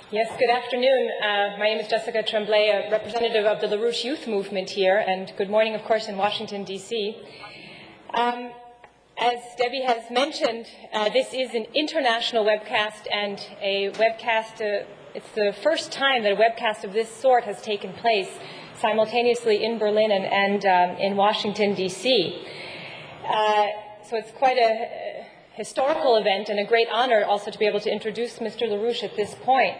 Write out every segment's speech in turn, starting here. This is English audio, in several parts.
Yes, good afternoon. My name is Jessica Tremblay, a representative of the LaRouche Youth Movement here, and good morning, of course, in Washington, D.C. As Debbie has mentioned, this is an international webcast, and a webcast, it's the first time that a webcast of this sort has taken place simultaneously in Berlin and in Washington, D.C. So it's quite a historical event and a great honor also to be able to introduce Mr. LaRouche at this point.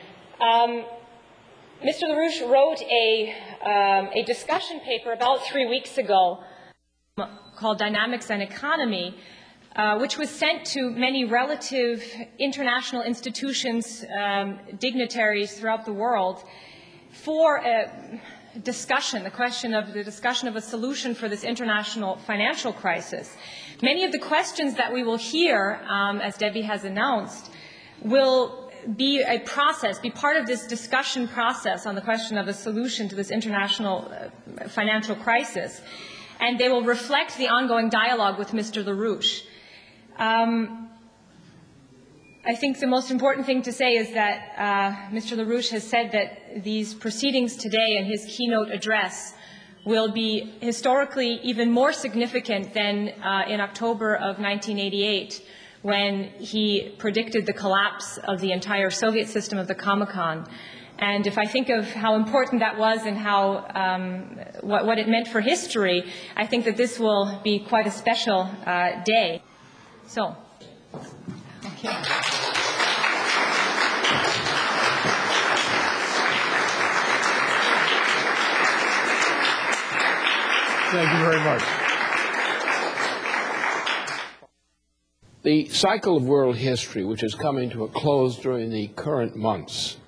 Mr. LaRouche wrote a discussion paper about 3 weeks ago called Dynamics and Economy, which was sent to many relative international institutions, dignitaries throughout the world, for a discussion, the discussion of a solution for this international financial crisis. Many of the questions that we will hear, as Debbie has announced, will be a process, be part of this discussion process on the question of a solution to this international financial crisis, and they will reflect the ongoing dialogue with Mr. LaRouche. I think the most important thing to say is that Mr. LaRouche has said that these proceedings today and his keynote address will be historically even more significant than in October of 1988, when he predicted the collapse of the entire Soviet system of the Comecon. And if I think of how important that was and how what it meant for history, I think that this will be quite a special day. So, okay. Thank you very much. The cycle of world history, which is coming to a close during the current months,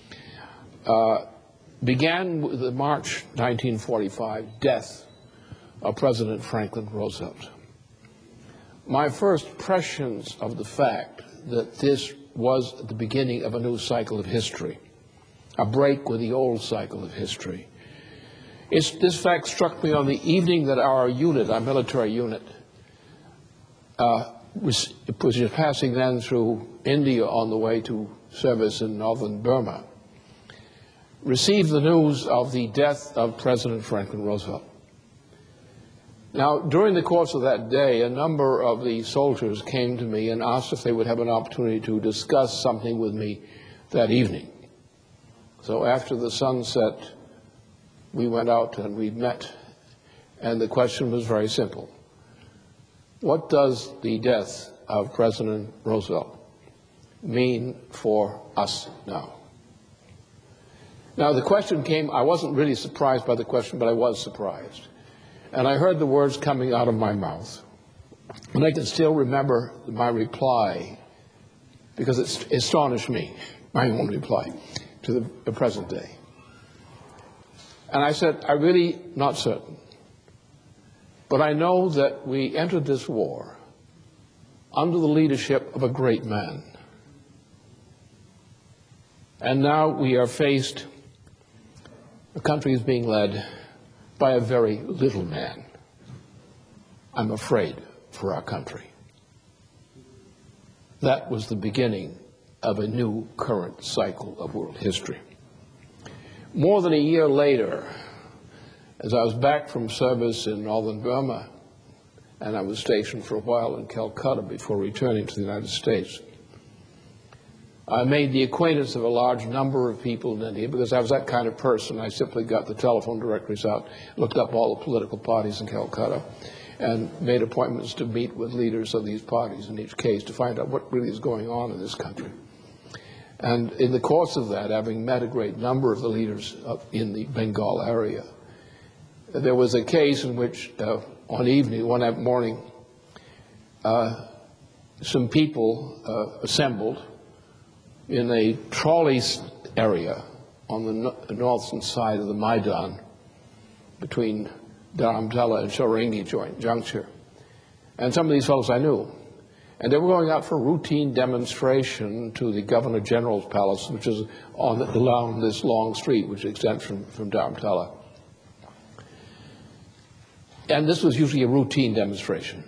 began with the March 1945 death of President Franklin Roosevelt. My first impressions of the fact that this was the beginning of a new cycle of history, a break with the old cycle of history. This fact struck me on the evening that our unit, our military unit, was passing then through India on the way to service in northern Burma, received the news of the death of President Franklin Roosevelt. Now, during the course of that day, a number of the soldiers came to me and asked if they would have an opportunity to discuss something with me that evening. So after the sun set, we went out and we met, and the question was very simple. What does the death of President Roosevelt mean for us now? Now, the question came, I wasn't really surprised by the question, but I was surprised. And I heard the words coming out of my mouth. And I can still remember my reply, because it astonished me, my own reply, to the present day. And I said, I'm really not certain. But I know that we entered this war under the leadership of a great man. And now we are faced, the country is being led by a very little man. I'm afraid for our country. That was the beginning of a new current cycle of world history. More than a year later, as I was back from service in northern Burma, and I was stationed for a while in Calcutta before returning to the United States, I made the acquaintance of a large number of people in India, because I was that kind of person. I simply got the telephone directories out, looked up all the political parties in Calcutta, and made appointments to meet with leaders of these parties in each case to find out what really is going on in this country. And in the course of that, having met a great number of the leaders in the Bengal area, there was a case in which one morning, some people assembled in a trolley area on the northern side of the Maidan between Dharamtala and Chowringhee joint juncture. And some of these fellows I knew. And they were going out for a routine demonstration to the Governor General's palace, which is along this long street, which extends from Dharamtala. And this was usually a routine demonstration,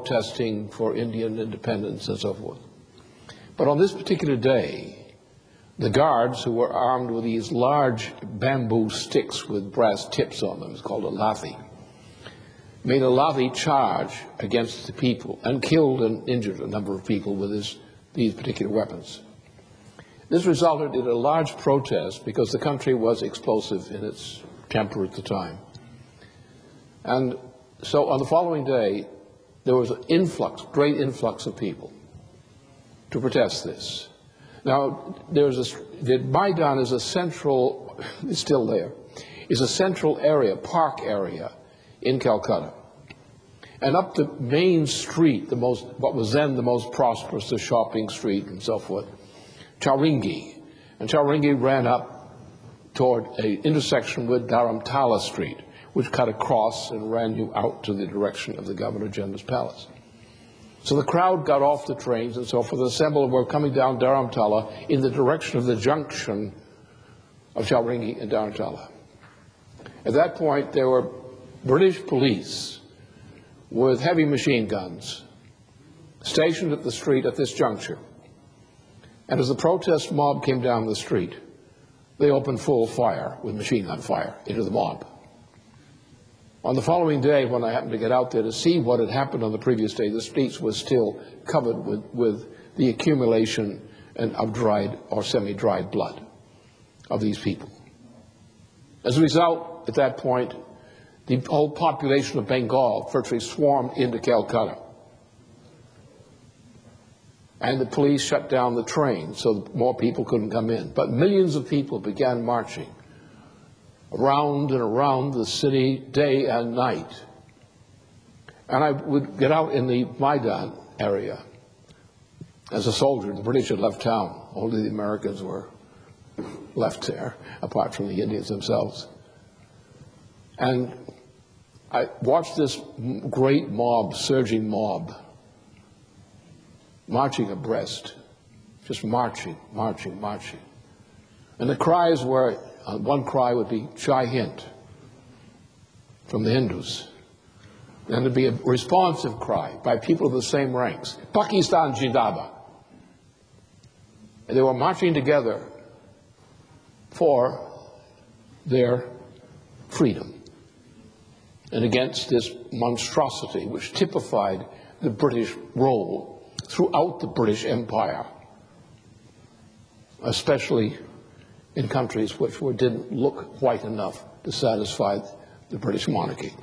protesting for Indian independence and so forth. But on this particular day, The guards, who were armed with these large bamboo sticks with brass tips on them, it's called a lathi, made a lathi charge against the people and killed and injured a number of people with these particular weapons. This resulted in a large protest because the country was explosive in its temper at the time. And so on the following day, there was an influx, great influx of people to protest this. Now, the Maidan is a central, it's still there, is a central area, park area in Calcutta. And up the main street, what was then the most prosperous, the shopping street and so forth, Chowringhee. And Chowringhee ran up toward an intersection with Dharamtala Street, which cut across and ran you out to the direction of the Governor General's palace. So the crowd got off the trains and so forth, assembled, and were coming down Dharamtala in the direction of the junction of Chowringhee and Dharamtala. At that point, there were British police with heavy machine guns stationed at the street at this juncture. And as the protest mob came down the street, they opened full fire with machine gun fire into the mob. On the following day, when I happened to get out there to see what had happened on the previous day, the streets were still covered with the accumulation of dried or semi-dried blood of these people. As a result, at that point, the whole population of Bengal virtually swarmed into Calcutta. And the police shut down the train so that more people couldn't come in. But millions of people began marching around and around the city day and night. And I would get out in the Maidan area as a soldier. The British had left town. Only the Americans were left there, apart from the Indians themselves. And I watched this great mob, surging mob, marching abreast, just marching, marching, marching. And the cries were, one cry would be Jai Hind from the Hindus. Then there'd be a responsive cry by people of the same ranks, Pakistan Jindabad. And they were marching together for their freedom and against this monstrosity which typified the British role throughout the British Empire, especially in countries which didn't look white enough to satisfy the British monarchy.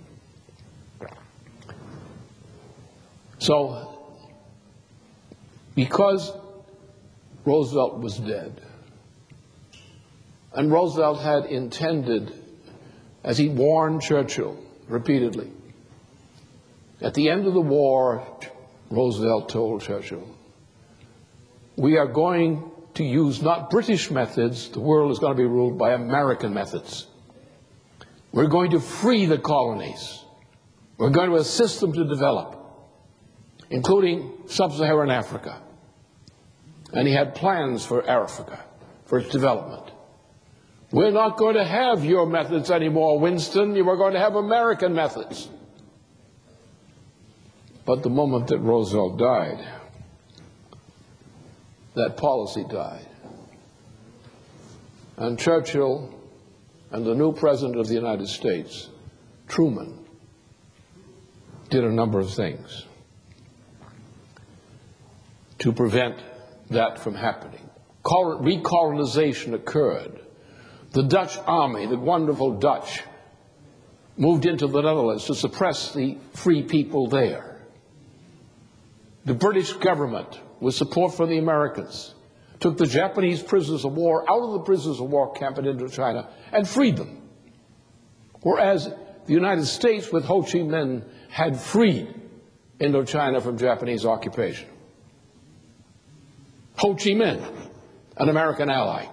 So, because Roosevelt was dead, and Roosevelt had intended, as he warned Churchill repeatedly, at the end of the war, Roosevelt told Churchill, we are going to use not British methods, the world is going to be ruled by American methods. We're going to free the colonies. We're going to assist them to develop, including sub-Saharan Africa. And he had plans for Africa, for its development. We're not going to have your methods anymore, Winston. You are going to have American methods. But the moment that Roosevelt died, that policy died. And Churchill and the new President of the United States, Truman, did a number of things to prevent that from happening. Recolonization occurred. The Dutch army, the wonderful Dutch, moved into the Netherlands to suppress the free people there. The British government, with support from the Americans, took the Japanese prisoners of war out of the prisoners of war camp in Indochina and freed them. Whereas the United States, with Ho Chi Minh, had freed Indochina from Japanese occupation. Ho Chi Minh, an American ally.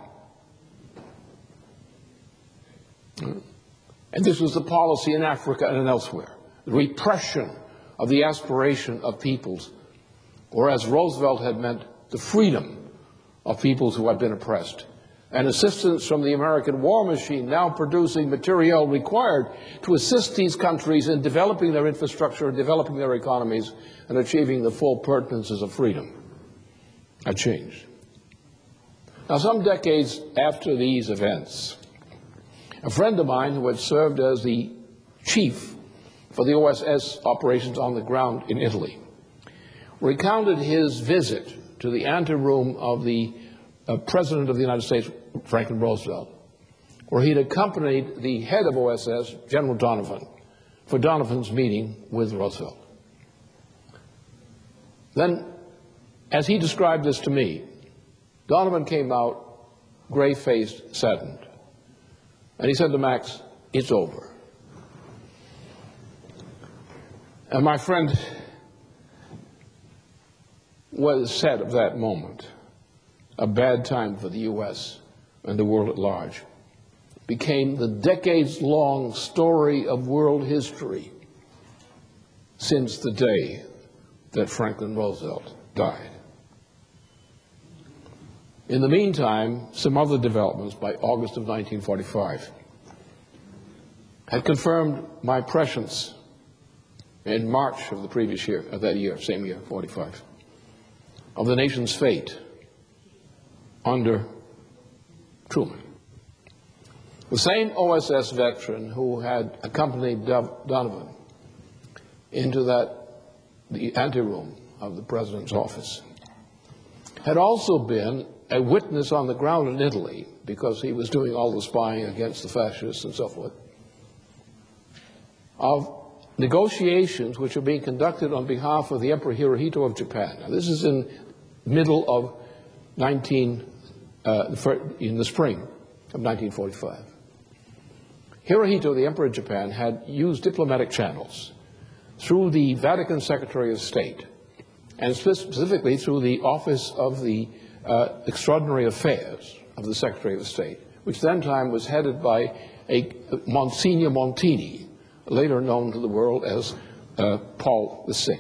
And this was the policy in Africa and elsewhere. The repression of the aspiration of peoples, whereas Roosevelt had meant the freedom of peoples who had been oppressed, and assistance from the American war machine, now producing material required to assist these countries in developing their infrastructure, developing their economies, and achieving the full pertinences of freedom, had changed. Now, some decades after these events, a friend of mine who had served as the chief for the OSS operations on the ground in Italy recounted his visit to the anteroom of the President of the United States, Franklin Roosevelt, where he'd accompanied the head of OSS, General Donovan, for Donovan's meeting with Roosevelt. Then, as he described this to me, Donovan came out gray-faced, saddened, and he said to Max, "It's over." And my friend was said of that moment, a bad time for the U.S. and the world at large, became the decades-long story of world history since the day that Franklin Roosevelt died. In the meantime, some other developments by August of 1945 had confirmed my prescience in March of the previous year, of that year, same year, 45, of the nation's fate under Truman. The same OSS veteran who had accompanied Donovan into the anteroom of the president's office had also been a witness on the ground in Italy, because he was doing all the spying against the fascists and so forth, of negotiations which are being conducted on behalf of the Emperor Hirohito of Japan. Now, this is in middle of in the spring of 1945. Hirohito, the Emperor of Japan, had used diplomatic channels through the Vatican Secretary of State, and specifically through the Office of the Extraordinary Affairs of the Secretary of State, which then time was headed by a Monsignor Montini, later known to the world as Paul VI.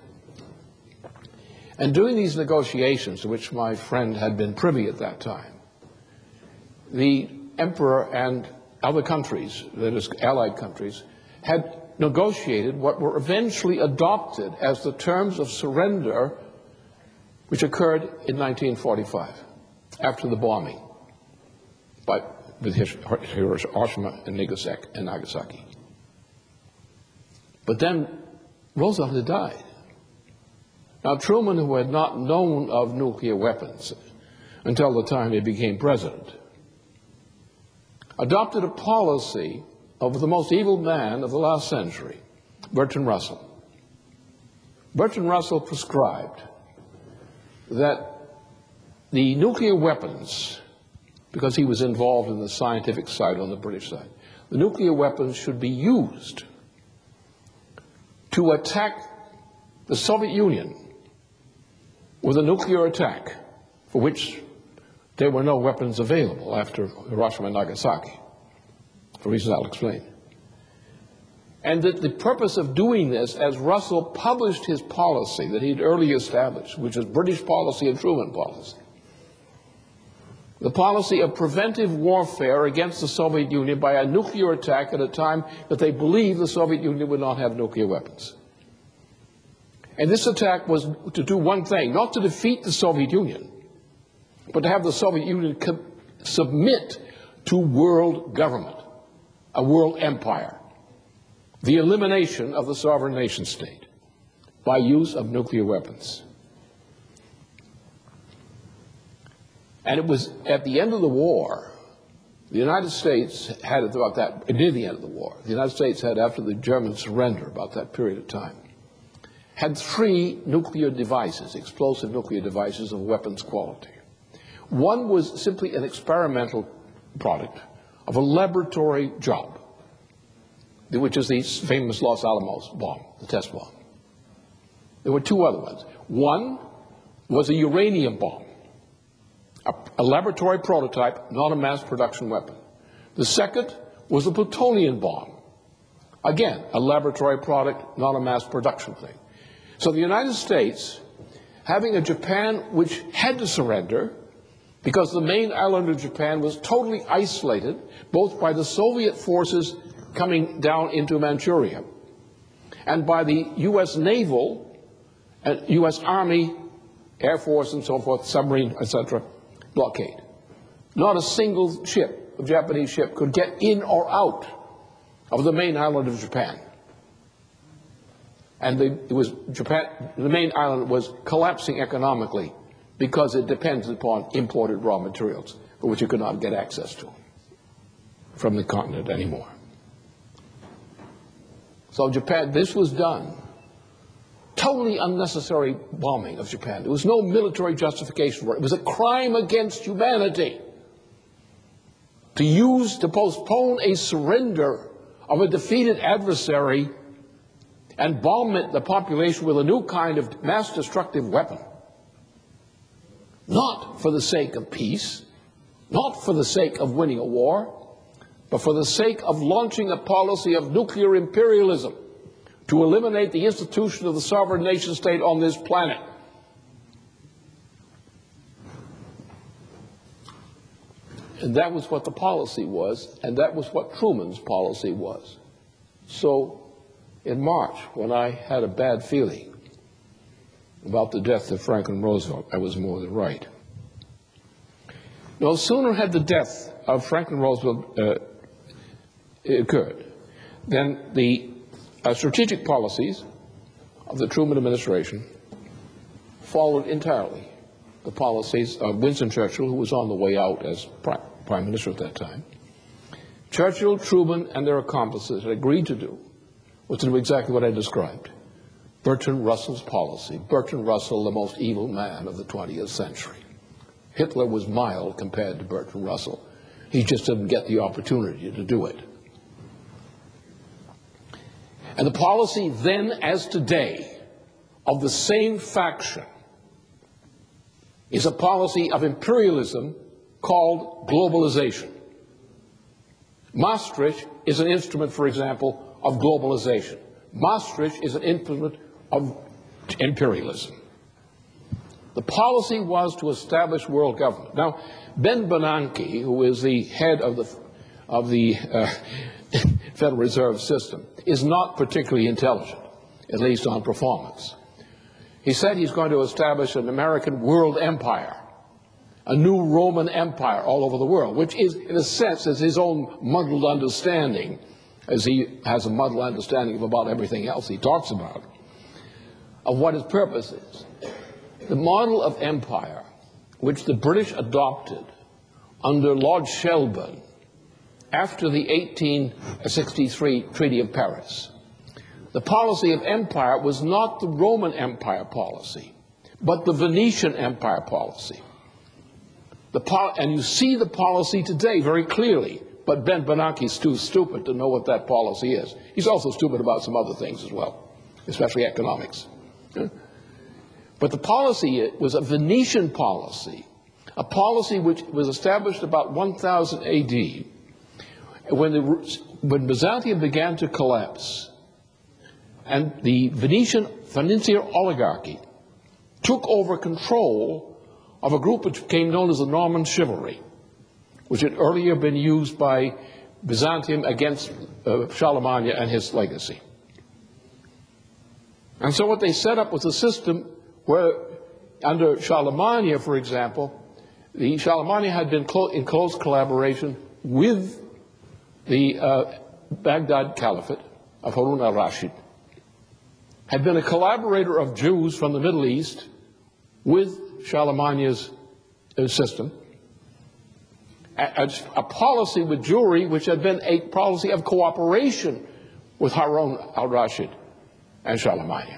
And during these negotiations, to which my friend had been privy at that time, the Emperor and other countries, that is, allied countries, had negotiated what were eventually adopted as the terms of surrender which occurred in 1945, after the bombing with Hiroshima and Nagasaki. But then Roosevelt had died. Now, Truman, who had not known of nuclear weapons until the time he became president, adopted a policy of the most evil man of the last century, Bertrand Russell. Bertrand Russell prescribed that the nuclear weapons, because he was involved in the scientific side on the British side, the nuclear weapons should be used to attack the Soviet Union with a nuclear attack for which there were no weapons available after Hiroshima and Nagasaki, for reasons I'll explain. And that the purpose of doing this, as Russell published his policy that he'd earlier established, which is British policy and Truman policy, the policy of preventive warfare against the Soviet Union by a nuclear attack at a time that they believed the Soviet Union would not have nuclear weapons. And this attack was to do one thing, not to defeat the Soviet Union, but to have the Soviet Union submit to world government, a world empire, the elimination of the sovereign nation state by use of nuclear weapons. And it was at the end of the war, the United States had, about that, near the end of the war, the United States had, after the German surrender, about that period of time, had 3 nuclear devices, explosive nuclear devices of weapons quality. One was simply an experimental product of a laboratory job, which is the famous Los Alamos bomb, the test bomb. There were 2 other ones. One was a uranium bomb, a laboratory prototype, not a mass production weapon. The second was a plutonium bomb. Again, a laboratory product, not a mass production thing. So the United States, having a Japan which had to surrender, because the main island of Japan was totally isolated, both by the Soviet forces coming down into Manchuria and by the U.S. naval and U.S. Army, Air Force and so forth, submarine, etc., blockade. Not a single ship, a Japanese ship, could get in or out of the main island of Japan. And the main island was collapsing economically because it depends upon imported raw materials for which you could not get access to from the continent anymore. So Japan, this was done. Totally unnecessary bombing of Japan. There was no military justification for it. It was a crime against humanity to postpone a surrender of a defeated adversary and bomb the population with a new kind of mass destructive weapon. Not for the sake of peace, not for the sake of winning a war, but for the sake of launching a policy of nuclear imperialism to eliminate the institution of the sovereign nation state on this planet. And that was what the policy was, and that was what Truman's policy was. So in March, when I had a bad feeling about the death of Franklin Roosevelt, I was more than right. No sooner had the death of Franklin Roosevelt occurred than the strategic policies of the Truman administration followed entirely the policies of Winston Churchill, who was on the way out as Prime Minister at that time. Churchill, Truman, and their accomplices had agreed to do was to do exactly what I described. Bertrand Russell's policy. Bertrand Russell, the most evil man of the 20th century. Hitler was mild compared to Bertrand Russell. He just didn't get the opportunity to do it. And the policy then, as today, of the same faction is a policy of imperialism called globalization. Maastricht is an instrument, for example, of globalization. Maastricht is an instrument of imperialism. The policy was to establish world government. Now, Ben Bernanke, who is the head of the Federal Reserve System, is not particularly intelligent, at least on performance. He said he's going to establish an American world empire, a new Roman empire all over the world, which is, in a sense, is his own muddled understanding, as he has a muddled understanding of about everything else he talks about, of what his purpose is. The model of empire, which the British adopted under Lord Shelburne after the 1863 Treaty of Paris, the policy of empire was not the Roman Empire policy, but the Venetian Empire policy. And you see the policy today very clearly, but Ben Bernanke is too stupid to know what that policy is. He's also stupid about some other things as well, especially economics. But the policy was a Venetian policy, a policy which was established about 1000 AD, when Byzantium began to collapse, and the Venetian financier oligarchy took over control of a group which became known as the Norman Chivalry, which had earlier been used by Byzantium against Charlemagne and his legacy. And so what they set up was a system where, under Charlemagne, for example, Charlemagne had been in close collaboration with the Baghdad Caliphate of Harun al-Rashid, had been a collaborator of Jews from the Middle East with Charlemagne's system, a policy with Jewry which had been a policy of cooperation with Harun al-Rashid and Charlemagne.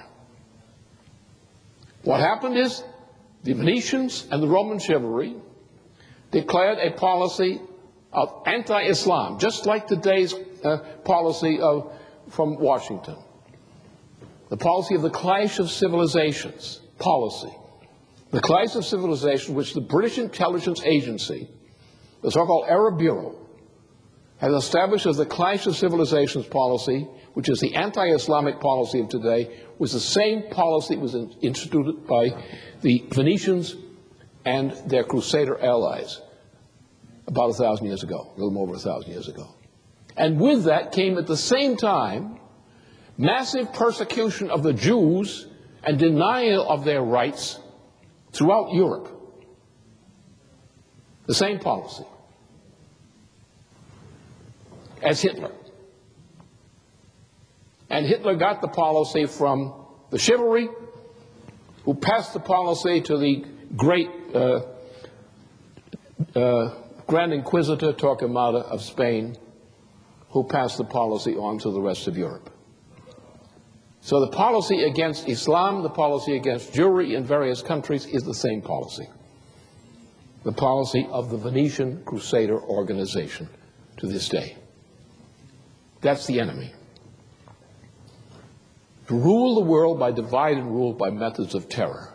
What happened is the Venetians and the Roman chivalry declared a policy of anti-Islam, just like today's policy from Washington. The policy of the clash of civilizations policy. The clash of civilization which the British intelligence agency, the so-called Arab Bureau, has established as the clash of civilizations policy, which is the anti-Islamic policy of today, was the same policy that was instituted by the Venetians and their Crusader allies about 1,000 years ago, a little more over 1,000 years ago. And with that came at the same time massive persecution of the Jews and denial of their rights throughout Europe. the same policy as Hitler. And Hitler got the policy from the chivalry, who passed the policy to the great Grand Inquisitor Torquemada of Spain, who passed the policy on to the rest of Europe. So the policy against Islam, the policy against Jewry in various countries is the same policy. The policy of the Venetian Crusader organization to this day. That's the enemy. To rule the world by divide and rule by methods of terror.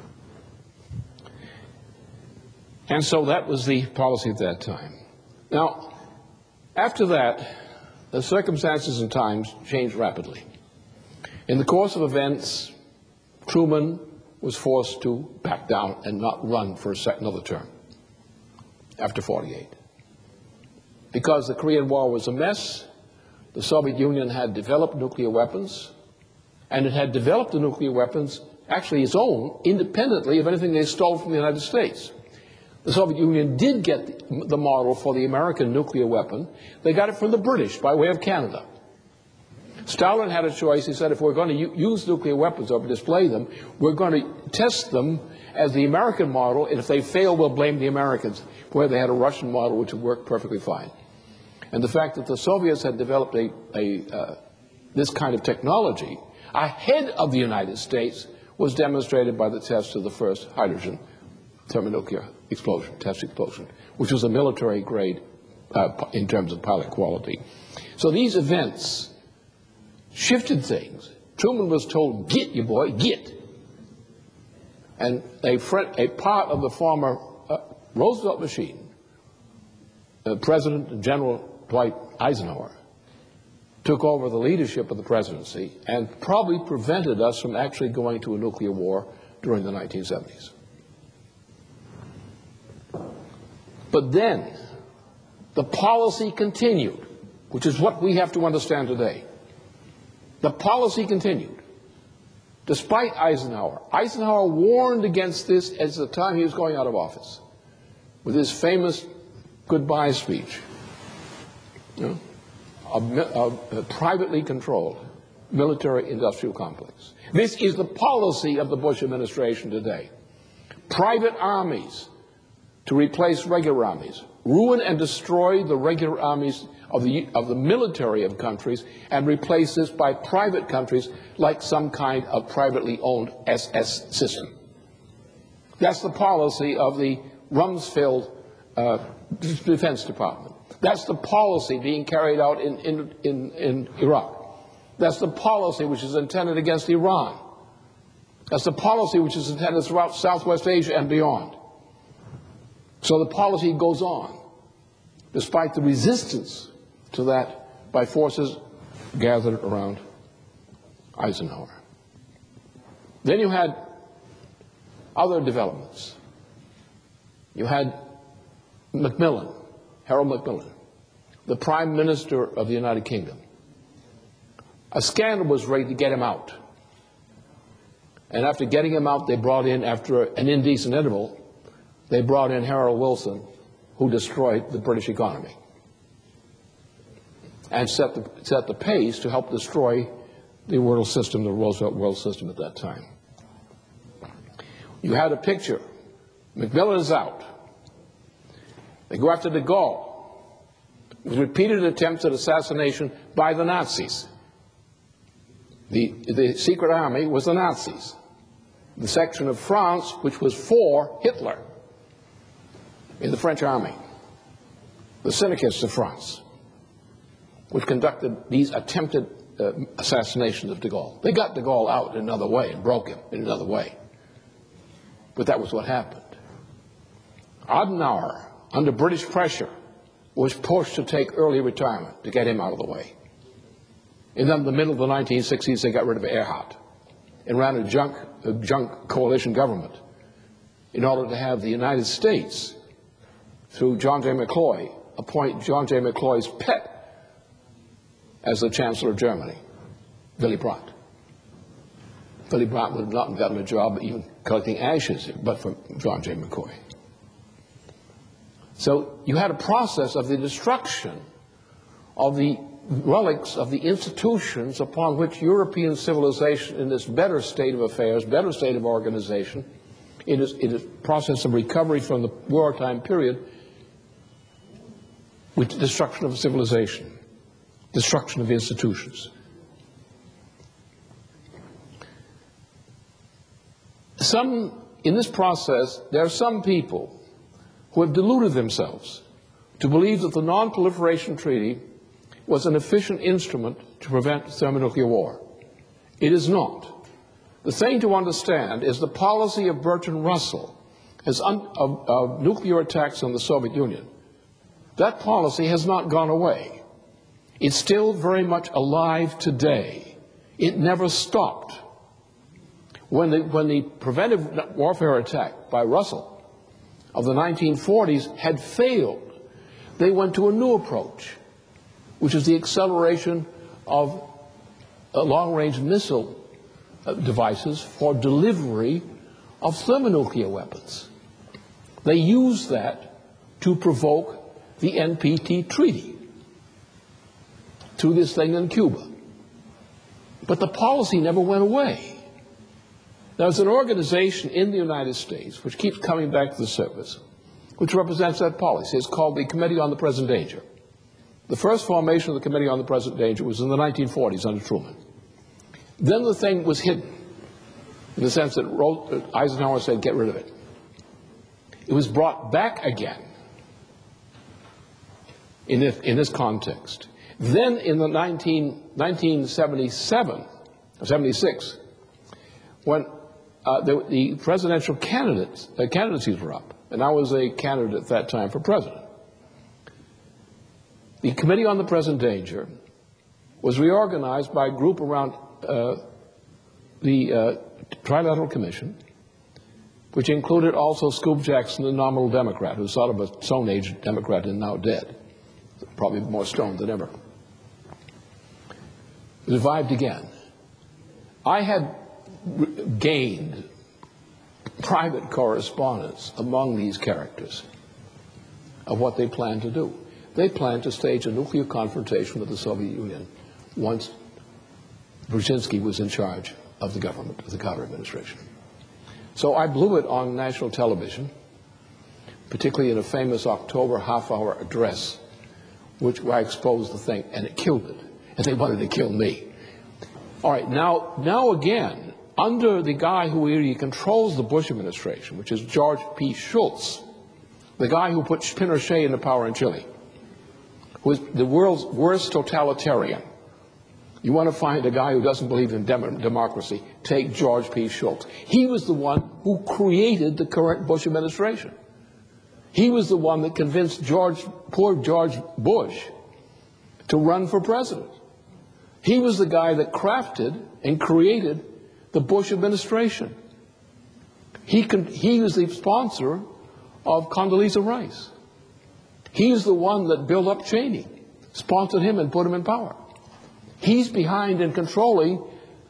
And so that was the policy at that time. Now, after that, the circumstances and times changed rapidly. In the course of events, Truman was forced to back down and not run for another term after 48. Because the Korean War was a mess, the Soviet Union had developed nuclear weapons, and it had developed the nuclear weapons, actually its own, independently of anything they stole from the United States. The Soviet Union did get the model for the American nuclear weapon. They got it from the British by way of Canada. Stalin had a choice. He said, if we're going to use nuclear weapons or display them, we're going to test them as the American model, and if they fail, we'll blame the Americans, where they had a Russian model which would work perfectly fine. And the fact that the Soviets had developed this kind of technology ahead of the United States was demonstrated by the test of the first hydrogen thermonuclear explosion, test explosion, which was a military grade in terms of pilot quality. So these events shifted things. Truman was told, get, you boy, get. And a part of the former Roosevelt machine, President General Dwight Eisenhower, took over the leadership of the presidency and probably prevented us from actually going to a nuclear war during the 1970s. But then, the policy continued, which is what we have to understand today. The policy continued, despite Eisenhower. Eisenhower warned against this at the time he was going out of office, with his famous goodbye speech. You know, a privately controlled military-industrial complex. This is the policy of the Bush administration today. Private armies to replace regular armies, ruin and destroy the regular armies of the military of countries, and replace this by private countries like some kind of privately owned SS system. That's the policy of the Rumsfeld Defense Department. That's the policy being carried out in Iraq. That's the policy which is intended against Iran. That's the policy which is intended throughout Southwest Asia and beyond. So the policy goes on, despite the resistance to that by forces gathered around Eisenhower. Then you had other developments. You had Macmillan, Harold Macmillan, the Prime Minister of the United Kingdom. A scandal was ready to get him out. And after getting him out, they brought in, after an indecent interval, they brought in Harold Wilson, who destroyed the British economy and set the pace to help destroy the world system, the Roosevelt world system at that time. You had a picture. Macmillan is out. They go after de Gaulle, with repeated attempts at assassination by the Nazis. The secret army was the Nazis. The section of France which was for Hitler in the French army. The Syndicalists of France, which conducted these attempted assassinations of de Gaulle. They got de Gaulle out in another way and broke him in another way. But that was what happened. Adenauer, under British pressure, was pushed to take early retirement to get him out of the way. In the middle of the 1960s, they got rid of Erhard and ran a junk coalition government in order to have the United States, through John J. McCloy, appoint John J. McCloy's pet as the Chancellor of Germany, Willy Brandt. Willy Brandt would have not gotten a job even collecting ashes but for John J. McCloy. So you had a process of the destruction of the relics of the institutions upon which European civilization, in this better state of affairs, better state of organization, in its process of recovery from the wartime period, with destruction of civilization, destruction of institutions. In this process, there are some people who have deluded themselves to believe that the Non-Proliferation Treaty was an efficient instrument to prevent thermonuclear war. It is not. The thing to understand is the policy of Bertrand Russell of nuclear attacks on the Soviet Union. That policy has not gone away. It's still very much alive today. It never stopped. When the preventive warfare attack by Russell of the 1940s had failed, they went to a new approach, which is the acceleration of long-range missile devices for delivery of thermonuclear weapons. They used that to provoke the NPT treaty through this thing in Cuba. But the policy never went away. There's an organization in the United States which keeps coming back to the surface, which represents that policy. It's called the Committee on the Present Danger. The first formation of the Committee on the Present Danger was in the 1940s under Truman. Then the thing was hidden, in the sense that Eisenhower said, get rid of it. It was brought back again in this context. Then in the 1977, or 76, when the presidential candidacies were up, and I was a candidate at that time for president, the Committee on the Present Danger was reorganized by a group around the Trilateral Commission, which included also Scoop Jackson, the nominal Democrat, who's sort of a Stone Age Democrat and now dead, probably more stoned than ever. It revived again. I had gained private correspondence among these characters of what they planned to do. They planned to stage a nuclear confrontation with the Soviet Union once Brzezinski was in charge of the government, of the Carter administration. So I blew it on national television, particularly in a famous October half-hour address, which I exposed the thing, and it killed it. And they wanted to kill me. All right, now again, under the guy who really controls the Bush administration, which is George P. Shultz, the guy who put Pinochet into power in Chile, who is the world's worst totalitarian. You want to find a guy who doesn't believe in democracy, take George P. Shultz. He was the one who created the current Bush administration. He was the one that convinced poor George Bush to run for president. He was the guy that crafted and created the Bush administration. He was the sponsor of Condoleezza Rice. He's the one that built up Cheney, sponsored him and put him in power. He's behind and controlling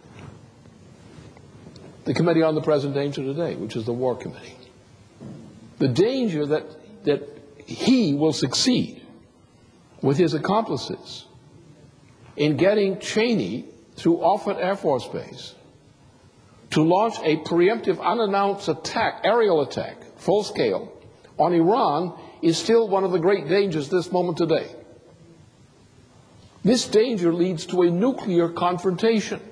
the Committee on the Present Danger today, which is the War Committee. The danger that he will succeed with his accomplices in getting Cheney through Offutt Air Force Base to launch a preemptive, unannounced attack, aerial attack, full scale, on Iran is still one of the great dangers this moment today. This danger leads to a nuclear confrontation.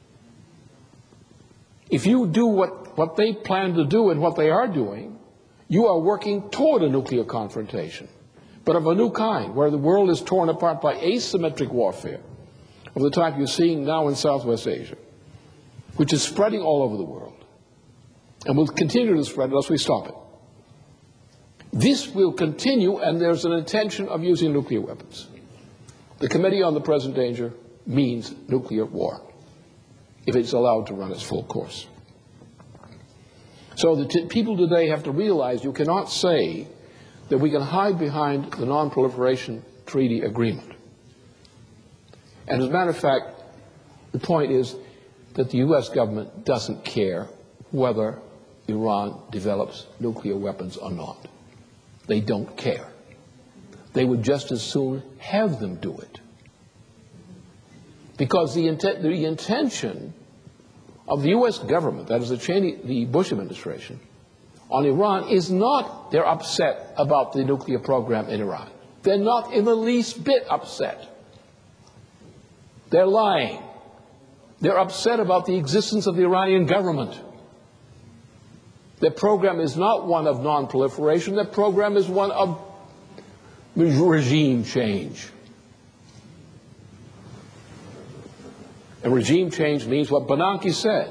If you do what they plan to do and what they are doing, you are working toward a nuclear confrontation, but of a new kind, where the world is torn apart by asymmetric warfare of the type you're seeing now in Southwest Asia, which is spreading all over the world and will continue to spread unless we stop it. This will continue, and there's an intention of using nuclear weapons. The Committee on the Present Danger means nuclear war, if it's allowed to run its full course. So the people today have to realize you cannot say that we can hide behind the Non-Proliferation Treaty Agreement. And as a matter of fact, the point is that the U.S. government doesn't care whether Iran develops nuclear weapons or not. They don't care. they would just as soon have them do it. Because the intention of the U.S. government, that is the Bush administration, on Iran is not they're upset about the nuclear program in Iran. They're not in the least bit upset. They're lying. They're upset about the existence of the Iranian government. Their program is not one of non-proliferation. Their program is one of regime change. And regime change means what Bernanke said,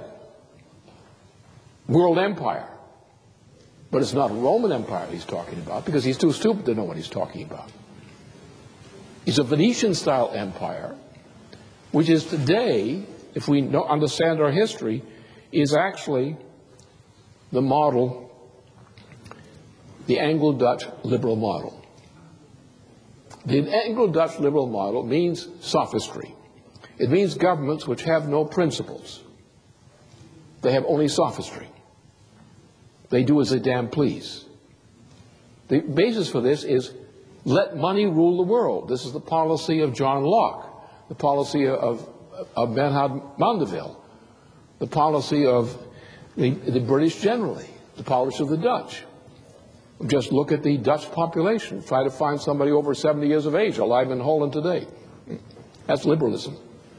world empire. But it's not a Roman Empire he's talking about, because he's too stupid to know what he's talking about. It's a Venetian-style empire, which is today, if we understand our history, is actually the model, the Anglo-Dutch liberal model. The Anglo-Dutch liberal model means sophistry. It means governments which have no principles. They have only sophistry. They do as they damn please. The basis for this is let money rule the world. This is the policy of John Locke, the policy of Bernard Mandeville, the policy of the British generally, the policy of the Dutch. Just look at the Dutch population. Try to find somebody over 70 years of age alive in Holland today. That's liberalism.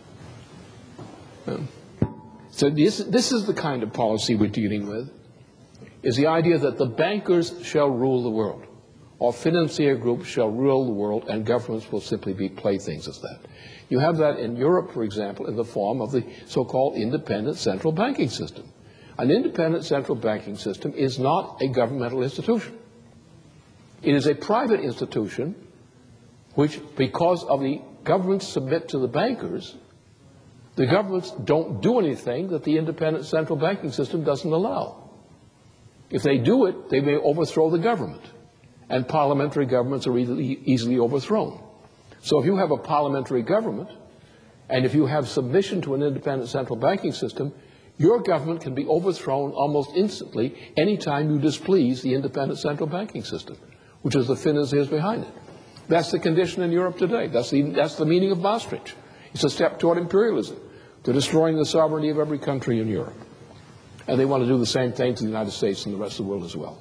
So this is the kind of policy we're dealing with, is the idea that the bankers shall rule the world, or financier groups shall rule the world, and governments will simply be playthings of that. You have that in Europe, for example, in the form of the so-called independent central banking system. An independent central banking system is not a governmental institution. It is a private institution which, because of the governments submit to the bankers, the governments don't do anything that the independent central banking system doesn't allow. If they do it, they may overthrow the government, and parliamentary governments are easily overthrown. So if you have a parliamentary government, and if you have submission to an independent central banking system, your government can be overthrown almost instantly anytime you displease the independent central banking system, which is the financiers behind it. That's the condition in Europe today. That's the meaning of Maastricht. It's a step toward imperialism, to destroying the sovereignty of every country in Europe. And they want to do the same thing to the United States and the rest of the world as well.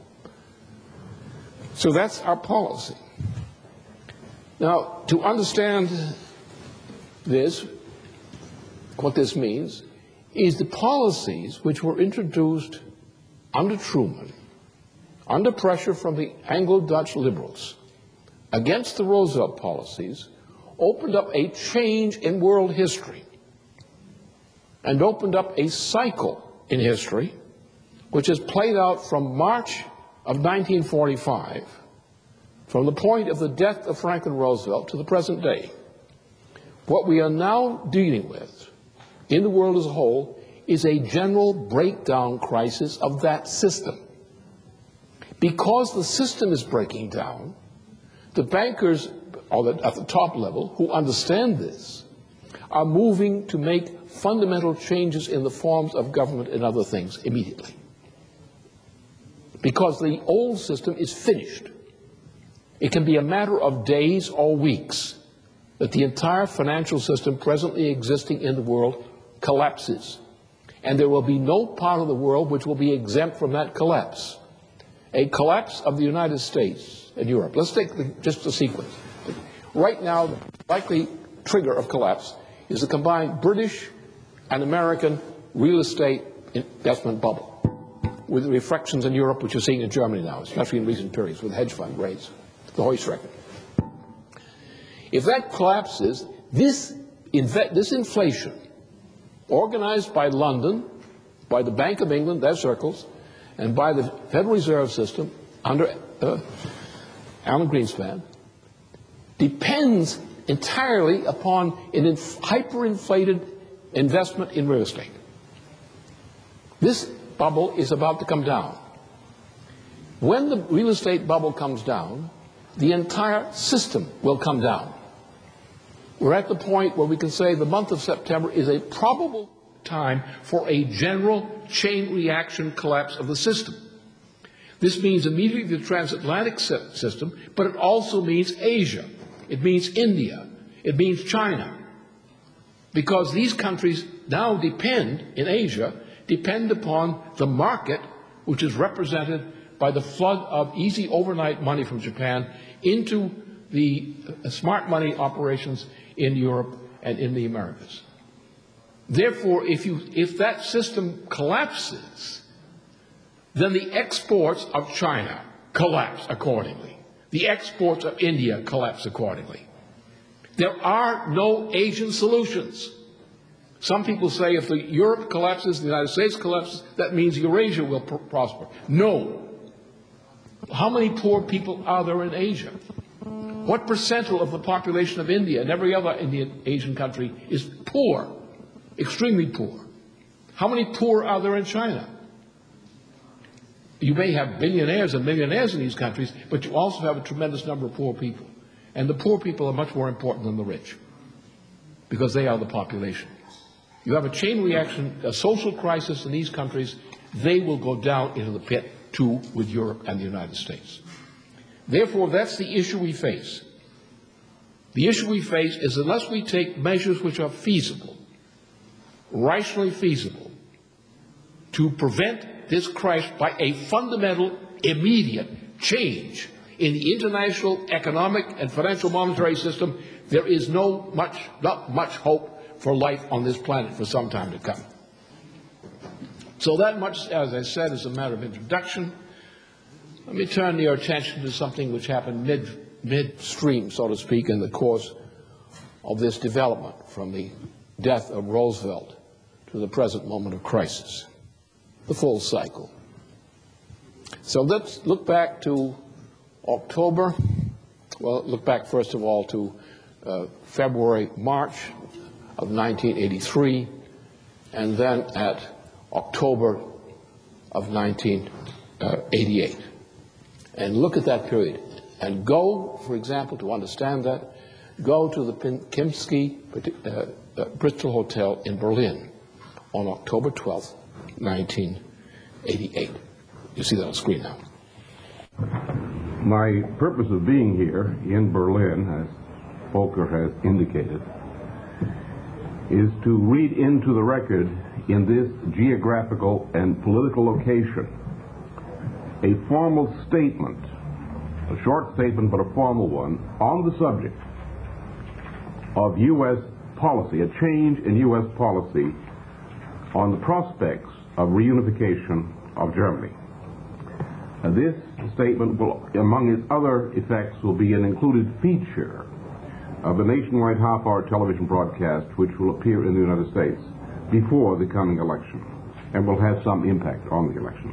So that's our policy. Now, to understand this, what this means, is the policies which were introduced under Truman, under pressure from the Anglo-Dutch liberals, against the Roosevelt policies, opened up a change in world history and opened up a cycle in history which has played out from March of 1945, from the point of the death of Franklin Roosevelt to the present day. What we are now dealing with in the world as a whole is a general breakdown crisis of that system. Because the system is breaking down, the bankers at the top level who understand this are moving to make fundamental changes in the forms of government and other things immediately. Because the old system is finished. It can be a matter of days or weeks that the entire financial system presently existing in the world collapses. And there will be no part of the world which will be exempt from that collapse. A collapse of the United States and Europe. Let's take just the sequence. Right now, the likely trigger of collapse is the combined British and American real estate investment bubble, with the reflections in Europe, which you're seeing in Germany now, especially in recent periods with hedge fund raids, the Hoist record. If that collapses, this inflation, organized by London, by the Bank of England, their circles, and by the Federal Reserve System under Alan Greenspan, depends entirely upon an hyperinflated investment in real estate. This bubble is about to come down. When the real estate bubble comes down, the entire system will come down. We're at the point where we can say the month of September is a probable time for a general chain reaction collapse of the system. This means immediately the transatlantic system, but it also means Asia. It means India. It means China. Because these countries now in Asia, depend upon the market, which is represented by the flood of easy overnight money from Japan into the smart money operations in Europe and in the Americas. Therefore, if that system collapses, then the exports of China collapse accordingly. The exports of India collapse accordingly. There are no Asian solutions. Some people say if Europe collapses, the United States collapses, that means Eurasia will prosper. No. How many poor people are there in Asia? What percent of the population of India and every other Asian country is poor, extremely poor? How many poor are there in China? You may have billionaires and millionaires in these countries, but you also have a tremendous number of poor people. And the poor people are much more important than the rich, because they are the population. You have a chain reaction, a social crisis in these countries, they will go down into the pit too with Europe and the United States. Therefore, that's the issue we face. The issue we face is unless we take measures which are feasible, rationally feasible, to prevent this crisis by a fundamental, immediate change in the international economic and financial monetary system, there is not much hope for life on this planet for some time to come. So that much, as I said, is a matter of introduction. Let me turn your attention to something which happened midstream, so to speak, in the course of this development from the death of Roosevelt to the present moment of crisis, the full cycle. So let's look back to October. Well, look back first of all to February, March of 1983, and then at October of 1988. And look at that period. And go, for example, to understand that, go to the Kempinski Bristol Hotel in Berlin on October 12th, 1988. You see that on the screen now. My purpose of being here in Berlin, as Volker has indicated, is to read into the record in this geographical and political location a formal statement, a short statement but a formal one, on the subject of U.S. policy, a change in U.S. policy on the prospects of reunification of Germany. This statement will, among its other effects, will be an included feature of a nationwide half-hour television broadcast which will appear in the United States before the coming election and will have some impact on the election.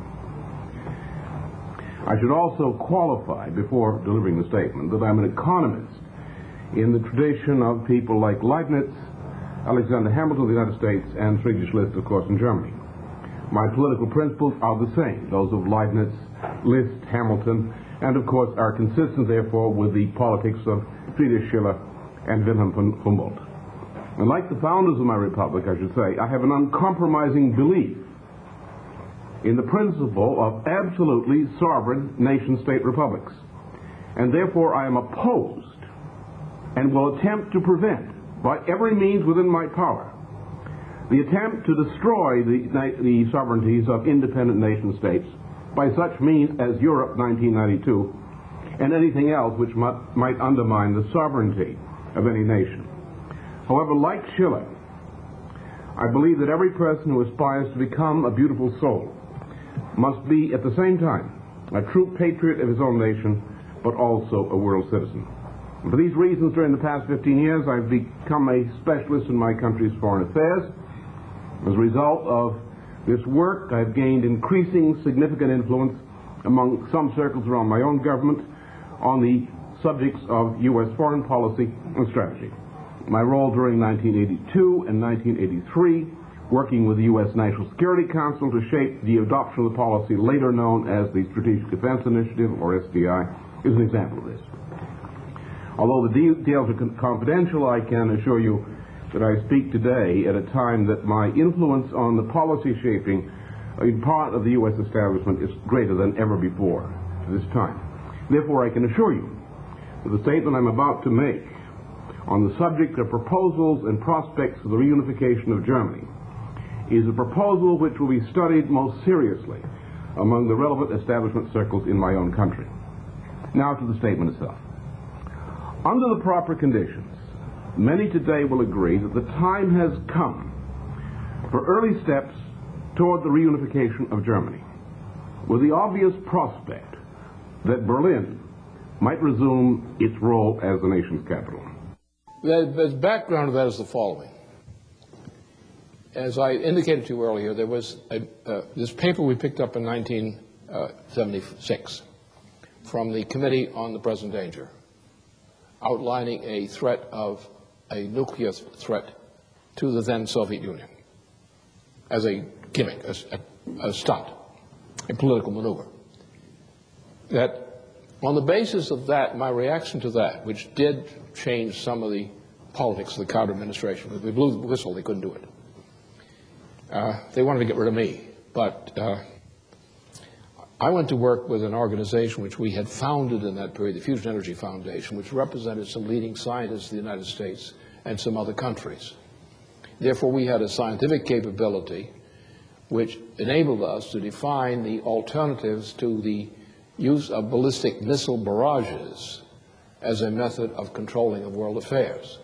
I should also qualify before delivering the statement that I'm an economist in the tradition of people like Leibniz, Alexander Hamilton of the United States, and Friedrich List, of course, in Germany. My political principles are the same, those of Leibniz, List, Hamilton, and of course are consistent, therefore, with the politics of Friedrich Schiller and Wilhelm von Humboldt. And like the founders of my republic, I should say, I have an uncompromising belief in the principle of absolutely sovereign nation-state republics. And therefore I am opposed and will attempt to prevent, by every means within my power, the attempt to destroy the sovereignties of independent nation-states by such means as Europe 1992 and anything else which might undermine the sovereignty of any nation. However, like Schiller, I believe that every person who aspires to become a beautiful soul must be at the same time a true patriot of his own nation, but also a world citizen. And for these reasons, during the past 15 years, I've become a specialist in my country's foreign affairs. As a result of this work, I've gained increasing significant influence among some circles around my own government on the subjects of U.S. foreign policy and strategy. My role during 1982 and 1983, working with the U.S. National Security Council to shape the adoption of the policy later known as the Strategic Defense Initiative, or SDI, is an example of this. Although the details are confidential, I can assure you that I speak today at a time that my influence on the policy shaping part of the U.S. establishment is greater than ever before to this time. Therefore, I can assure you that the statement I'm about to make on the subject of proposals and prospects for the reunification of Germany is a proposal which will be studied most seriously among the relevant establishment circles in my own country. Now to the statement itself. Under the proper conditions, many today will agree that the time has come for early steps toward the reunification of Germany, with the obvious prospect that Berlin might resume its role as the nation's capital. The background of that is the following. As I indicated to you earlier, there was this paper we picked up in 1976 from the Committee on the Present Danger, outlining a threat of a nuclear threat to the then Soviet Union as a gimmick, a stunt, a political maneuver. That on the basis of that, my reaction to that, which did change some of the politics of the Carter administration, because we blew the whistle, they couldn't do it. They wanted to get rid of me, but I went to work with an organization which we had founded in that period, the Fusion Energy Foundation, which represented some leading scientists in the United States and some other countries. Therefore, we had a scientific capability which enabled us to define the alternatives to the use of ballistic missile barrages as a method of controlling of world affairs.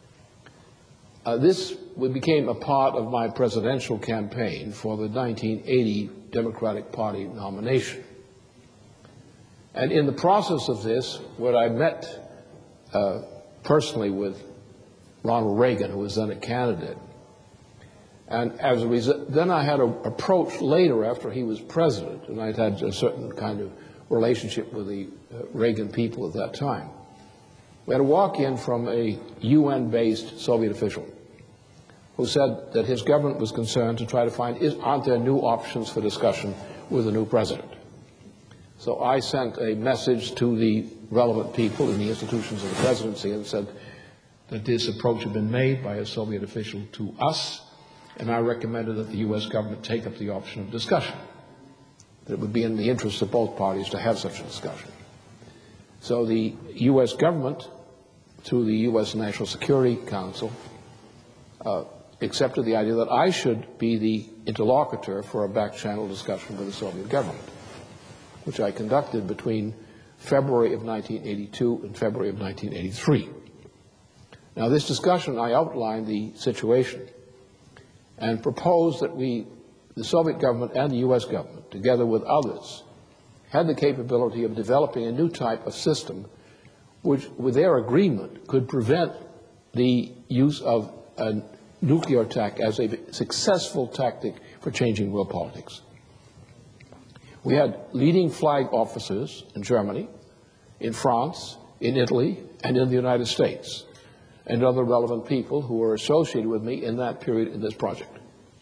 This became a part of my presidential campaign for the 1980 Democratic Party nomination. And in the process of this, when I met personally with Ronald Reagan, who was then a candidate, and as a result, then I had an approach later after he was president, and I'd had a certain kind of relationship with the Reagan people at that time. We had a walk-in from a UN-based Soviet official who said that his government was concerned to try to find, aren't there new options for discussion with the new president? So I sent a message to the relevant people in the institutions of the presidency and said that this approach had been made by a Soviet official to us, and I recommended that the U.S. government take up the option of discussion, that it would be in the interest of both parties to have such a discussion. So the U.S. government, through the U.S. National Security Council, accepted the idea that I should be the interlocutor for a back-channel discussion with the Soviet government, which I conducted between February of 1982 and February of 1983. Now, this discussion, I outlined the situation and proposed that the Soviet government and the U.S. government, together with others, had the capability of developing a new type of system which, with their agreement, could prevent the use of a nuclear attack as a successful tactic for changing world politics. We had leading flag officers in Germany, in France, in Italy, and in the United States, and other relevant people who were associated with me in that period in this project.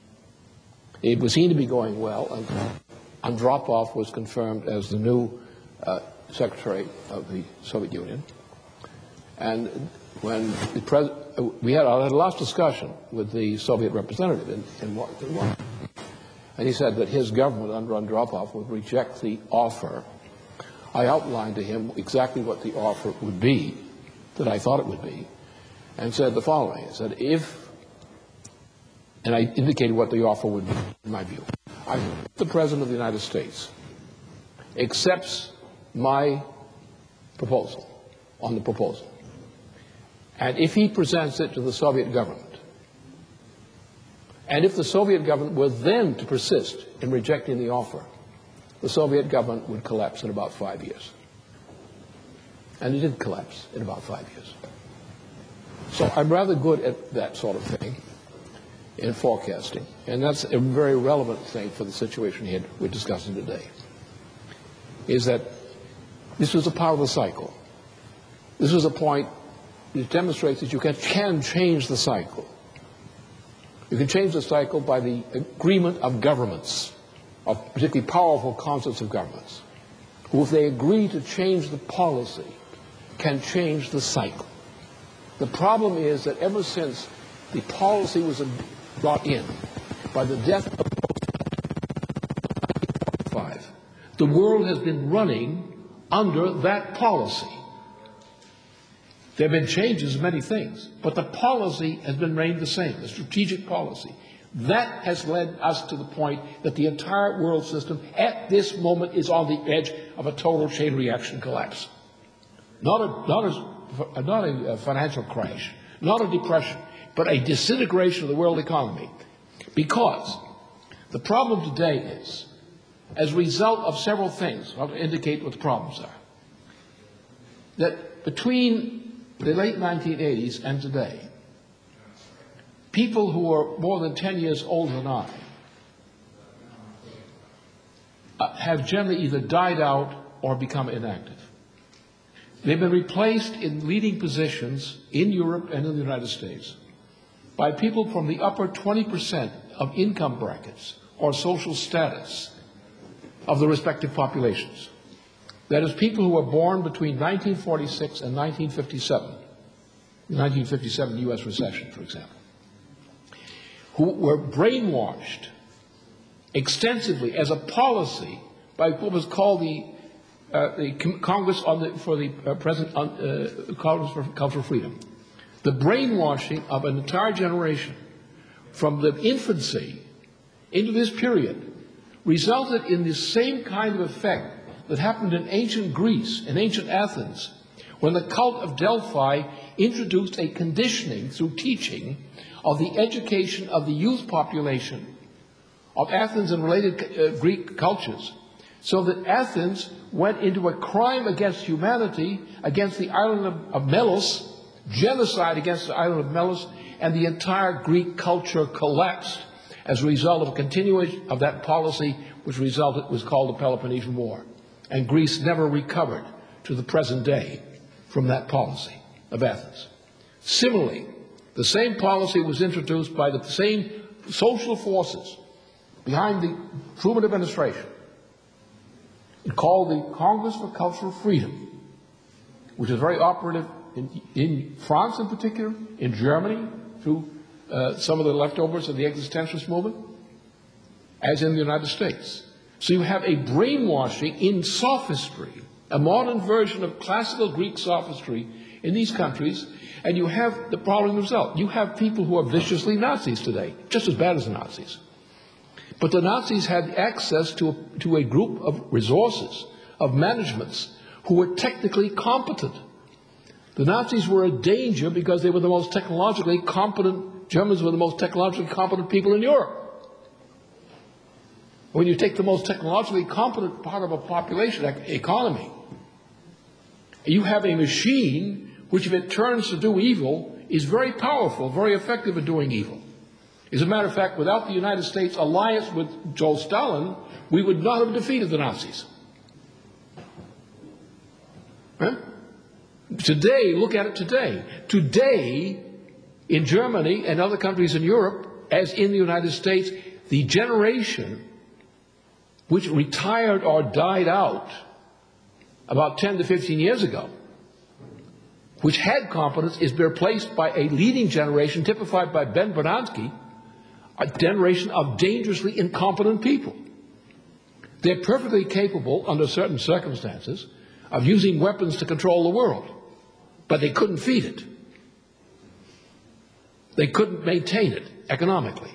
It was seen to be going well, and Andropov was confirmed as the new Secretary of the Soviet Union. And when we had a last discussion with the Soviet representative in Washington, and he said that his government under Andropov would reject the offer. I outlined to him exactly what the offer would be, that I thought it would be, and said the following. I said, and I indicated what the offer would be, in my view. If the President of the United States accepts my proposal, on the proposal, and if he presents it to the Soviet government, and if the Soviet government were then to persist in rejecting the offer, the Soviet government would collapse in about 5 years. And it did collapse in about 5 years. So I'm rather good at that sort of thing in forecasting, and that's a very relevant thing for the situation here we're discussing today, is that this was a part of the cycle. This was a point that demonstrates that you can change the cycle. You can change the cycle by the agreement of governments, of particularly powerful concepts of governments, who, if they agree to change the policy, can change the cycle. The problem is that ever since the policy was brought in by the death of The world has been running under that policy. There have been changes in many things, but the policy has been remained the same, the strategic policy. That has led us to the point that the entire world system at this moment is on the edge of a total chain reaction collapse. Not a financial crash, not a depression, but a disintegration of the world economy. Because the problem today is, as a result of several things, I'll indicate what the problems are, that between the late 1980s and today, people who are more than 10 years older than I have generally either died out or become inactive. They've been replaced in leading positions in Europe and in the United States by people from the upper 20% of income brackets or social status of the respective populations. That is, people who were born between 1946 and 1957, the 1957 U.S. recession, for example, who were brainwashed extensively as a policy by what was called the Congress for Cultural Freedom. The brainwashing of an entire generation from the infancy into this period resulted in the same kind of effect that happened in ancient Greece and ancient Athens when the cult of Delphi introduced a conditioning through teaching of the education of the youth population of Athens and related Greek cultures, so that Athens went into a crime against humanity, against the island of Melos, genocide against the island of Melos, and the entire Greek culture collapsed as a result of a continuation of that policy, which was called the Peloponnesian War. And Greece never recovered to the present day from that policy of Athens. Similarly, the same policy was introduced by the same social forces behind the Truman administration, called the Congress for Cultural Freedom, which is very operative in France in particular, in Germany, through some of the leftovers of the existentialist movement, as in the United States. So you have a brainwashing in sophistry, a modern version of classical Greek sophistry in these countries, and you have the following result. You have people who are viciously Nazis today, just as bad as the Nazis. But the Nazis had access to a group of resources, of managements, who were technically competent. The Nazis were a danger because they were the most technologically competent, Germans were the most technologically competent people in Europe. When you take the most technologically competent part of a population economy, you have a machine which, if it turns to do evil, is very powerful, very effective at doing evil. As a matter of fact, without the United States alliance with Joseph Stalin, we would not have defeated the Nazis. Huh? Today, look at it today. Today, in Germany and other countries in Europe, as in the United States, the generation which retired or died out about 10 to 15 years ago, which had competence, is replaced by a leading generation typified by Ben Bernanke, a generation of dangerously incompetent people. They're perfectly capable, under certain circumstances, of using weapons to control the world, but they couldn't feed it. They couldn't maintain it economically.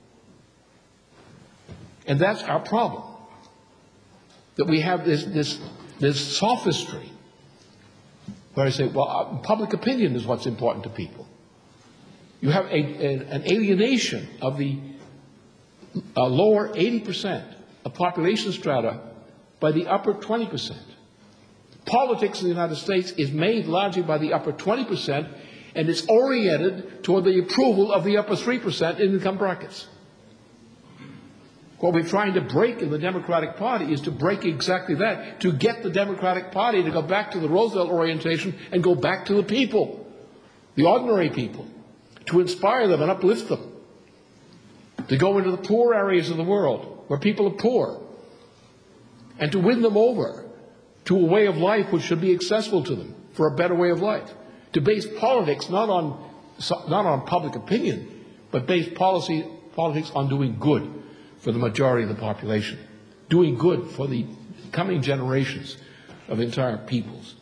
And that's our problem. That we have this sophistry where I say, well, public opinion is what's important to people. You have an alienation of the lower 80% of population strata by the upper 20%. Politics in the United States is made largely by the upper 20%, and it's oriented toward the approval of the upper 3% in income brackets. What we're trying to break in the Democratic Party is to break exactly that, to get the Democratic Party to go back to the Roosevelt orientation and go back to the people, the ordinary people, to inspire them and uplift them, to go into the poor areas of the world where people are poor, and to win them over to a way of life which should be accessible to them, for a better way of life, to base politics not on public opinion, but base politics on doing good for the majority of the population, doing good for the coming generations of entire peoples.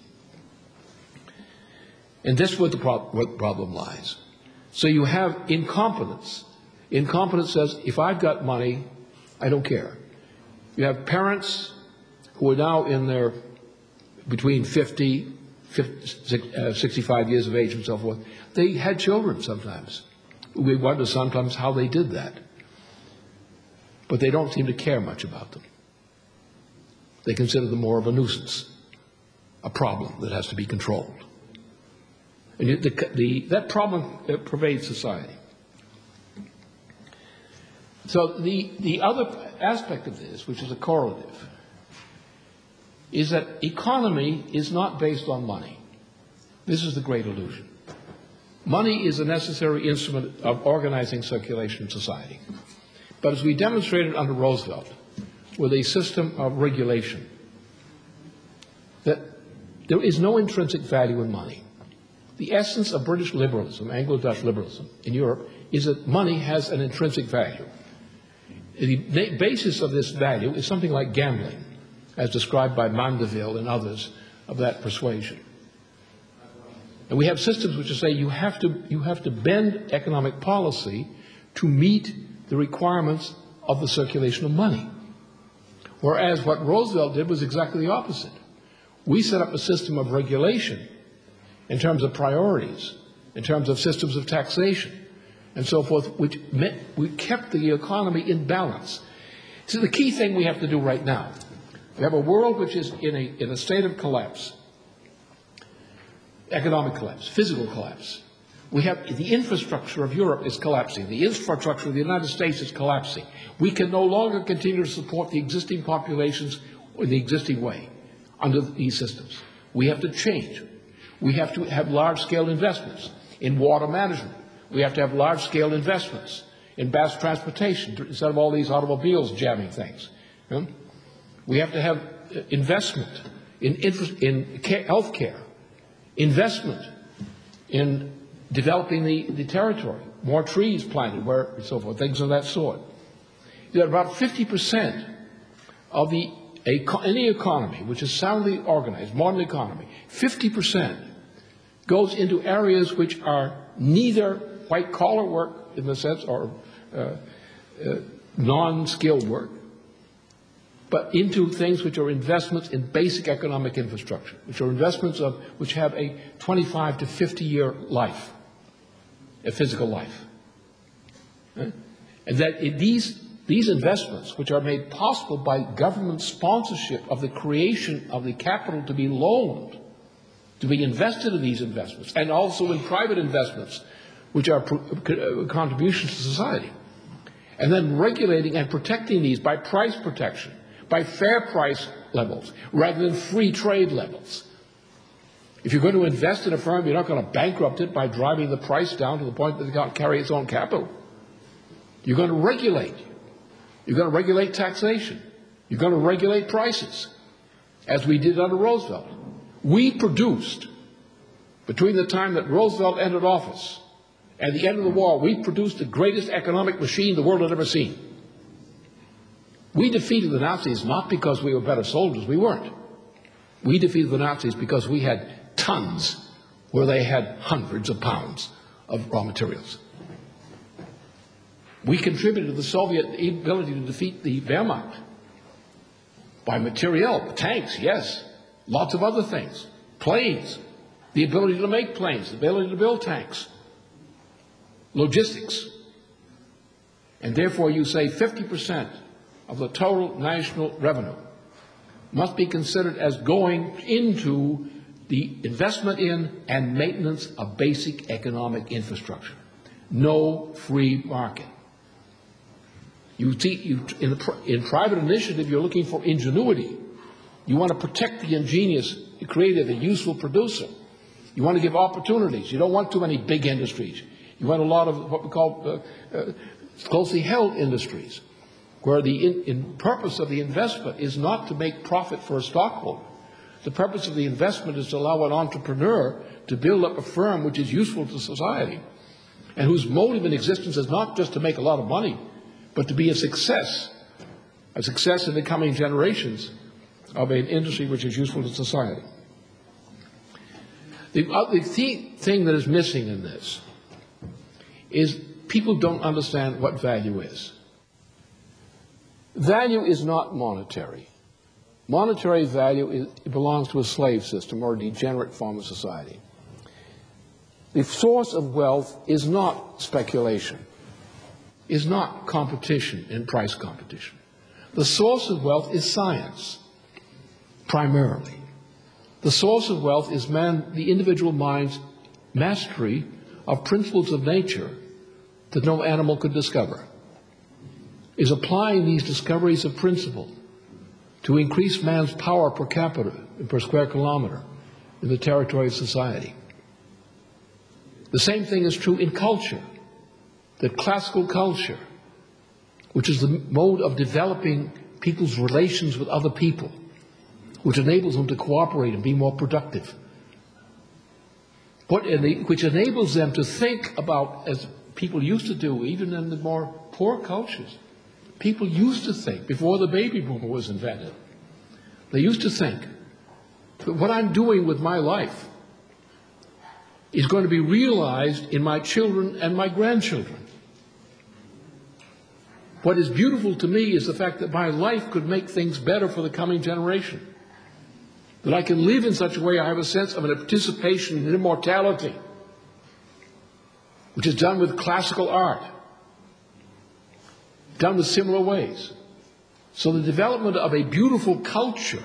And this is where the problem lies. So you have incompetence. Incompetence says, if I've got money, I don't care. You have parents who are now in their between 50, 65 years of age and so forth. They had children sometimes. We wonder sometimes how they did that. But they don't seem to care much about them. They consider them more of a nuisance, a problem that has to be controlled. And that problem pervades society. So the other aspect of this, which is a correlative, is that economy is not based on money. This is the great illusion. Money is a necessary instrument of organizing circulation in society. But as we demonstrated under Roosevelt, with a system of regulation, that there is no intrinsic value in money. The essence of British liberalism, Anglo-Dutch liberalism in Europe, is that money has an intrinsic value. The basis of this value is something like gambling, as described by Mandeville and others of that persuasion. And we have systems which say you have to bend economic policy to meet the requirements of the circulation of money. Whereas what Roosevelt did was exactly the opposite. We set up a system of regulation in terms of priorities, in terms of systems of taxation, and so forth, which meant we kept the economy in balance. So the key thing we have to do right now, we have a world which is in a state of collapse, economic collapse, physical collapse. We have the infrastructure of Europe is collapsing. The infrastructure of the United States is collapsing. We can no longer continue to support the existing populations in the existing way under these systems. We have to change. We have to have large-scale investments in water management. We have to have large-scale investments in mass transportation instead of all these automobiles jamming things. We have to have investment in health care, investment in developing the territory, more trees planted, and so forth, things of that sort. You have about 50% of any economy, which is soundly organized, modern economy, 50% goes into areas which are neither white-collar work, in the sense, or non-skilled work, but into things which are investments in basic economic infrastructure, which are investments which have a 25 to 50-year life, a physical life. And that these investments, which are made possible by government sponsorship of the creation of the capital to be loaned, to be invested in these investments, and also in private investments, which are contributions to society, and then regulating and protecting these by price protection, by fair price levels, rather than free trade levels. If you're going to invest in a firm, you're not going to bankrupt it by driving the price down to the point that it can't carry its own capital. You're going to regulate. You're going to regulate taxation. You're going to regulate prices, as we did under Roosevelt. We produced, between the time that Roosevelt entered office and the end of the war, we produced the greatest economic machine the world had ever seen. We defeated the Nazis not because we were better soldiers. We weren't. We defeated the Nazis because we had tons where they had hundreds of pounds of raw materials. We contributed to the Soviet ability to defeat the Wehrmacht by materiel, tanks, yes, lots of other things, planes, the ability to make planes, the ability to build tanks, logistics. And therefore you say 50% of the total national revenue must be considered as going into the investment in and maintenance of basic economic infrastructure. No free market. In private initiative, you're looking for ingenuity. You want to protect the ingenious, the creative, the useful producer. You want to give opportunities. You don't want too many big industries. You want a lot of what we call closely held industries, where the purpose of the investment is not to make profit for a stockholder. The purpose of the investment is to allow an entrepreneur to build up a firm which is useful to society and whose motive in existence is not just to make a lot of money, but to be a success in the coming generations of an industry which is useful to society. The thing that is missing in this is people don't understand what value is. Value is not monetary. Monetary value belongs to a slave system or a degenerate form of society. The source of wealth is not speculation, is not competition and price competition. The source of wealth is science, primarily. The source of wealth is the individual mind's mastery of principles of nature that no animal could discover, is applying these discoveries of principle to increase man's power per capita and per square kilometer in the territory of society. The same thing is true in culture, that classical culture, which is the mode of developing people's relations with other people, which enables them to cooperate and be more productive, which enables them to think about, as people used to do, even in the more poor cultures. People used to think, before the baby boomer was invented, they used to think that what I'm doing with my life is going to be realized in my children and my grandchildren. What is beautiful to me is the fact that my life could make things better for the coming generation. That I can live in such a way I have a sense of a participation in immortality, which is done with classical art, done with similar ways. So the development of a beautiful culture,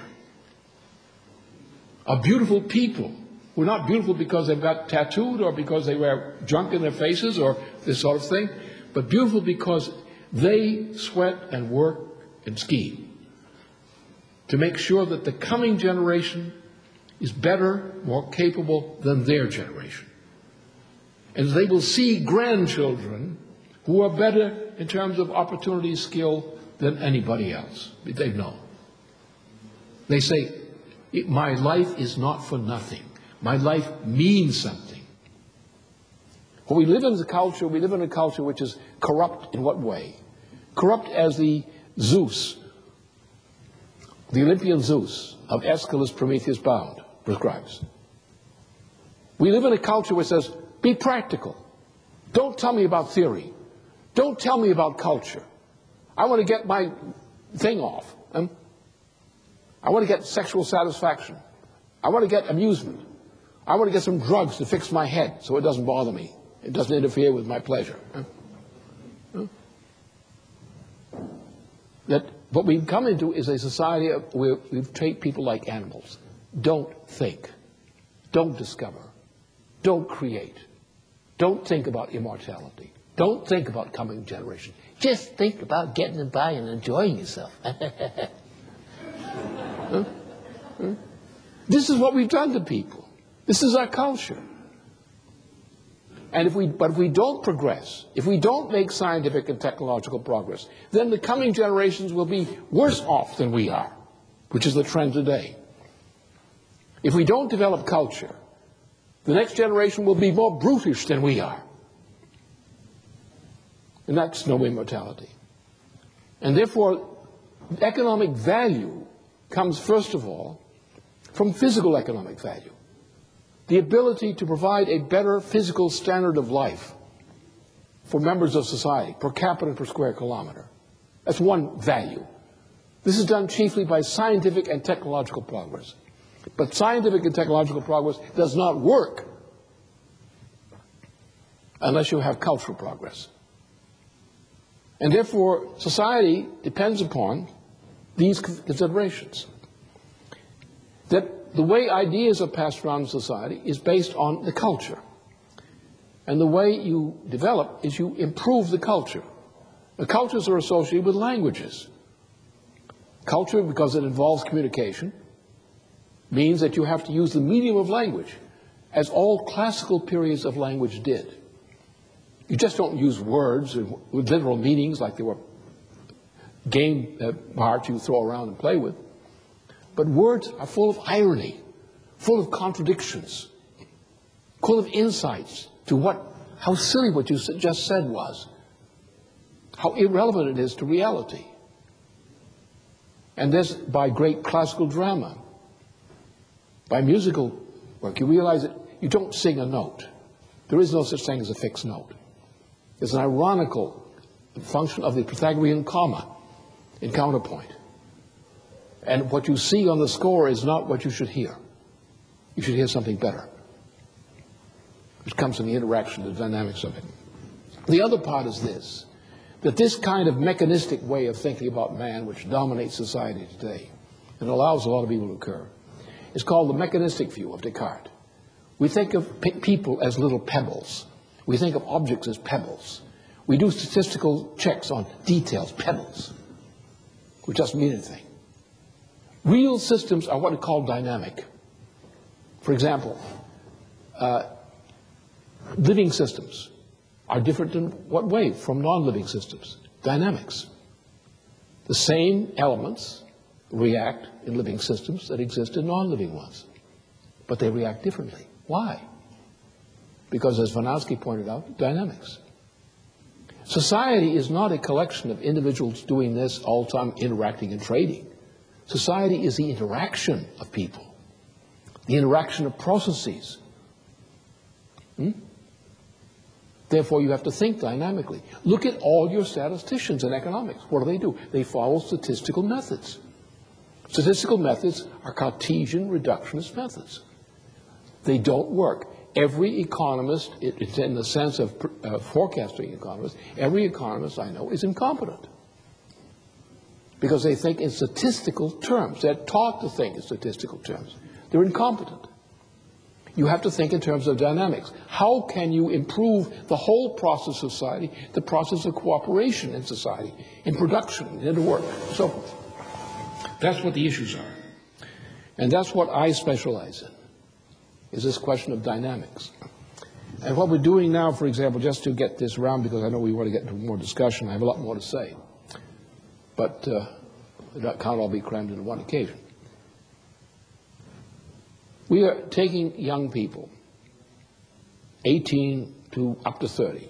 of beautiful people, who are not beautiful because they've got tattooed or because they wear junk in their faces or this sort of thing, but beautiful because they sweat and work and scheme to make sure that the coming generation is better, more capable than their generation. And they will see grandchildren who are better in terms of opportunity, skill than anybody else. They know. They say, my life is not for nothing. My life means something. When we live in a culture which is corrupt in what way? Corrupt as the Zeus, the Olympian Zeus of Aeschylus, Prometheus Bound prescribes. We live in a culture which says, be practical. Don't tell me about theory. Don't tell me about culture. I want to get my thing off. I want to get sexual satisfaction. I want to get amusement. I want to get some drugs to fix my head so it doesn't bother me. It doesn't interfere with my pleasure. That what we've come into is a society where we treat people like animals. Don't think. Don't discover. Don't create. Don't think about immortality. Don't think about coming generation. Just think about getting by and enjoying yourself. This is what we've done to people. This is our culture. And if we don't progress, if we don't make scientific and technological progress, then the coming generations will be worse off than we are, which is the trend today. If we don't develop culture, the next generation will be more brutish than we are. And that's no immortality. And therefore, economic value comes first of all from physical economic value. The ability to provide a better physical standard of life for members of society, per capita and per square kilometer. That's one value. This is done chiefly by scientific and technological progress. But scientific and technological progress does not work unless you have cultural progress. And therefore, society depends upon these considerations. That the way ideas are passed around in society is based on the culture. And the way you develop is you improve the culture. The cultures are associated with languages. Culture, because it involves communication, means that you have to use the medium of language, as all classical periods of language did. You just don't use words with literal meanings like they were game parts you throw around and play with. But words are full of irony, full of contradictions, full of insights to how silly what you just said was, how irrelevant it is to reality. And this by great classical drama, by musical work. You realize that you don't sing a note. There is no such thing as a fixed note. It's an ironical function of the Pythagorean comma in counterpoint. And what you see on the score is not what you should hear. You should hear something better, which comes from the interaction, the dynamics of it. The other part is this, that this kind of mechanistic way of thinking about man, which dominates society today and allows a lot of evil to occur, is called the mechanistic view of Descartes. We think of people as little pebbles. We think of objects as pebbles. We do statistical checks on details, pebbles, which doesn't mean anything. Real systems are what we call dynamic. For example, living systems are different in what way from non-living systems? Dynamics. The same elements react in living systems that exist in non-living ones, but they react differently. Why? Because, as Vronsky pointed out, dynamics. Society is not a collection of individuals doing this all the time, interacting and trading. Society is the interaction of people, the interaction of processes. Therefore, you have to think dynamically. Look at all your statisticians in economics. What do? They follow statistical methods. Statistical methods are Cartesian reductionist methods. They don't work. Every economist, in the sense of forecasting economists, every economist I know is incompetent. Because they think in statistical terms. They're taught to think in statistical terms. They're incompetent. You have to think in terms of dynamics. How can you improve the whole process of society, the process of cooperation in society, in production, in work, and so forth? That's what the issues are. And that's what I specialize in, is this question of dynamics. And what we're doing now, for example, just to get this around, because I know we want to get into more discussion, I have a lot more to say. But that can't all be crammed into one occasion. We are taking young people, 18 to up to 30.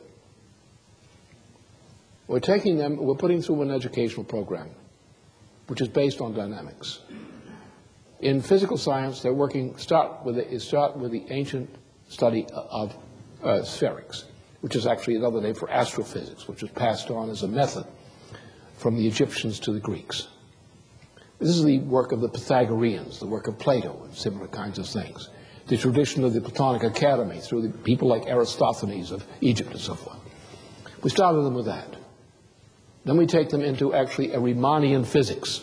We're taking them, we're putting through an educational program, which is based on dynamics. In physical science, they're working, start with the ancient study of spherics, which is actually another name for astrophysics, which was passed on as a method from the Egyptians to the Greeks. This is the work of the Pythagoreans, the work of Plato, and similar kinds of things. The tradition of the Platonic Academy through the people like Aristophanes of Egypt and so forth. We started them with that. Then we take them into actually a Riemannian physics.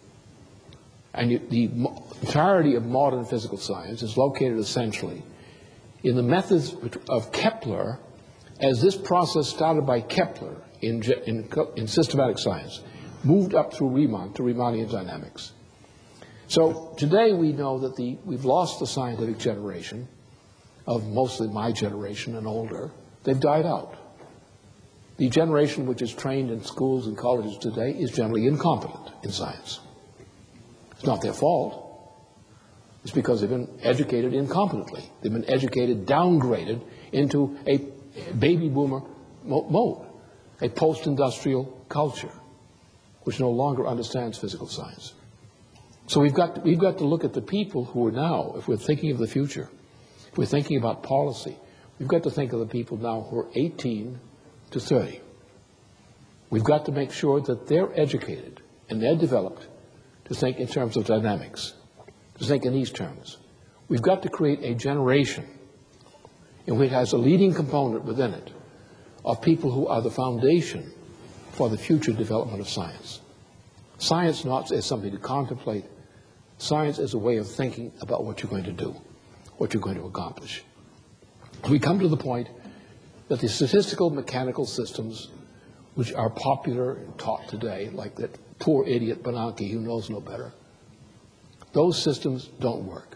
And the entirety of modern physical science is located essentially in the methods of Kepler, as this process started by Kepler in systematic science, moved up through Riemann to Riemannian dynamics. So today we know that we've lost the scientific generation of mostly my generation and older. They've died out. The generation which is trained in schools and colleges today is generally incompetent in science. It's not their fault. It's because they've been educated incompetently. They've been educated, downgraded into a baby boomer mode, a post-industrial culture, which no longer understands physical science. So we've got to look at the people who are now, if we're thinking of the future, if we're thinking about policy, we've got to think of the people now who are 18 to 30. We've got to make sure that they're educated and they're developed to think in terms of dynamics, to think in these terms. We've got to create a generation in which has a leading component within it of people who are the foundation for the future development of science. Science not as something to contemplate. Science is a way of thinking about what you're going to do, what you're going to accomplish. We come to the point that the statistical mechanical systems which are popular and taught today, like that poor idiot Bernanke who knows no better, those systems don't work.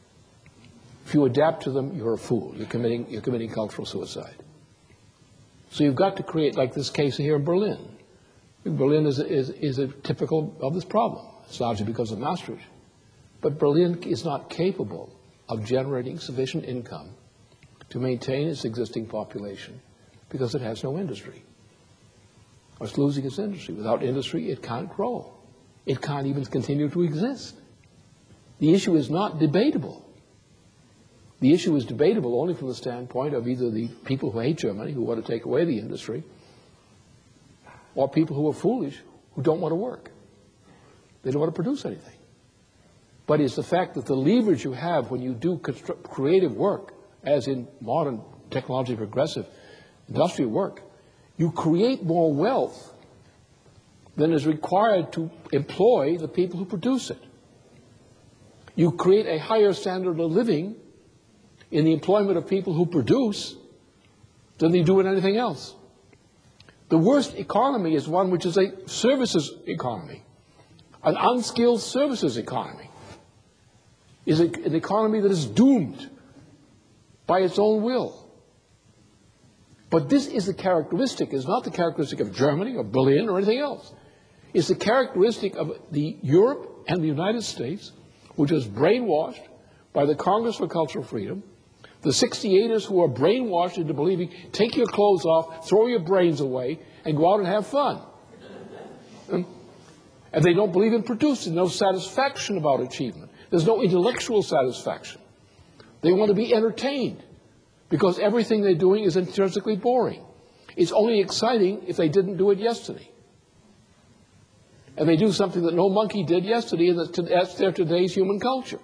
If you adapt to them, you're a fool. You're committing cultural suicide. So you've got to create, like this case here in Berlin. Berlin is a typical of this problem. It's largely because of Maastricht. But Berlin is not capable of generating sufficient income to maintain its existing population because it has no industry. Or it's losing its industry. Without industry, it can't grow. it can't even continue to exist. The issue is not debatable. The issue is debatable only from the standpoint of either the people who hate Germany, who want to take away the industry, or people who are foolish, who don't want to work. They don't want to produce anything. But it's the fact that the leverage you have when you do creative work, as in modern technology progressive industrial work, you create more wealth than is required to employ the people who produce it. You create a higher standard of living in the employment of people who produce than they do in anything else. The worst economy is one which is a services economy. An unskilled services economy is an economy that is doomed by its own will. But this is the characteristic, is not the characteristic of Germany or Berlin or anything else. It's the characteristic of the Europe and the United States, which is brainwashed by the Congress for Cultural Freedom, the 68ers who are brainwashed into believing, take your clothes off, throw your brains away, and go out and have fun. And they don't believe in producing, no satisfaction about achievement. There's no intellectual satisfaction. They want to be entertained because everything they're doing is intrinsically boring. It's only exciting if they didn't do it yesterday. And they do something that no monkey did yesterday, and that's their today's human culture.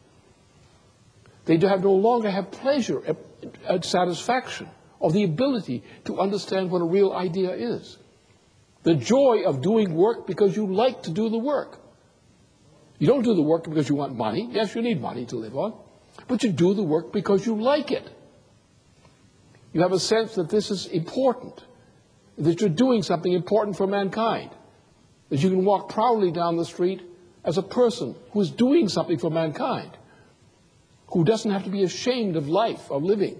They no longer have pleasure and satisfaction or the ability to understand what a real idea is. The joy of doing work because you like to do the work. You don't do the work because you want money. Yes, you need money to live on. But you do the work because you like it. You have a sense that this is important, that you're doing something important for mankind, that you can walk proudly down the street as a person who is doing something for mankind, who doesn't have to be ashamed of life, of living.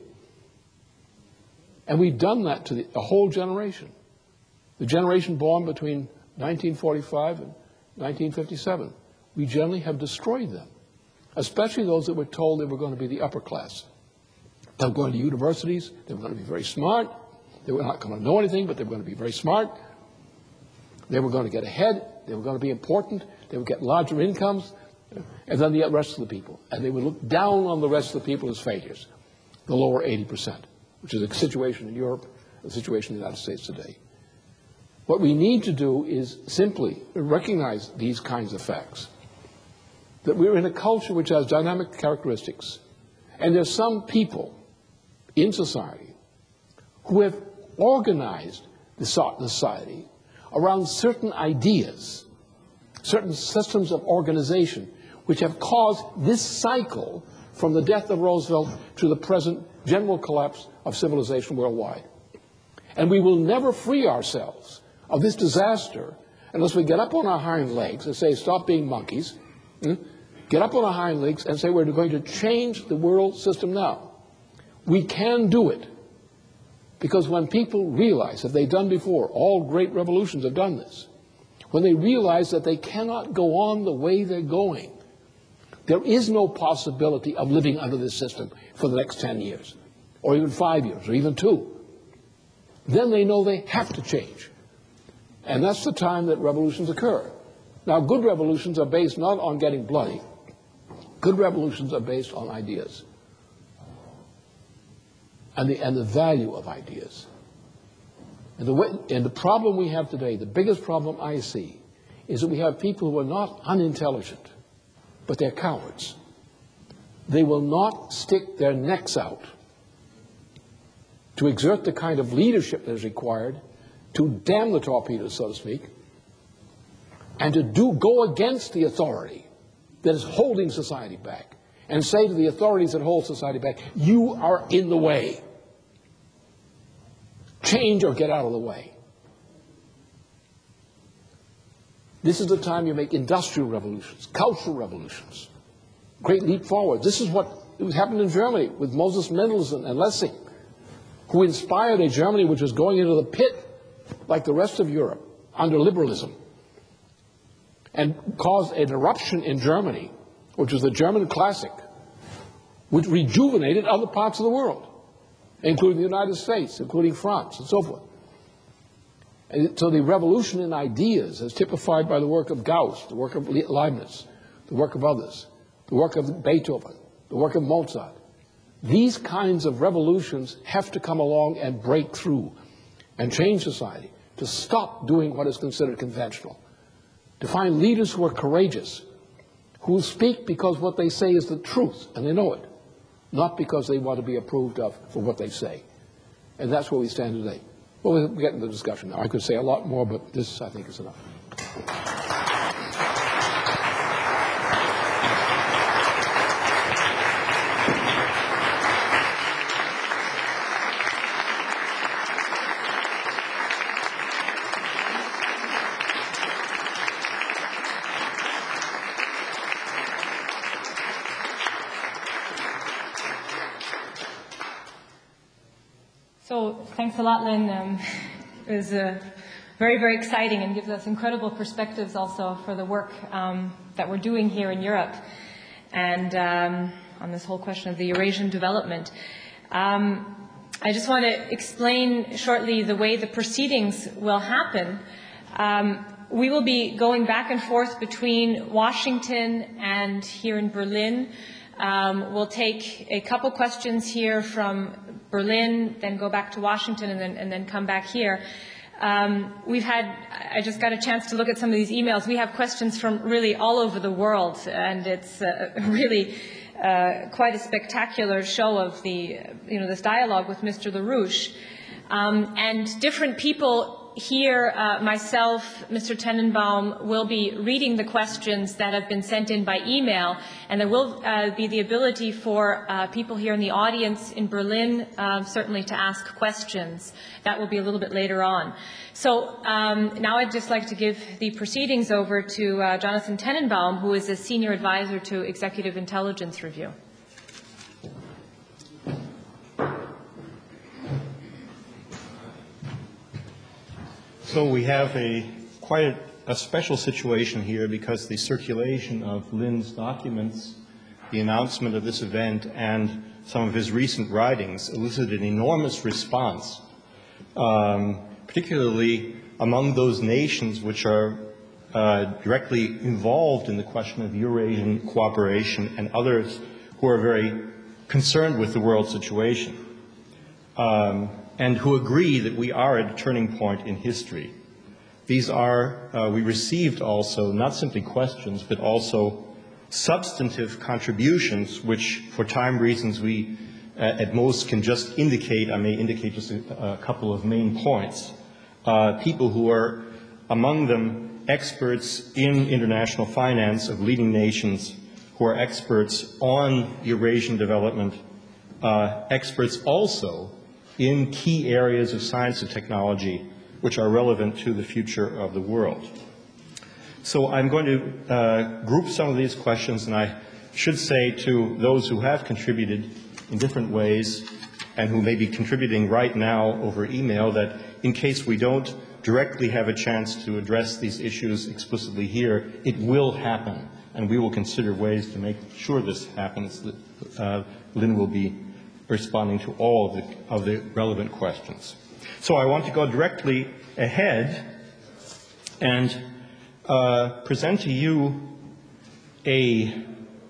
And we've done that to a whole generation. The generation born between 1945 and 1957, we generally have destroyed them, especially those that were told they were going to be the upper class. They were going to universities, they were going to be very smart, they were not going to know anything, but they were going to be very smart. They were going to get ahead, they were going to be important, they would get larger incomes, and then the rest of the people. And they would look down on the rest of the people as failures, the lower 80%, which is a situation in Europe, a situation in the United States today. What we need to do is simply recognize these kinds of facts, that we're in a culture which has dynamic characteristics, and there's some people in society who have organized the society around certain ideas, certain systems of organization, which have caused this cycle from the death of Roosevelt to the present general collapse of civilization worldwide. And we will never free ourselves of this disaster unless we get up on our hind legs and say, stop being monkeys, get up on our hind legs and say, we're going to change the world system now. We can do it. Because when people realize, as they've done before, all great revolutions have done this, when they realize that they cannot go on the way they're going, there is no possibility of living under this system for the next 10 years, or even 5 years, or even 2. Then they know they have to change. And that's the time that revolutions occur. Now, good revolutions are based not on getting bloody. Good revolutions are based on ideas and the value of ideas. And the problem we have today, the biggest problem I see, is that we have people who are not unintelligent, but they're cowards. They will not stick their necks out to exert the kind of leadership that is required to dam the torpedoes, so to speak, and to go against the authority that is holding society back, and say to the authorities that hold society back, you are in the way. Change or get out of the way. This is the time you make industrial revolutions, cultural revolutions, great leap forward. This is what happened in Germany with Moses Mendelssohn and Lessing, who inspired a Germany which was going into the pit like the rest of Europe under liberalism, and caused an eruption in Germany, which was the German classic, which rejuvenated other parts of the world, including the United States, including France, and so forth. And so the revolution in ideas, as typified by the work of Gauss, the work of Leibniz, the work of others, the work of Beethoven, the work of Mozart, these kinds of revolutions have to come along and break through and change society, to stop doing what is considered conventional, to find leaders who are courageous, who speak because what they say is the truth, and they know it, not because they want to be approved of for what they say. And that's where we stand today. Well, we'll get into the discussion now. I could say a lot more, but this, I think, is enough. So thanks a lot, Lynn. It was very, very exciting and gives us incredible perspectives also for the work that we're doing here in Europe and on this whole question of the Eurasian development. I just want to explain shortly the way the proceedings will happen. We will be going back and forth between Washington and here in Berlin. We'll take a couple questions here from Berlin, then go back to Washington, and then come back here. I just got a chance to look at some of these emails. We have questions from really all over the world, and it's really quite a spectacular show of this dialogue with Mr. LaRouche. And different people here, myself, Mr. Tenenbaum, will be reading the questions that have been sent in by email, and there will be the ability for people here in the audience in Berlin certainly to ask questions. That will be a little bit later on. So now I'd just like to give the proceedings over to Jonathan Tenenbaum, who is a senior advisor to Executive Intelligence Review. So we have quite a special situation here because the circulation of Lynn's documents, the announcement of this event, and some of his recent writings elicited an enormous response, particularly among those nations which are directly involved in the question of Eurasian cooperation and others who are very concerned with the world situation. And who agree that we are at a turning point in history. These are, we received also not simply questions, but also substantive contributions, which for time reasons we at most can just indicate, I may indicate just a couple of main points. People who are, among them, experts in international finance of leading nations, who are experts on Eurasian development, experts also in key areas of science and technology which are relevant to the future of the world. So I'm going to group some of these questions, and I should say to those who have contributed in different ways and who may be contributing right now over email that in case we don't directly have a chance to address these issues explicitly here, it will happen, and we will consider ways to make sure this happens. Lynn will be responding to all of the relevant questions. So I want to go directly ahead and present to you a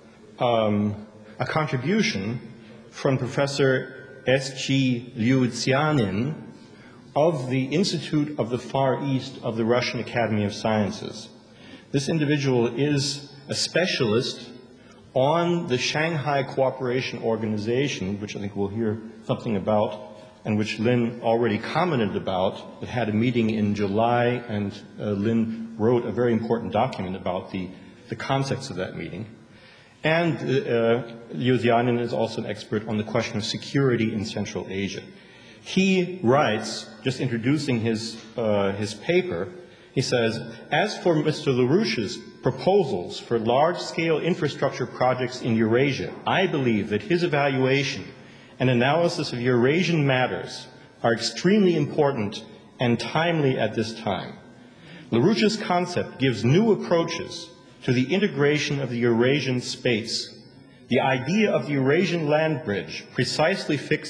contribution from Professor S.G. Liu Xianin of the Institute of the Far East of the Russian Academy of Sciences. This individual is a specialist on the Shanghai Cooperation Organization, which I think we'll hear something about, and which Lynn already commented about. It had a meeting in July, and Lynn wrote a very important document about the concepts of that meeting. And Liu Xianin is also an expert on the question of security in Central Asia. He writes, just introducing his paper, he says, as for Mr. LaRouche's proposals for large-scale infrastructure projects in Eurasia, I believe that his evaluation and analysis of Eurasian matters are extremely important and timely at this time. LaRouche's concept gives new approaches to the integration of the Eurasian space. The idea of the Eurasian land bridge precisely fits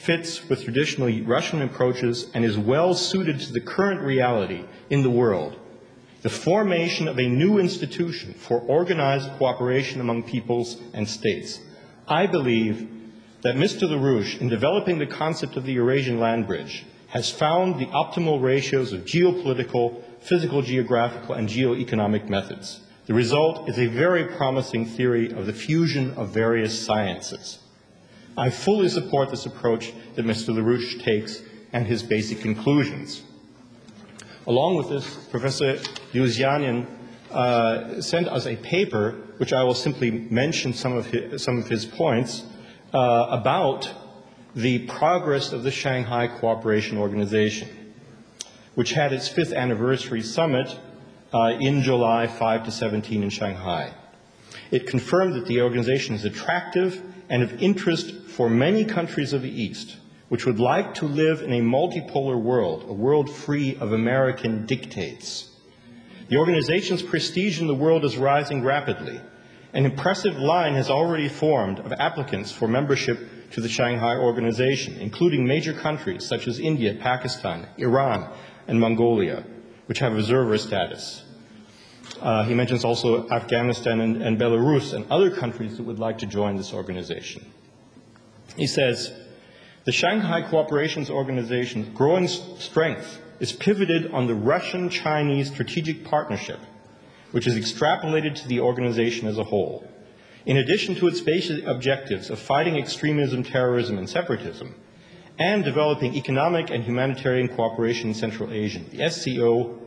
fits with traditionally Russian approaches and is well suited to the current reality in the world, the formation of a new institution for organized cooperation among peoples and states. I believe that Mr. LaRouche, in developing the concept of the Eurasian land bridge, has found the optimal ratios of geopolitical, physical, geographical, and geoeconomic methods. The result is a very promising theory of the fusion of various sciences. I fully support this approach that Mr. LaRouche takes and his basic conclusions. Along with this, Professor Yuzianin sent us a paper, which I will simply mention some of his points, about the progress of the Shanghai Cooperation Organization, which had its 5th anniversary summit in July 5 to 17 in Shanghai. It confirmed that the organization is attractive and of interest for many countries of the East, which would like to live in a multipolar world, a world free of American dictates. The organization's prestige in the world is rising rapidly. An impressive line has already formed of applicants for membership to the Shanghai Organization, including major countries such as India, Pakistan, Iran, and Mongolia, which have observer status. He mentions also Afghanistan and Belarus and other countries that would like to join this organization. He says, the Shanghai Cooperation Organization's growing strength is pivoted on the Russian-Chinese strategic partnership, which is extrapolated to the organization as a whole. In addition to its basic objectives of fighting extremism, terrorism, and separatism, and developing economic and humanitarian cooperation in Central Asia, the SCO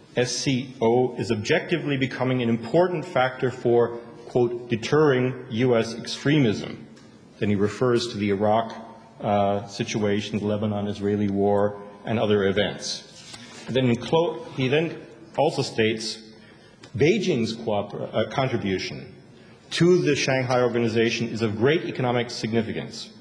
is objectively becoming an important factor for, quote, deterring U.S. extremism. Then he refers to the Iraq situation, the Lebanon-Israeli war, and other events. And then he then also states Beijing's contribution to the Shanghai Organization is of great economic significance,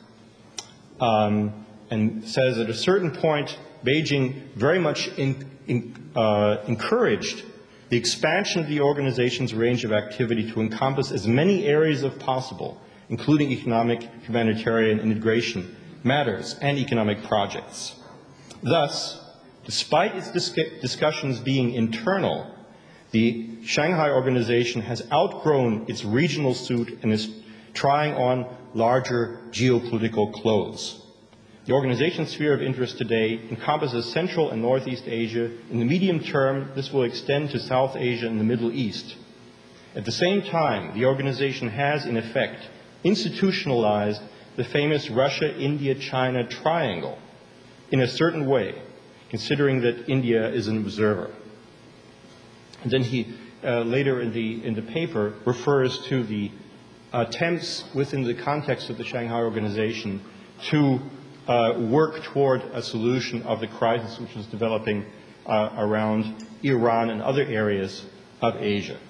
and says at a certain point, Beijing very much encouraged the expansion of the organization's range of activity to encompass as many areas as possible, including economic, humanitarian, integration matters, and economic projects. Thus, despite its discussions being internal, the Shanghai Organization has outgrown its regional suit and is trying on larger geopolitical clothes. The organization's sphere of interest today encompasses Central and Northeast Asia. In the medium term, this will extend to South Asia and the Middle East. At the same time, the organization has, in effect, institutionalized the famous Russia-India-China triangle in a certain way, considering that India is an observer. And then he later in the paper refers to the attempts within the context of the Shanghai Organization to work toward a solution of the crisis which is developing around Iran and other areas of Asia.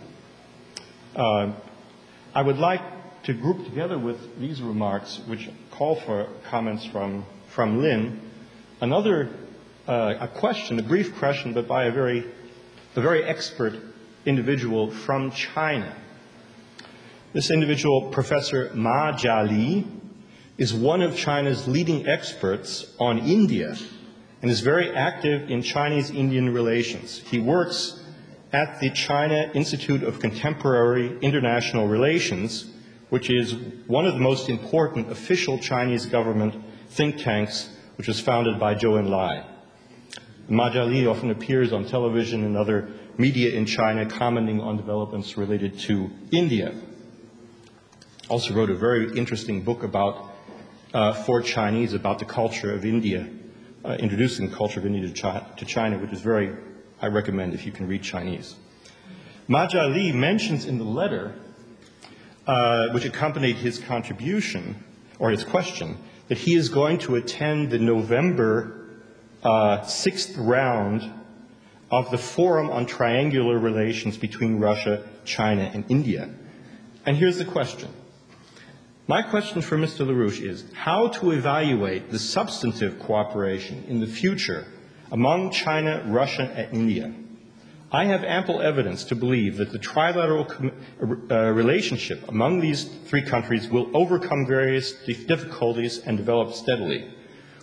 I would like to group together with these remarks, which call for comments from Lynn, another a question, a brief question, but by a very expert individual from China. This individual, Professor Ma Jiali, is one of China's leading experts on India and is very active in Chinese-Indian relations. He works at the China Institute of Contemporary International Relations, which is one of the most important official Chinese government think tanks, which was founded by Zhou Enlai. Ma Jiali often appears on television and other media in China commenting on developments related to India. Also wrote a very interesting book about for Chinese about the culture of India, introducing the culture of India to China, which is very, I recommend if you can read Chinese. Ma Jiali mentions in the letter, which accompanied his contribution, or his question, that he is going to attend the November 6th round of the Forum on Triangular Relations between Russia, China, and India. And here's the question. My question for Mr. LaRouche is how to evaluate the substantive cooperation in the future among China, Russia, and India. I have ample evidence to believe that the trilateral relationship among these three countries will overcome various difficulties and develop steadily.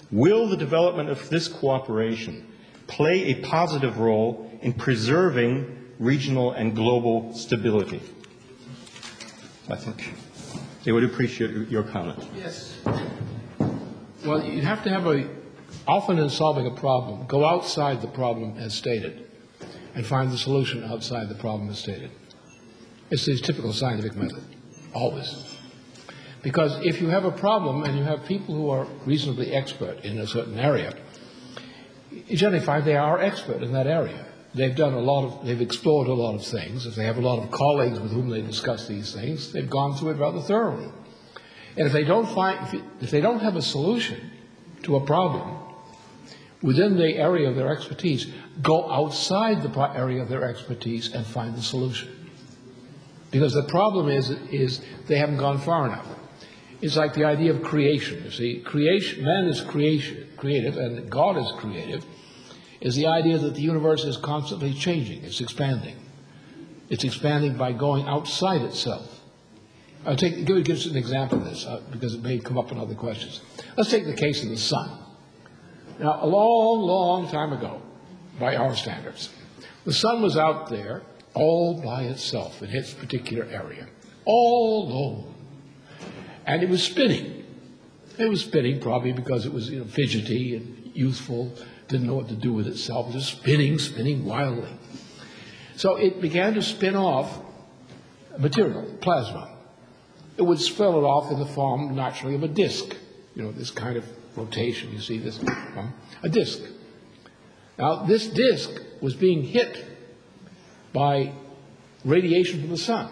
Will the development of this cooperation play a positive role in preserving regional and global stability? I think they would appreciate your comment. Yes. Well, you have to often in solving a problem, go outside the problem as stated and find the solution outside the problem as stated. It's the typical scientific method, always. Because if you have a problem and you have people who are reasonably expert in a certain area, you generally find they are expert in that area. They've explored a lot of things. If they have a lot of colleagues with whom they discuss these things, they've gone through it rather thoroughly. And if they don't have a solution to a problem within the area of their expertise, go outside the area of their expertise and find the solution. Because the problem is they haven't gone far enough. It's like the idea of creation. You see, man is creative, and God is creative, is the idea that the universe is constantly changing. It's expanding. It's expanding by going outside itself. I'll give you an example of this, because it may come up in other questions. Let's take the case of the sun. Now, a long, long time ago, by our standards, the sun was out there all by itself in its particular area, all alone. And it was spinning. It was spinning probably because it was fidgety and youthful, didn't know what to do with itself. It was spinning wildly. So it began to spin off material, plasma. It would spill it off in the form, naturally, of a disk. This kind of rotation, you see this, a disk. Now, this disk was being hit by radiation from the sun.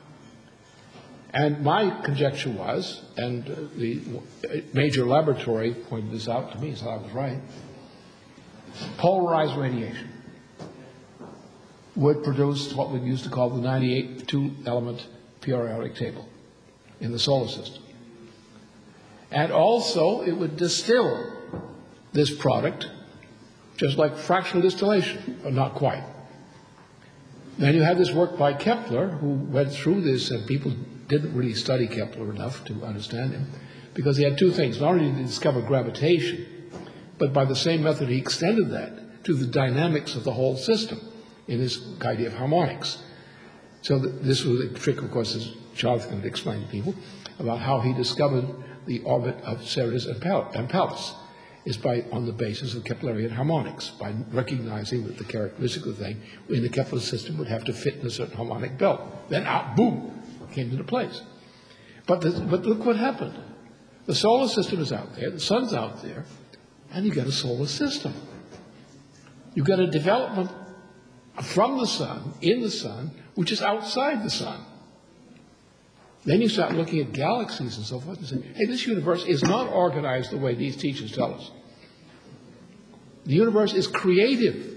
And my conjecture was, and the major laboratory pointed this out to me, so I was right, polarized radiation would produce what we used to call the 98 two-element periodic table in the solar system. And also, it would distill this product, just like fractional distillation, but not quite. Then you have this work by Kepler, who went through this, and people didn't really study Kepler enough to understand him, because he had two things. Not only did he discover gravitation, but by the same method he extended that to the dynamics of the whole system in his idea of harmonics. So this was a trick, of course, as Jonathan had explained to people, about how he discovered the orbit of Ceres and Pallas, is on the basis of Keplerian harmonics, by recognizing that the characteristic of the thing in the Kepler system would have to fit in a certain harmonic belt. Then out, boom, came into place. But look what happened. The solar system is out there, the sun's out there, and you get a solar system. You get a development from the sun, in the sun, which is outside the sun. Then you start looking at galaxies and so forth and say, hey, this universe is not organized the way these teachers tell us. The universe is creative.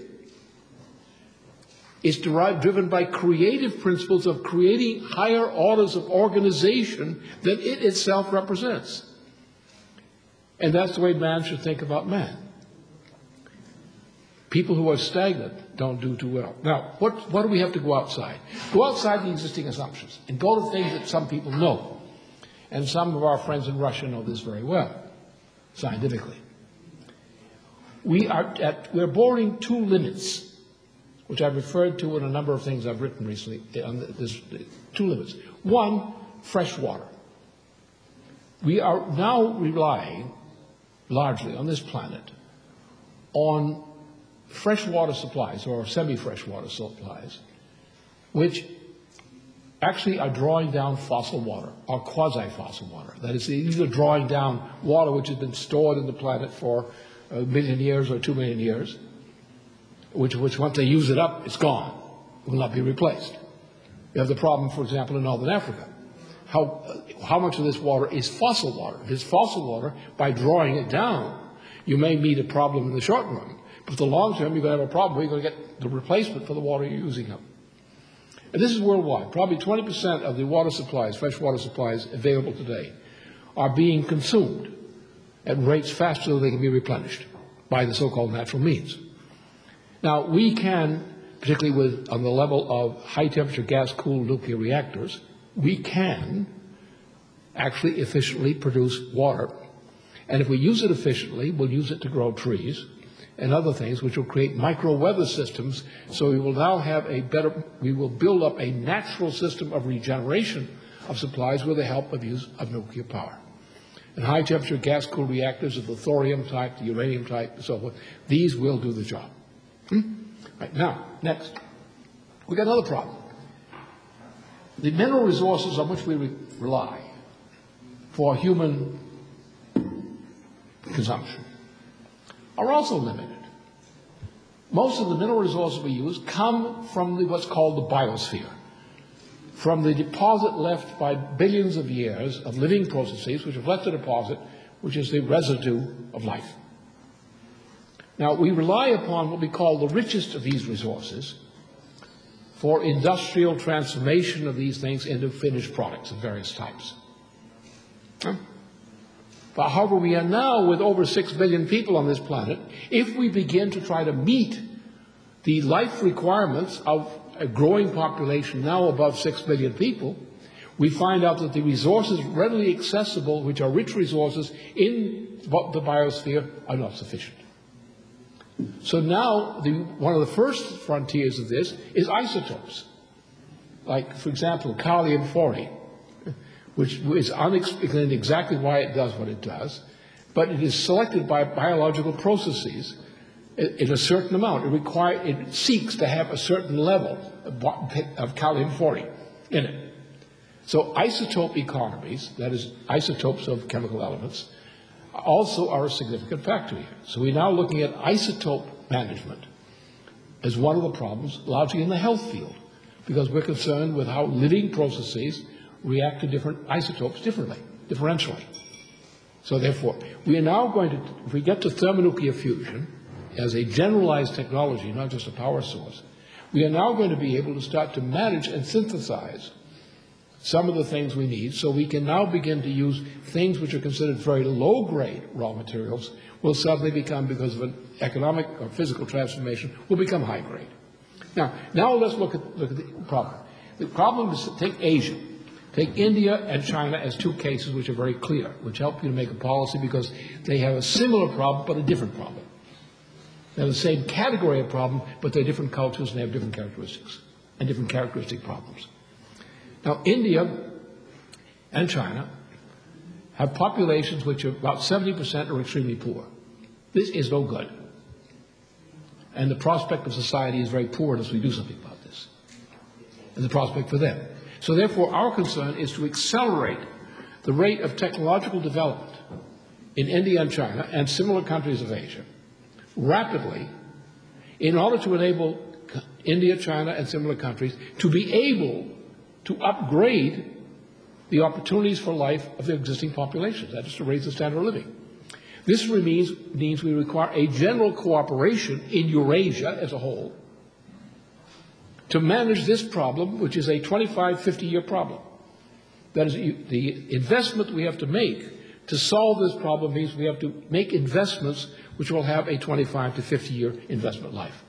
It's driven by creative principles of creating higher orders of organization than it itself represents. And that's the way man should think about man. People who are stagnant don't do too well. Now, what do we have to go outside? Go outside the existing assumptions and go to things that some people know. And some of our friends in Russia know this very well, scientifically. We're boring two limits, which I've referred to in a number of things I've written recently, on this, two limits. One, fresh water. We are now relying largely on this planet on freshwater supplies or semi-freshwater supplies, which actually are drawing down fossil water or quasi-fossil water. That is, either drawing down water which has been stored in the planet for 1 million years or 2 million years, which once they use it up, it's gone. It will not be replaced. You have the problem, for example, in Northern Africa. How much of this water is fossil water? If it's fossil water, by drawing it down, you may meet a problem in the short run. But for the long term, you're going to have a problem where you're going to get the replacement for the water you're using up. And this is worldwide. Probably 20% of the water supplies, fresh water supplies available today, are being consumed at rates faster than they can be replenished by the so-called natural means. Now, we can, particularly on the level of high-temperature gas-cooled nuclear reactors, we can actually efficiently produce water And if we use it efficiently, we'll use it to grow trees and other things which will create micro-weather systems. So we will now have we will build up a natural system of regeneration of supplies with the help of use of nuclear power. And high-temperature gas-cooled reactors of the thorium type, the uranium type, and so forth, these will do the job. Right, now, next. We've got another problem. The mineral resources on which we rely for human consumption are also limited. Most of the mineral resources we use come from what's called the biosphere, from the deposit left by billions of years of living processes which have left a deposit which is the residue of life. Now, we rely upon what we call the richest of these resources for industrial transformation of these things into finished products of various types. But however, we are now, with over 6 billion people on this planet, if we begin to try to meet the life requirements of a growing population now above 6 billion people, we find out that the resources readily accessible, which are rich resources in the biosphere, are not sufficient. So now, one of the first frontiers of this is isotopes. Like, for example, Gallium-40, which is unexplained exactly why it does what it does, but it is selected by biological processes in a certain amount. It seeks to have a certain level of Gallium-40 in it. So isotope economies, that is, isotopes of chemical elements, also are a significant factor here. So we're now looking at isotope management as one of the problems, largely in the health field, because we're concerned with how living processes react to different isotopes differentially. So therefore, we are now going to, if we get to thermonuclear fusion as a generalized technology, not just a power source, we are now going to be able to start to manage and synthesize some of the things we need, so we can now begin to use things which are considered very low-grade raw materials will suddenly become, because of an economic or physical transformation, will become high-grade. Now let's look at the problem. The problem is, take Asia. Take India and China as two cases which are very clear, which help you to make a policy because they have a similar problem but a different problem. They're the same category of problem, but they're different cultures and they have different characteristics and different characteristic problems. Now, India and China have populations which are about 70% are extremely poor. This is no good. And the prospect of society is very poor unless we do something about this. And the prospect for them. So therefore, our concern is to accelerate the rate of technological development in India and China and similar countries of Asia rapidly in order to enable India, China, and similar countries to be able to upgrade the opportunities for life of their existing populations. That is to raise the standard of living. This means we require a general cooperation in Eurasia as a whole to manage this problem, which is a 25, 50-year problem. That is, the investment we have to make to solve this problem means we have to make investments which will have a 25 to 50-year investment life.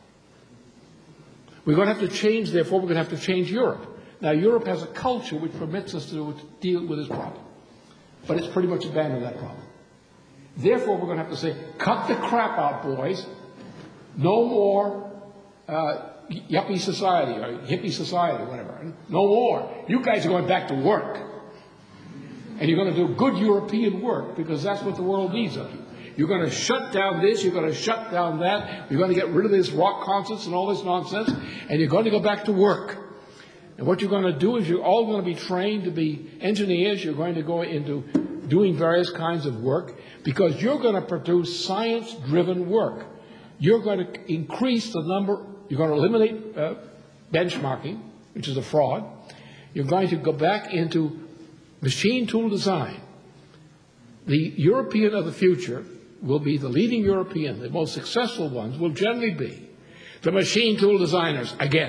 We're going to have to change, therefore, we're going to have to change Europe. Now, Europe has a culture which permits us to deal with this problem, but it's pretty much abandoned that problem. Therefore, we're going to have to say, cut the crap out, boys. No more yuppie society or hippie society or whatever. No more. You guys are going back to work. And you're going to do good European work because that's what the world needs of you. You're going to shut down this, you're going to shut down that, you're going to get rid of this rock concerts and all this nonsense, and you're going to go back to work. And what you're going to do is you're all going to be trained to be engineers. You're going to go into doing various kinds of work because you're going to produce science-driven work. You're going to increase the number, you're going to eliminate benchmarking, which is a fraud. You're going to go back into machine tool design. The European of the future will be the leading European, the most successful ones will generally be the machine tool designers again.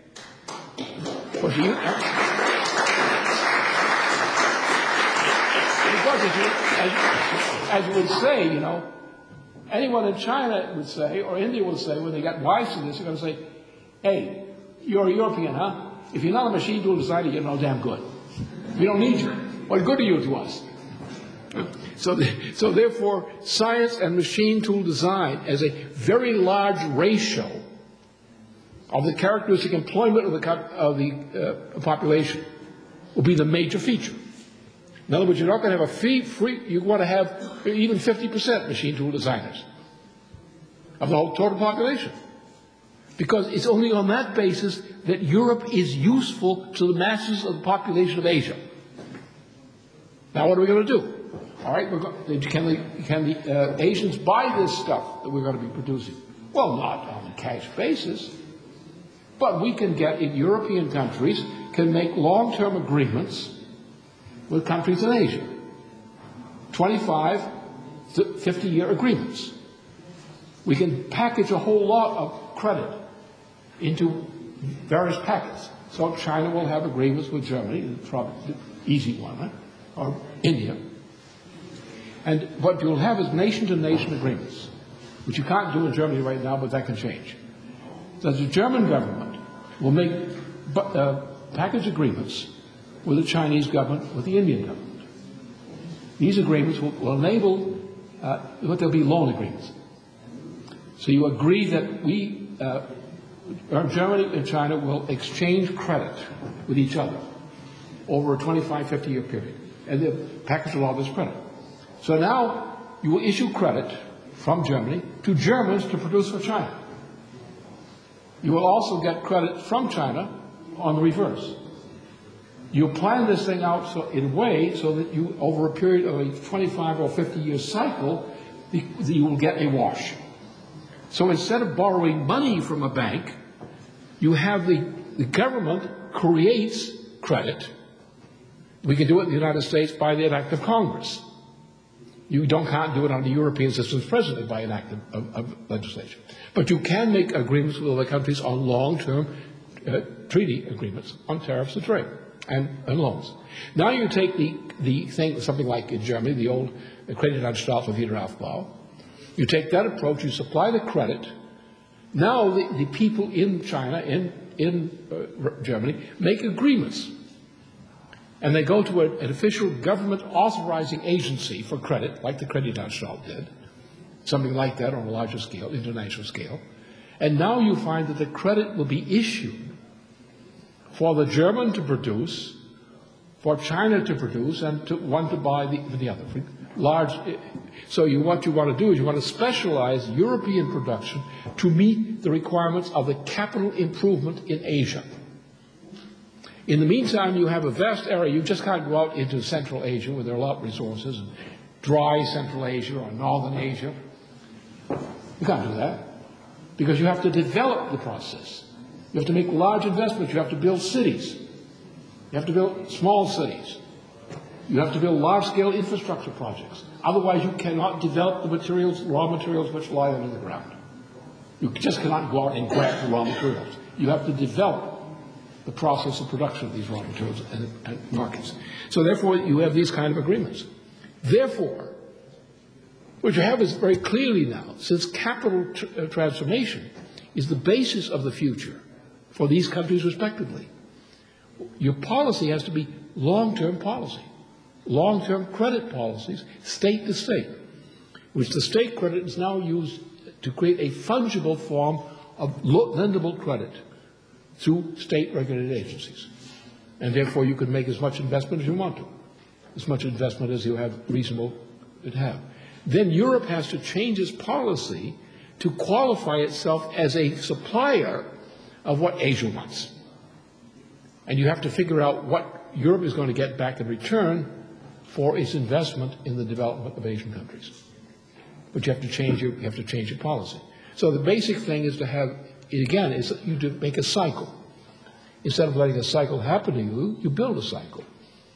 Because as you would say, you know, anyone in China would say, or India would say, when they got wise to this, they're going to say, hey, you're a European, huh? If you're not a machine tool designer, you're no damn good. We don't need you. What good are you to us? So therefore, science and machine tool design as a very large ratio of the characteristic employment of the population will be the major feature. In other words, you're not going to have you want to have even 50% machine tool designers of the whole total population. Because it's only on that basis that Europe is useful to the masses of the population of Asia. Now what are we going to do? All right, can the Asians buy this stuff that we're going to be producing? Well, not on a cash basis. But we can get, in European countries, can make long-term agreements with countries in Asia. 25 to 50-year agreements. We can package a whole lot of credit into various packets. So China will have agreements with Germany, probably the easy one, right? Or India. And what you'll have is nation-to-nation agreements, which you can't do in Germany right now, but that can change. So the German government will make package agreements with the Chinese government, with the Indian government. These agreements will enable, but there'll be loan agreements. So you agree that Germany and China will exchange credit with each other over a 25, 50-year period. And they'll package a lot of this credit. So now you will issue credit from Germany to Germans to produce for China. You will also get credit from China on the reverse. You plan this thing out in a way so that you, over a period of a 25 or 50-year cycle, you will get a wash. So instead of borrowing money from a bank, you have the government creates credit. We can do it in the United States by the act of Congress. You can't do it under European systems presently by an act of legislation. But you can make agreements with other countries on long-term treaty agreements on tariffs and trade and loans. Now you take the thing, something like in Germany, the old Kreditanstalt für Wiederaufbau. You take that approach, you supply the credit. Now the people in China, in Germany, make agreements. And they go to an official government authorizing agency for credit, like the Kreditanstalt did, something like that on a larger scale, international scale. And now you find that the credit will be issued for the German to produce, for China to produce, and one to buy the other. So what you want to do is you want to specialize European production to meet the requirements of the capital improvement in Asia. In the meantime, you have a vast area. You just can't go out into Central Asia where there are a lot of resources, and dry Central Asia or Northern Asia. You can't do that because you have to develop the process. You have to make large investments. You have to build cities. You have to build small cities. You have to build large-scale infrastructure projects. Otherwise, you cannot develop the materials, raw materials which lie under the ground. You just cannot go out and grab the raw materials. You have to develop the process of production of these raw materials and markets. So therefore, you have these kind of agreements. Therefore, what you have is very clearly now, since capital transformation is the basis of the future for these countries respectively, your policy has to be long-term policy, long-term credit policies, state to state, which the state credit is now used to create a fungible form of lendable credit through state-regulated agencies. And therefore, you can make as much investment as you want to, as much investment as you have reasonable to have. Then Europe has to change its policy to qualify itself as a supplier of what Asia wants. And you have to figure out what Europe is going to get back in return for its investment in the development of Asian countries. But you have to change your policy. So the basic thing is to have, again, is you to make a cycle. Instead of letting a cycle happen to you, you build a cycle.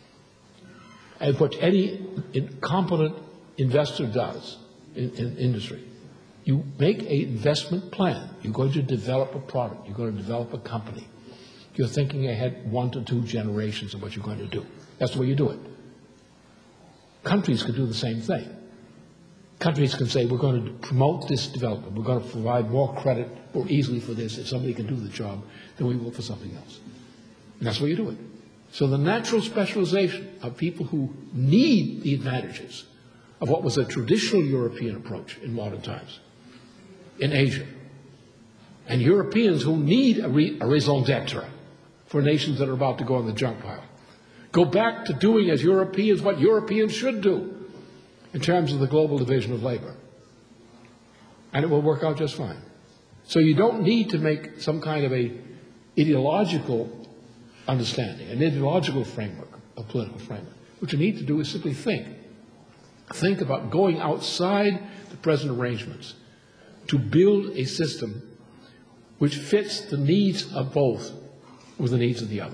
And what any competent investor does in industry, you make an investment plan. You're going to develop a product. You're going to develop a company. You're thinking ahead 1 to 2 generations of what you're going to do. That's the way you do it. Countries can do the same thing. Countries can say, we're going to promote this development. We're going to provide more credit more easily for this if somebody can do the job than we will for something else. And that's the way you do it. So the natural specialization of people who need the advantages of what was a traditional European approach in modern times in Asia. And Europeans who need a raison d'etre for nations that are about to go on the junk pile. Go back to doing as Europeans what Europeans should do in terms of the global division of labor. And it will work out just fine. So you don't need to make some kind of a ideological understanding, an ideological framework, a political framework. What you need to do is simply think. Think about going outside the present arrangements to build a system which fits the needs of both with the needs of the other.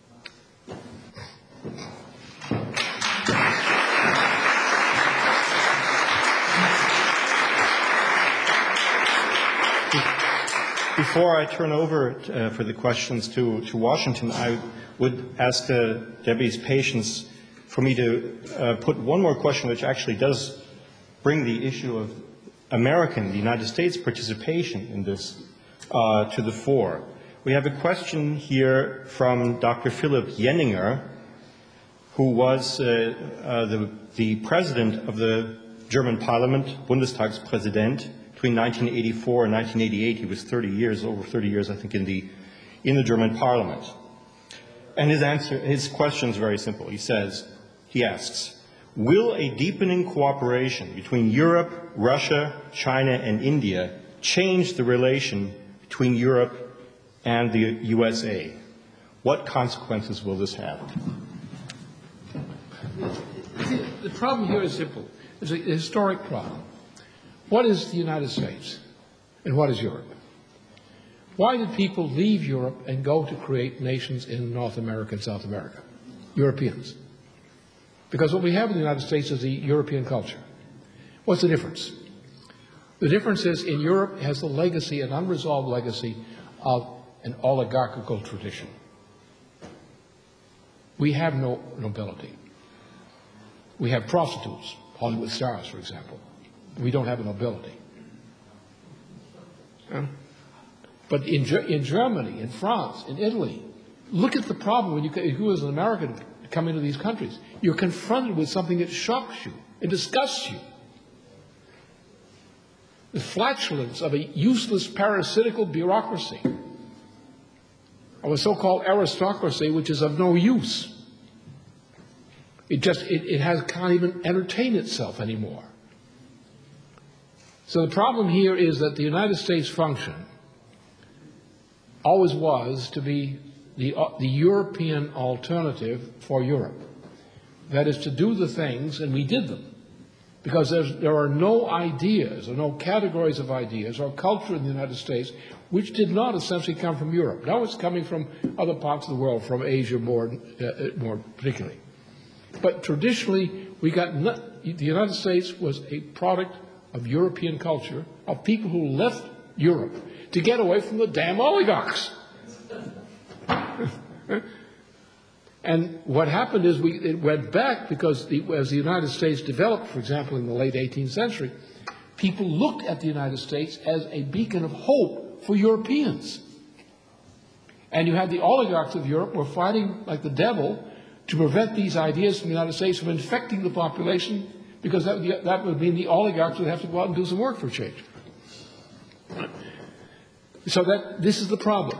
Before I turn over for the questions to Washington, I would ask Debbie's patience for me to put one more question, which actually does bring the issue of the United States participation in this to the fore. We have a question here from Dr. Philipp Jenninger, who was the president of the German Parliament, Bundestagspräsident, between 1984 and 1988. He was over 30 years, I think, in the German Parliament. And his question is very simple. He asks, will a deepening cooperation between Europe, Russia, China, and India change the relation between Europe and the USA? What consequences will this have? The problem here is simple. It's a historic problem. What is the United States and what is Europe? Why did people leave Europe and go to create nations in North America and South America? Europeans. Because what we have in the United States is the European culture. What's the difference? The difference is in Europe it has the legacy, an unresolved legacy of an oligarchical tradition. We have no nobility. We have prostitutes, Hollywood stars, for example. We don't have a nobility. But in Germany, in France, in Italy, look at the problem when you as an American come into these countries. You're confronted with something that shocks you, it disgusts you. The flatulence of a useless parasitical bureaucracy, of a so-called aristocracy which is of no use. It can't even entertain itself anymore. So the problem here is that the United States function always was to be the European alternative for Europe. That is to do the things, and we did them, because there are no ideas or no categories of ideas or culture in the United States which did not essentially come from Europe. Now it's coming from other parts of the world, from Asia more particularly. But traditionally, the United States was a product of European culture, of people who left Europe to get away from the damn oligarchs. And what happened is it went back because as the United States developed, for example, in the late 18th century, people looked at the United States as a beacon of hope for Europeans. And you had the oligarchs of Europe were fighting like the devil to prevent these ideas from the United States from infecting the population, because that would mean the oligarchs would have to go out and do some work for a change. So this is the problem.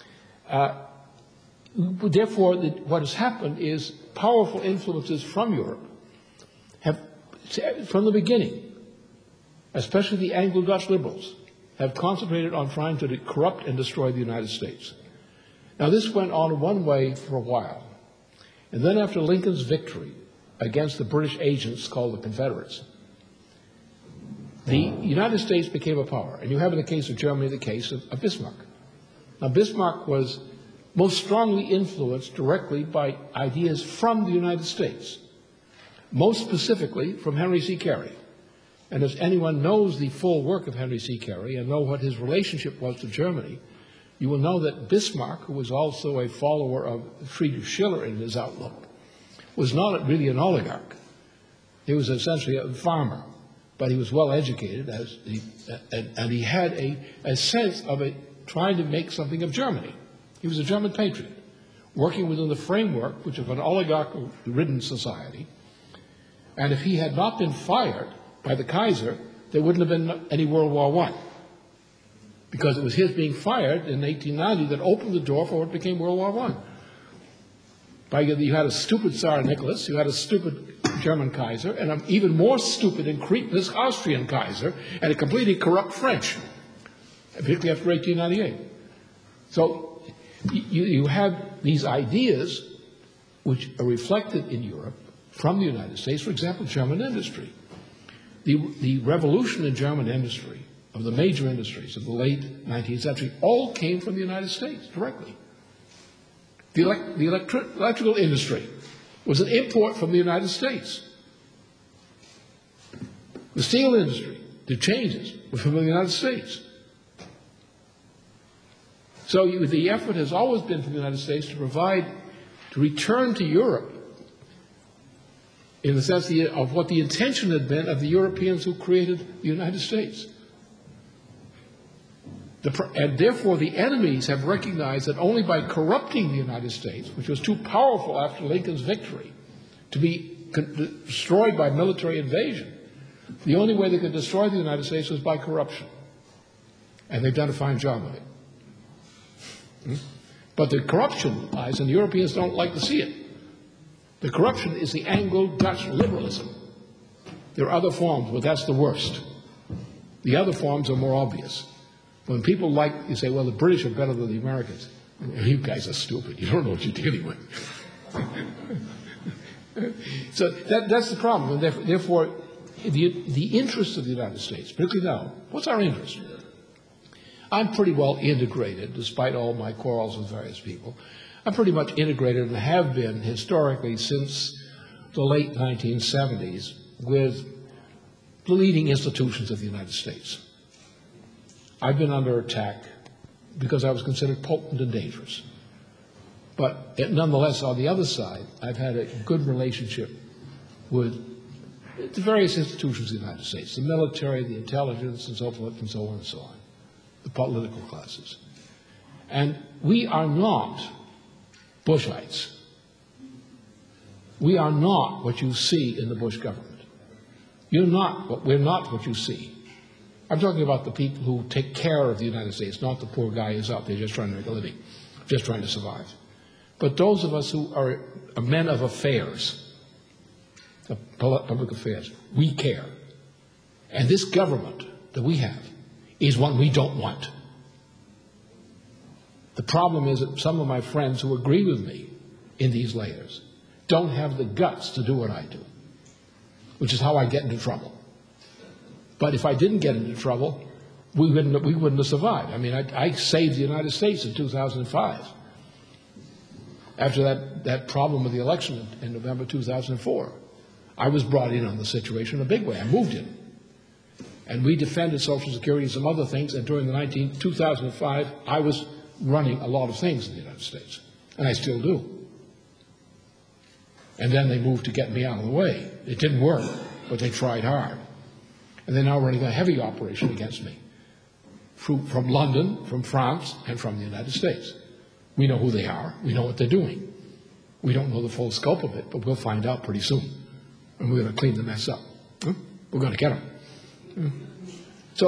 Therefore, what has happened is powerful influences from Europe have, from the beginning, especially the Anglo-Dutch liberals, have concentrated on trying to corrupt and destroy the United States. Now, this went on one way for a while. And then after Lincoln's victory against the British agents called the Confederates, the United States became a power. And you have in the case of Germany the case of Bismarck. Now, Bismarck was most strongly influenced directly by ideas from the United States, most specifically from Henry C. Carey. And if anyone knows the full work of Henry C. Carey and know what his relationship was to Germany, you will know that Bismarck, who was also a follower of Friedrich Schiller in his outlook, was not really an oligarch. He was essentially a farmer, but he was well educated, and he had a sense of trying to make something of Germany. He was a German patriot, working within the framework which of an oligarch-ridden society, And if he had not been fired by the Kaiser, there wouldn't have been any World War I. Because it was his being fired in 1890 that opened the door for what became World War I. You had a stupid Tsar Nicholas, you had a stupid German Kaiser, and an even more stupid and cretinous Austrian Kaiser, and a completely corrupt French, particularly after 1898. So you have these ideas which are reflected in Europe from the United States, for example, German industry. The revolution in German industry, of the major industries of the late 19th century, all came from the United States directly. The electrical industry was an import from the United States. The steel industry, the changes, were from the United States. So the effort has always been from the United States to provide, to return to Europe in the sense of what the intention had been of the Europeans who created the United States. And therefore, the enemies have recognized that only by corrupting the United States, which was too powerful after Lincoln's victory to be destroyed by military invasion, the only way they could destroy the United States was by corruption. And they've done a fine job of it. But the corruption lies, and the Europeans don't like to see it. The corruption is the Anglo-Dutch liberalism. There are other forms, but that's the worst. The other forms are more obvious. When people you say, well, the British are better than the Americans. You guys are stupid. You don't know what you're dealing with. So that's the problem. And therefore, the interest of the United States, particularly now, what's our interest? I'm pretty well integrated, despite all my quarrels with various people. I'm pretty much integrated and have been historically since the late 1970s with the leading institutions of the United States. I've been under attack because I was considered potent and dangerous. But nonetheless, on the other side, I've had a good relationship with the various institutions of the United States, the military, the intelligence, and so forth, and so on and so on, the political classes. And we are not Bushites. We are not what you see in the Bush government. We're not what you see. I'm talking about the people who take care of the United States, not the poor guy who's out there just trying to make a living, just trying to survive. But those of us who are men of affairs, of public affairs, we care. And this government that we have is one we don't want. The problem is that some of my friends who agree with me in these layers don't have the guts to do what I do, which is how I get into trouble. But if I didn't get into trouble, we wouldn't have survived. I mean, I saved the United States in 2005 after that problem with the election in November 2004. I was brought in on the situation in a big way. I moved in. And we defended Social Security and some other things, and during 2005, I was running a lot of things in the United States, and I still do. And then they moved to get me out of the way. It didn't work, but they tried hard. And they're now running a heavy operation against me from London, from France, and from the United States. We know who they are. We know what they're doing. We don't know the full scope of it, but we'll find out pretty soon. And we're going to clean the mess up. We're going to get them. So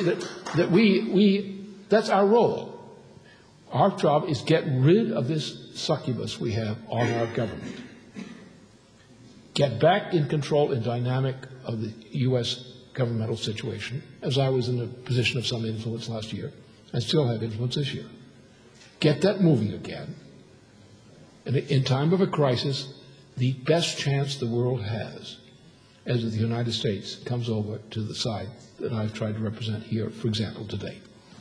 that's our role. Our job is get rid of this succubus we have on our government. Get back in control and dynamic of the U.S. governmental situation, as I was in a position of some influence last year, and still have influence this year. Get that moving again. And in time of a crisis, the best chance the world has is that the United States comes over to the side that I've tried to represent here, for example, today.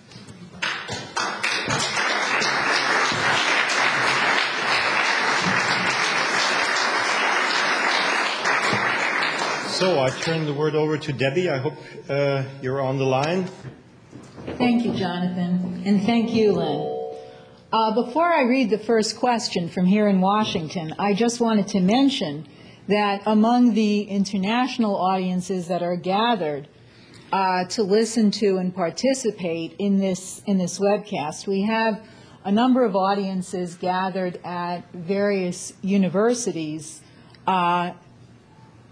So I turn the word over to Debbie. I hope you're on the line. Thank you, Jonathan, and thank you, Len. Before I read the first question from here in Washington, I just wanted to mention that among the international audiences that are gathered to listen to and participate in this webcast, we have a number of audiences gathered at various universities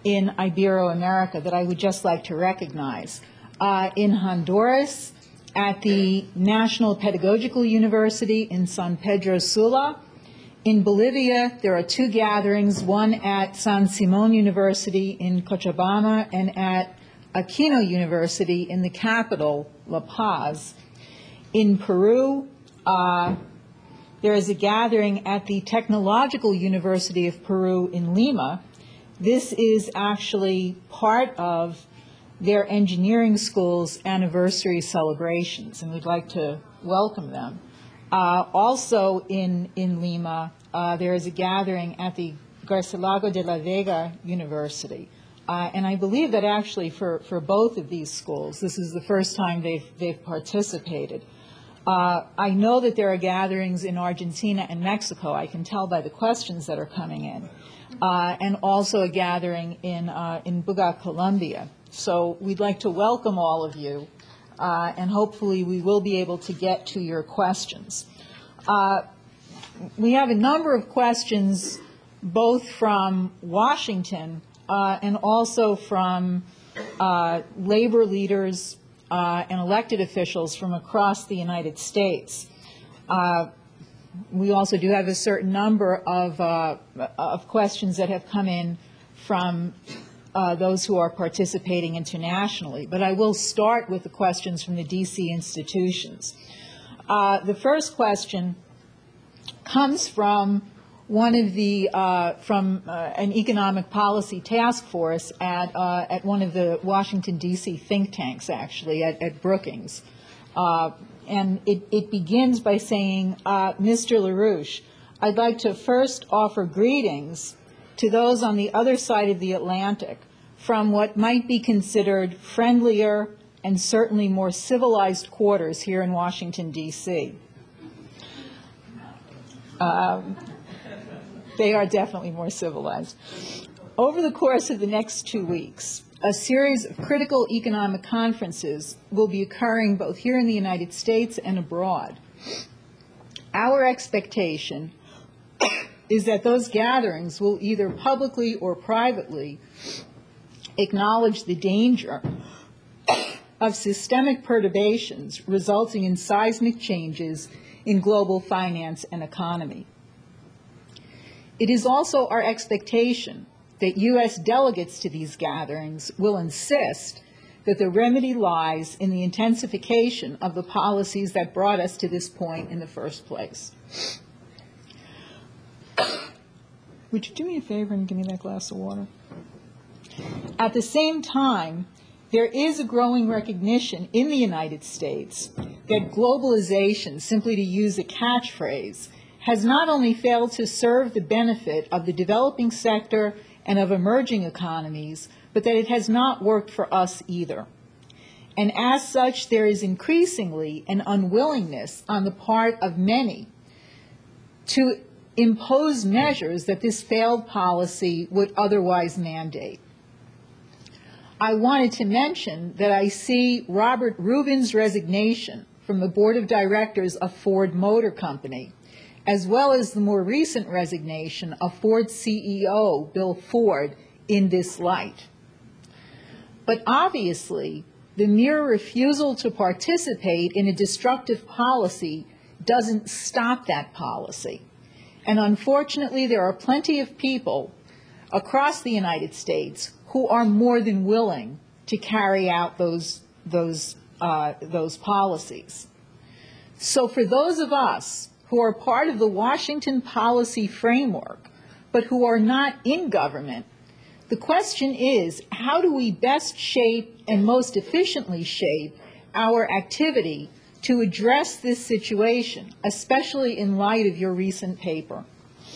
in Ibero-America that I would just like to recognize. In Honduras, at the National Pedagogical University in San Pedro Sula. In Bolivia, there are two gatherings, one at San Simón University in Cochabamba and at Aquino University in the capital, La Paz. In Peru, there is a gathering at the Technological University of Peru in Lima. This is actually part of their engineering school's anniversary celebrations, and we'd like to welcome them. Also in Lima, there is a gathering at the Garcilaso de la Vega University. And I believe that actually for both of these schools, this is the first time they've participated. I know that there are gatherings in Argentina and Mexico. I can tell by the questions that are coming in. And also a gathering in Bogotá, Colombia. So we'd like to welcome all of you, and hopefully we will be able to get to your questions. We have a number of questions both from Washington and also from labor leaders and elected officials from across the United States. We also do have a certain number of questions that have come in from those who are participating internationally. But I will start with the questions from the D.C. institutions. The first question comes from one of the from an economic policy task force at one of the Washington D.C. think tanks, actually at Brookings, and it begins by saying, Mr. LaRouche, I'd like to first offer greetings to those on the other side of the Atlantic from what might be considered friendlier and certainly more civilized quarters here in Washington, D.C. They are definitely more civilized. Over the course of the next 2 weeks, a series of critical economic conferences will be occurring both here in the United States and abroad. Our expectation is that those gatherings will either publicly or privately acknowledge the danger of systemic perturbations resulting in seismic changes in global finance and economy. It is also our expectation that U.S. delegates to these gatherings will insist that the remedy lies in the intensification of the policies that brought us to this point in the first place. Would you do me a favor and give me that glass of water? At the same time, there is a growing recognition in the United States that globalization, simply to use a catchphrase, has not only failed to serve the benefit of the developing sector and of emerging economies, but that it has not worked for us either. And as such, there is increasingly an unwillingness on the part of many to impose measures that this failed policy would otherwise mandate. I wanted to mention that I see Robert Rubin's resignation from the board of directors of Ford Motor Company, as well as the more recent resignation of Ford's CEO, Bill Ford, in this light. But obviously, the mere refusal to participate in a destructive policy doesn't stop that policy. And unfortunately, there are plenty of people across the United States who are more than willing to carry out those policies. So for those of us who are part of the Washington policy framework, but who are not in government, the question is, how do we best shape and most efficiently shape our activity to address this situation, especially in light of your recent paper?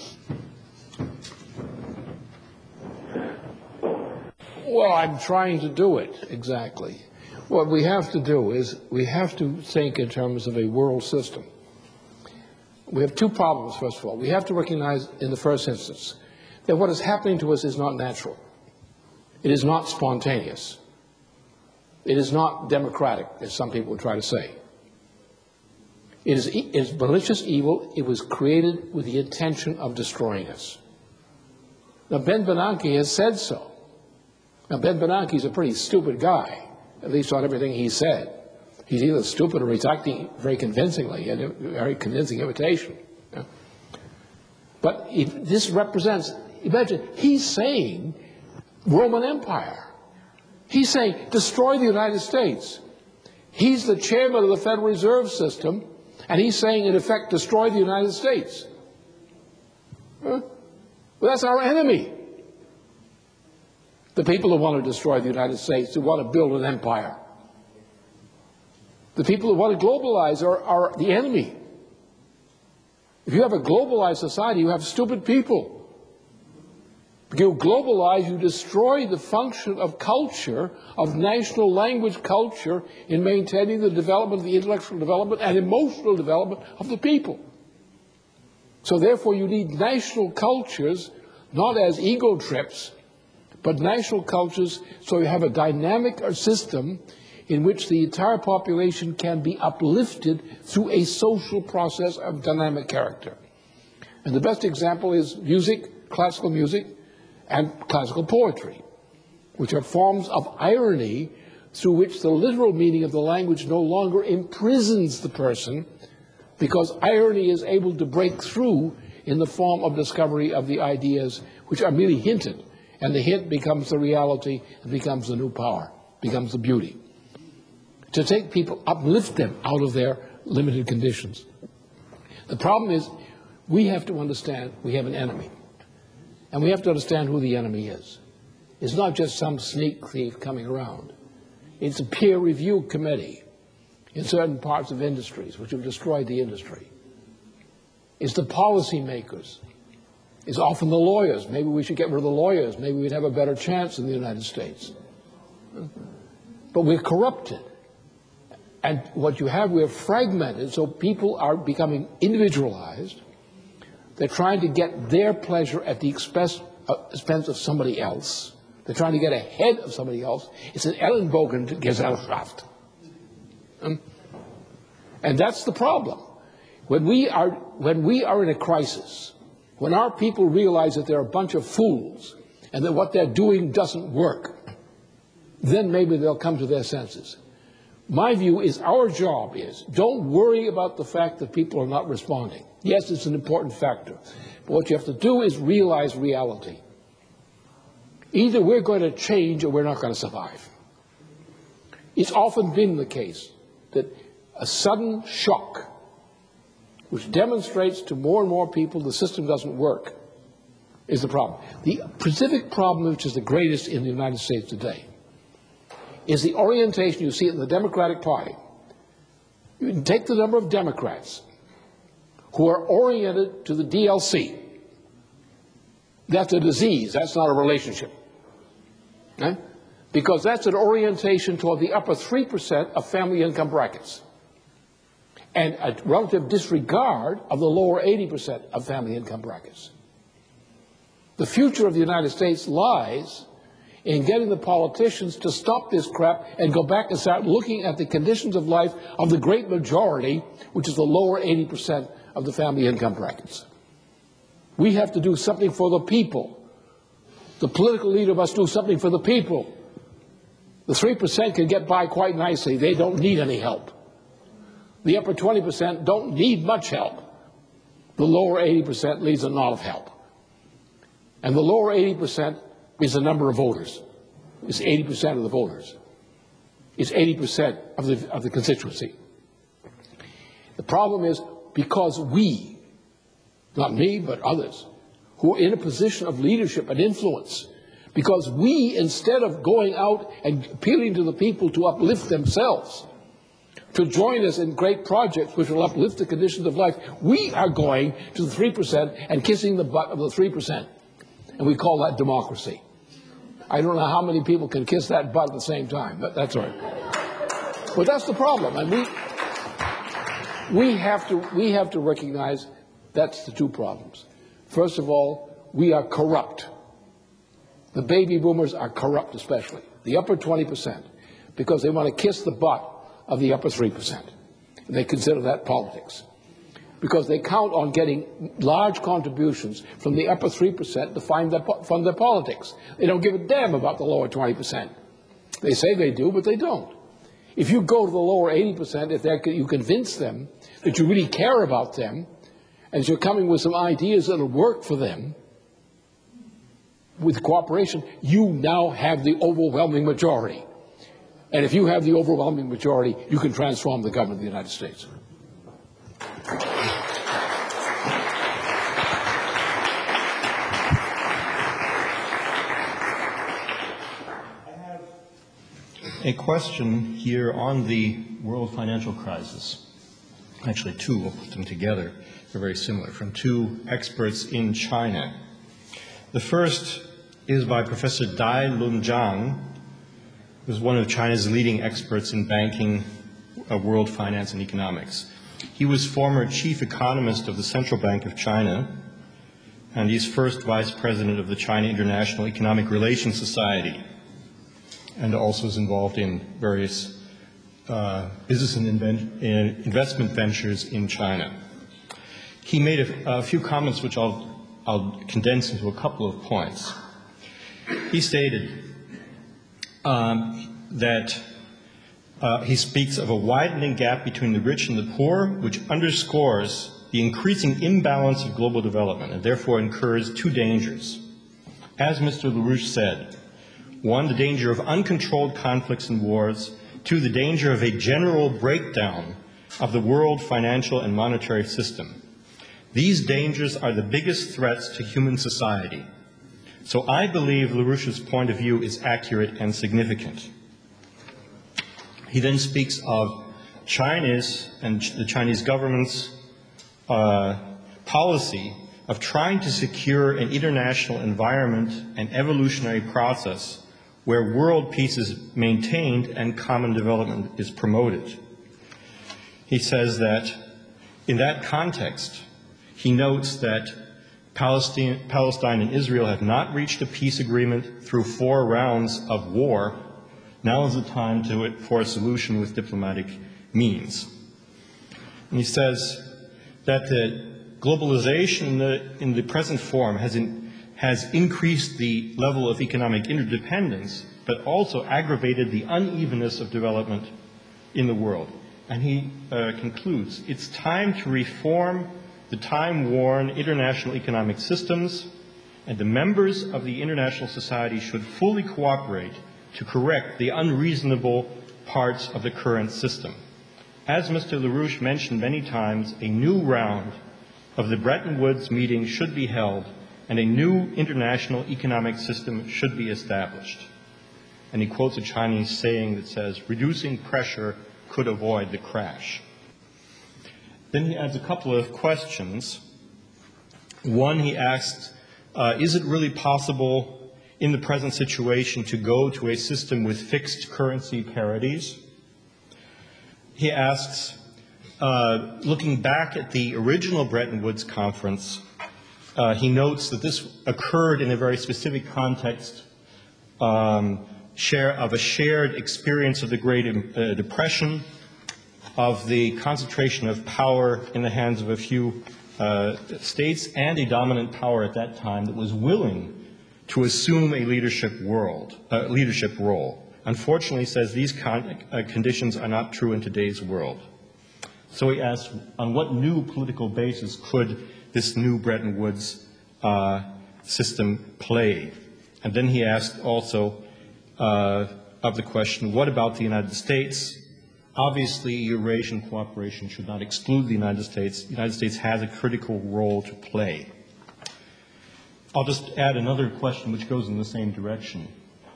Well, I'm trying to do it, exactly. What we have to do is we have to think in terms of a world system. We have two problems, first of all. We have to recognize in the first instance that what is happening to us is not natural. It is not spontaneous. It is not democratic, as some people try to say. It is malicious evil. It was created with the intention of destroying us. Now, Ben Bernanke has said so. Now, Ben Bernanke is a pretty stupid guy, at least on everything he said. He's either stupid or he's acting very convincingly, and a very convincing imitation. Yeah. But this represents, imagine, he's saying Roman Empire. He's saying destroy the United States. He's the chairman of the Federal Reserve System, and he's saying, in effect, destroy the United States. Huh? Well, that's our enemy. The people who want to destroy the United States, who want to build an empire. The people who want to globalize are the enemy. If you have a globalized society, you have stupid people. If you globalize, you destroy the function of culture, of national language culture, in maintaining the development, the intellectual development and emotional development of the people. So therefore you need national cultures, not as ego trips, but national cultures, so you have a dynamic system in which the entire population can be uplifted through a social process of dynamic character. And the best example is music, classical music, and classical poetry, which are forms of irony through which the literal meaning of the language no longer imprisons the person, because irony is able to break through in the form of discovery of the ideas which are merely hinted, and the hint becomes the reality, and becomes the new power, becomes the beauty. To take people, uplift them out of their limited conditions. The problem is, we have to understand we have an enemy. And we have to understand who the enemy is. It's not just some sneak thief coming around. It's a peer review committee in certain parts of industries which have destroyed the industry. It's the policy makers. It's often the lawyers. Maybe we should get rid of the lawyers. Maybe we'd have a better chance in the United States. But we're corrupted. And what you have, we're fragmented, so people are becoming individualized. They're trying to get their pleasure at the expense of somebody else. They're trying to get ahead of somebody else. It's an Ellenbogen Gesellschaft. And that's the problem. When we are in a crisis, when our people realize that they're a bunch of fools and that what they're doing doesn't work, then maybe they'll come to their senses. My view is our job is, don't worry about the fact that people are not responding. Yes, it's an important factor. But what you have to do is realize reality. Either we're going to change or we're not going to survive. It's often been the case that a sudden shock, which demonstrates to more and more people the system doesn't work, is the problem. The specific problem, which is the greatest in the United States today, is the orientation you see in the Democratic Party. You can take the number of Democrats who are oriented to the DLC. That's a disease. That's not a relationship. Okay? Because that's an orientation toward the upper 3% of family income brackets and a relative disregard of the lower 80% of family income brackets. The future of the United States lies in getting the politicians to stop this crap and go back and start looking at the conditions of life of the great majority, which is the lower 80% of the family income brackets. We have to do something for the people. The political leader must do something for the people. The 3% can get by quite nicely. They don't need any help. The upper 20% don't need much help. The lower 80% needs a lot of help. And the lower 80% is the number of voters. It's 80% of the voters. It's 80% of the constituency. The problem is because we, not me, but others, who are in a position of leadership and influence, because we, instead of going out and appealing to the people to uplift themselves, to join us in great projects which will uplift the conditions of life, we are going to the 3% and kissing the butt of the 3%. And we call that democracy. I don't know how many people can kiss that butt at the same time, but that's all right. But that's the problem, and we have to recognize that's the two problems. First of all, we are corrupt. The baby boomers are corrupt, especially the upper 20%, because they want to kiss the butt of the upper 3%. And they consider that politics. because they count on getting large contributions from the upper 3% to fund their politics. They don't give a damn about the lower 20%. They say they do, but they don't. If you go to the lower 80%, if you convince them that you really care about them, and you're coming with some ideas that will work for them, with cooperation, you now have the overwhelming majority. And if you have the overwhelming majority, you can transform the government of the United States. A question here on the world financial crisis. Actually, two, we'll put them together. They're very similar, from two experts in China. The first is by Professor Dai Lunjiang, who's one of China's leading experts in banking, world finance, and economics. He was former chief economist of the Central Bank of China, and he's first vice president of the China International Economic Relations Society, and also is involved in various business and investment ventures in China. He made a few comments which I'll condense into a couple of points. He stated that he speaks of a widening gap between the rich and the poor, which underscores the increasing imbalance of global development and therefore incurs two dangers. As Mr. LaRouche said, one, the danger of uncontrolled conflicts and wars. Two, the danger of a general breakdown of the world financial and monetary system. These dangers are the biggest threats to human society. So I believe LaRouche's point of view is accurate and significant. He then speaks of China's and the Chinese government's policy of trying to secure an international environment and evolutionary process where world peace is maintained and common development is promoted. He says that in that context, he notes that Palestine and Israel have not reached a peace agreement through 4 rounds of war. Now is the time for a solution with diplomatic means. And he says that the globalization in the present form has increased the level of economic interdependence, but also aggravated the unevenness of development in the world. And he concludes, it's time to reform the time-worn international economic systems, and the members of the international society should fully cooperate to correct the unreasonable parts of the current system. As Mr. LaRouche mentioned many times, a new round of the Bretton Woods meeting should be held, and a new international economic system should be established. And he quotes a Chinese saying that says, reducing pressure could avoid the crash. Then he adds a couple of questions. One, he asks, is it really possible in the present situation to go to a system with fixed currency parities? He asks, looking back at the original Bretton Woods conference, he notes that this occurred in a very specific context of a shared experience of the Great Depression, of the concentration of power in the hands of a few states, and a dominant power at that time that was willing to assume a leadership role. Unfortunately, he says these conditions are not true in today's world. So he asks, on what new political basis could this new Bretton Woods system play? And then he asked also of the question, what about the United States? Obviously, Eurasian cooperation should not exclude the United States. The United States has a critical role to play. I'll just add another question which goes in the same direction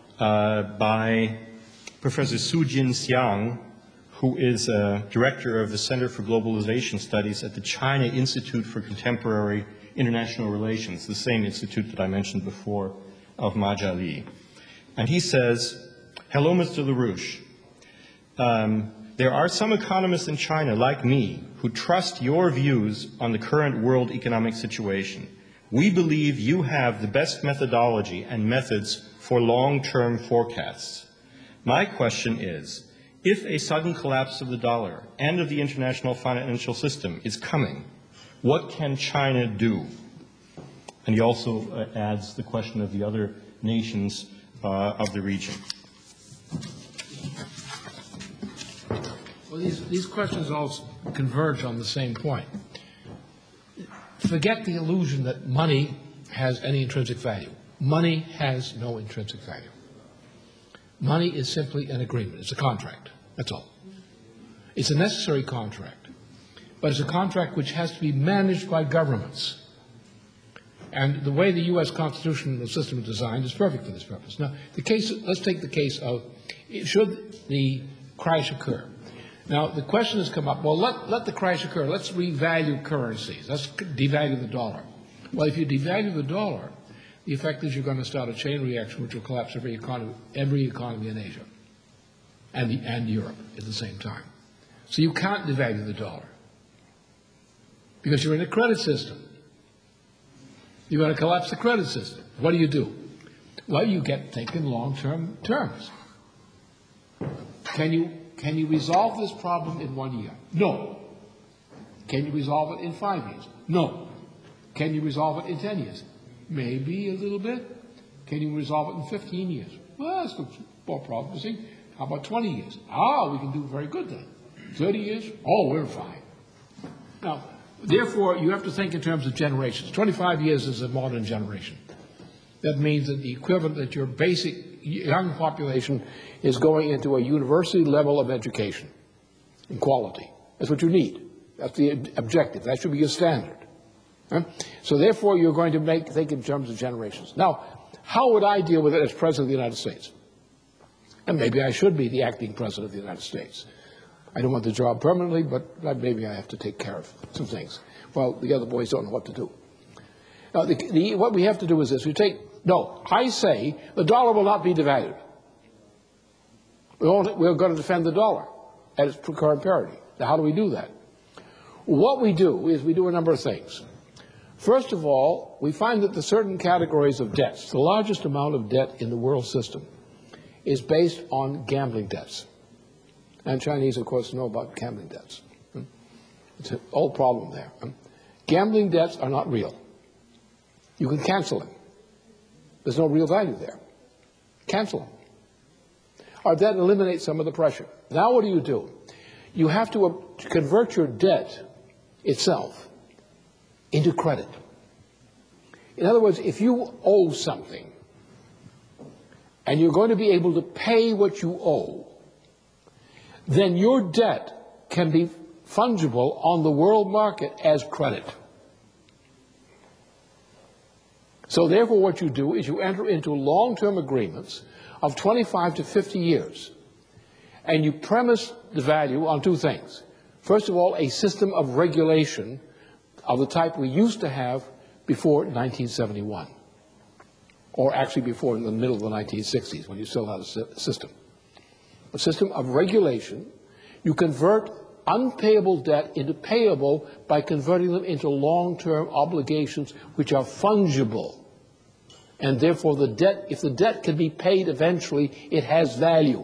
by Professor Su Jin Xiang, who is director of the Center for Globalization Studies at the China Institute for Contemporary International Relations, the same institute that I mentioned before of Ma Jiali. And he says, hello, Mr. LaRouche. There are some economists in China, like me, who trust your views on the current world economic situation. We believe you have the best methodology and methods for long-term forecasts. My question is, if a sudden collapse of the dollar and of the international financial system is coming, What can China do? And he also adds the question of the other nations of the region. Well, these questions all converge on the same point. Forget the illusion that money has any intrinsic value. Money has no intrinsic value. Money is simply an agreement. It's a contract. That's all. It's a necessary contract, but it's a contract which has to be managed by governments. And the way the U.S. constitutional system is designed is perfect for this purpose. Now, let's take the case of, should the crash occur? Now, the question has come up, well, let the crash occur. Let's revalue currencies. Let's devalue the dollar. Well, if you devalue the dollar, the effect is you're going to start a chain reaction which will collapse every economy in Asia and Europe at the same time. So you can't devalue the dollar because you're in a credit system. You're going to collapse the credit system. What do? Well, you get thinking long-term terms. Can you resolve this problem in 1 year? No. Can you resolve it in 5 years? No. Can you resolve it in 10 years? Maybe a little bit. Can you resolve it in 15 years? Well, that's more promising. How about 20 years? We can do very good then. 30 years? Oh, we're fine. Now, therefore, you have to think in terms of generations. 25 years is a modern generation. That means that the equivalent that your basic young population is going into a university level of education and quality. That's what you need. That's the objective. That should be your standard. So therefore, you're going to think in terms of generations. Now, how would I deal with it as President of the United States? And maybe I should be the acting President of the United States. I don't want the job permanently, but maybe I have to take care of some things. Well, the other boys don't know what to do. Now, what we have to do is this. I say the dollar will not be devalued. We're going to defend the dollar at its current parity. Now, how do we do that? What we do is we do a number of things. First of all, we find that the certain categories of debts, the largest amount of debt in the world system, is based on gambling debts. And Chinese, of course, know about gambling debts. It's an old problem there. Gambling debts are not real. You can cancel them. There's no real value there. Cancel them. Or that eliminates some of the pressure. Now what do? You have to convert your debt itself into credit. In other words, if you owe something and you're going to be able to pay what you owe, then your debt can be fungible on the world market as credit. So therefore what you do is you enter into long-term agreements of 25 to 50 years, and you premise the value on two things. First of all, a system of regulation of the type we used to have before 1971, or actually before in the middle of the 1960s when you still had a system. A system of regulation. You convert unpayable debt into payable by converting them into long-term obligations which are fungible. And therefore the debt, if the debt can be paid eventually, it has value.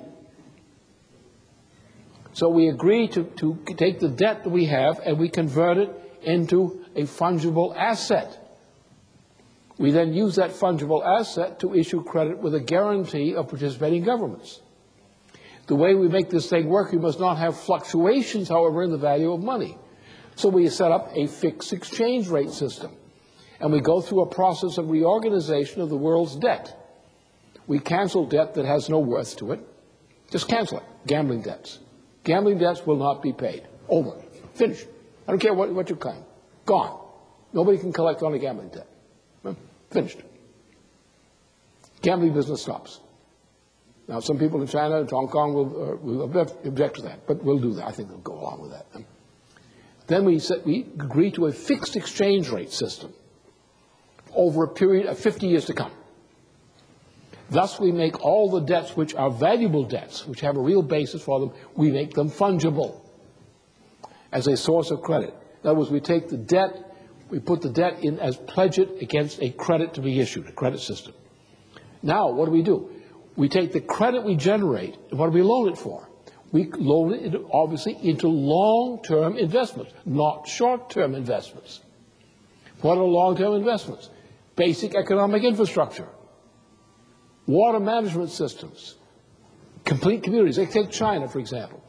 So we agree to take the debt that we have and we convert it into a fungible asset. We then use that fungible asset to issue credit with a guarantee of participating governments. The way we make this thing work, we must not have fluctuations, however, in the value of money. So we set up a fixed exchange rate system. And we go through a process of reorganization of the world's debt. We cancel debt that has no worth to it. Just cancel it. Gambling debts. Gambling debts will not be paid. Over. Finished. I don't care what you claim. Gone. Nobody can collect on a gambling debt. Finished. Gambling business stops. Now, some people in China and Hong Kong will object to that, but we'll do that. I think they'll go along with that. Then we agree to a fixed exchange rate system over a period of 50 years to come. Thus, we make all the debts which are valuable debts, which have a real basis for them, we make them fungible as a source of credit. In other words, we take the debt, we put the debt in as pledge it against a credit to be issued, a credit system. Now, what do? We take the credit we generate, and what do we loan it for? We loan it, obviously, into long-term investments, not short-term investments. What are long-term investments? Basic economic infrastructure, water management systems, complete communities. Like take China, for example.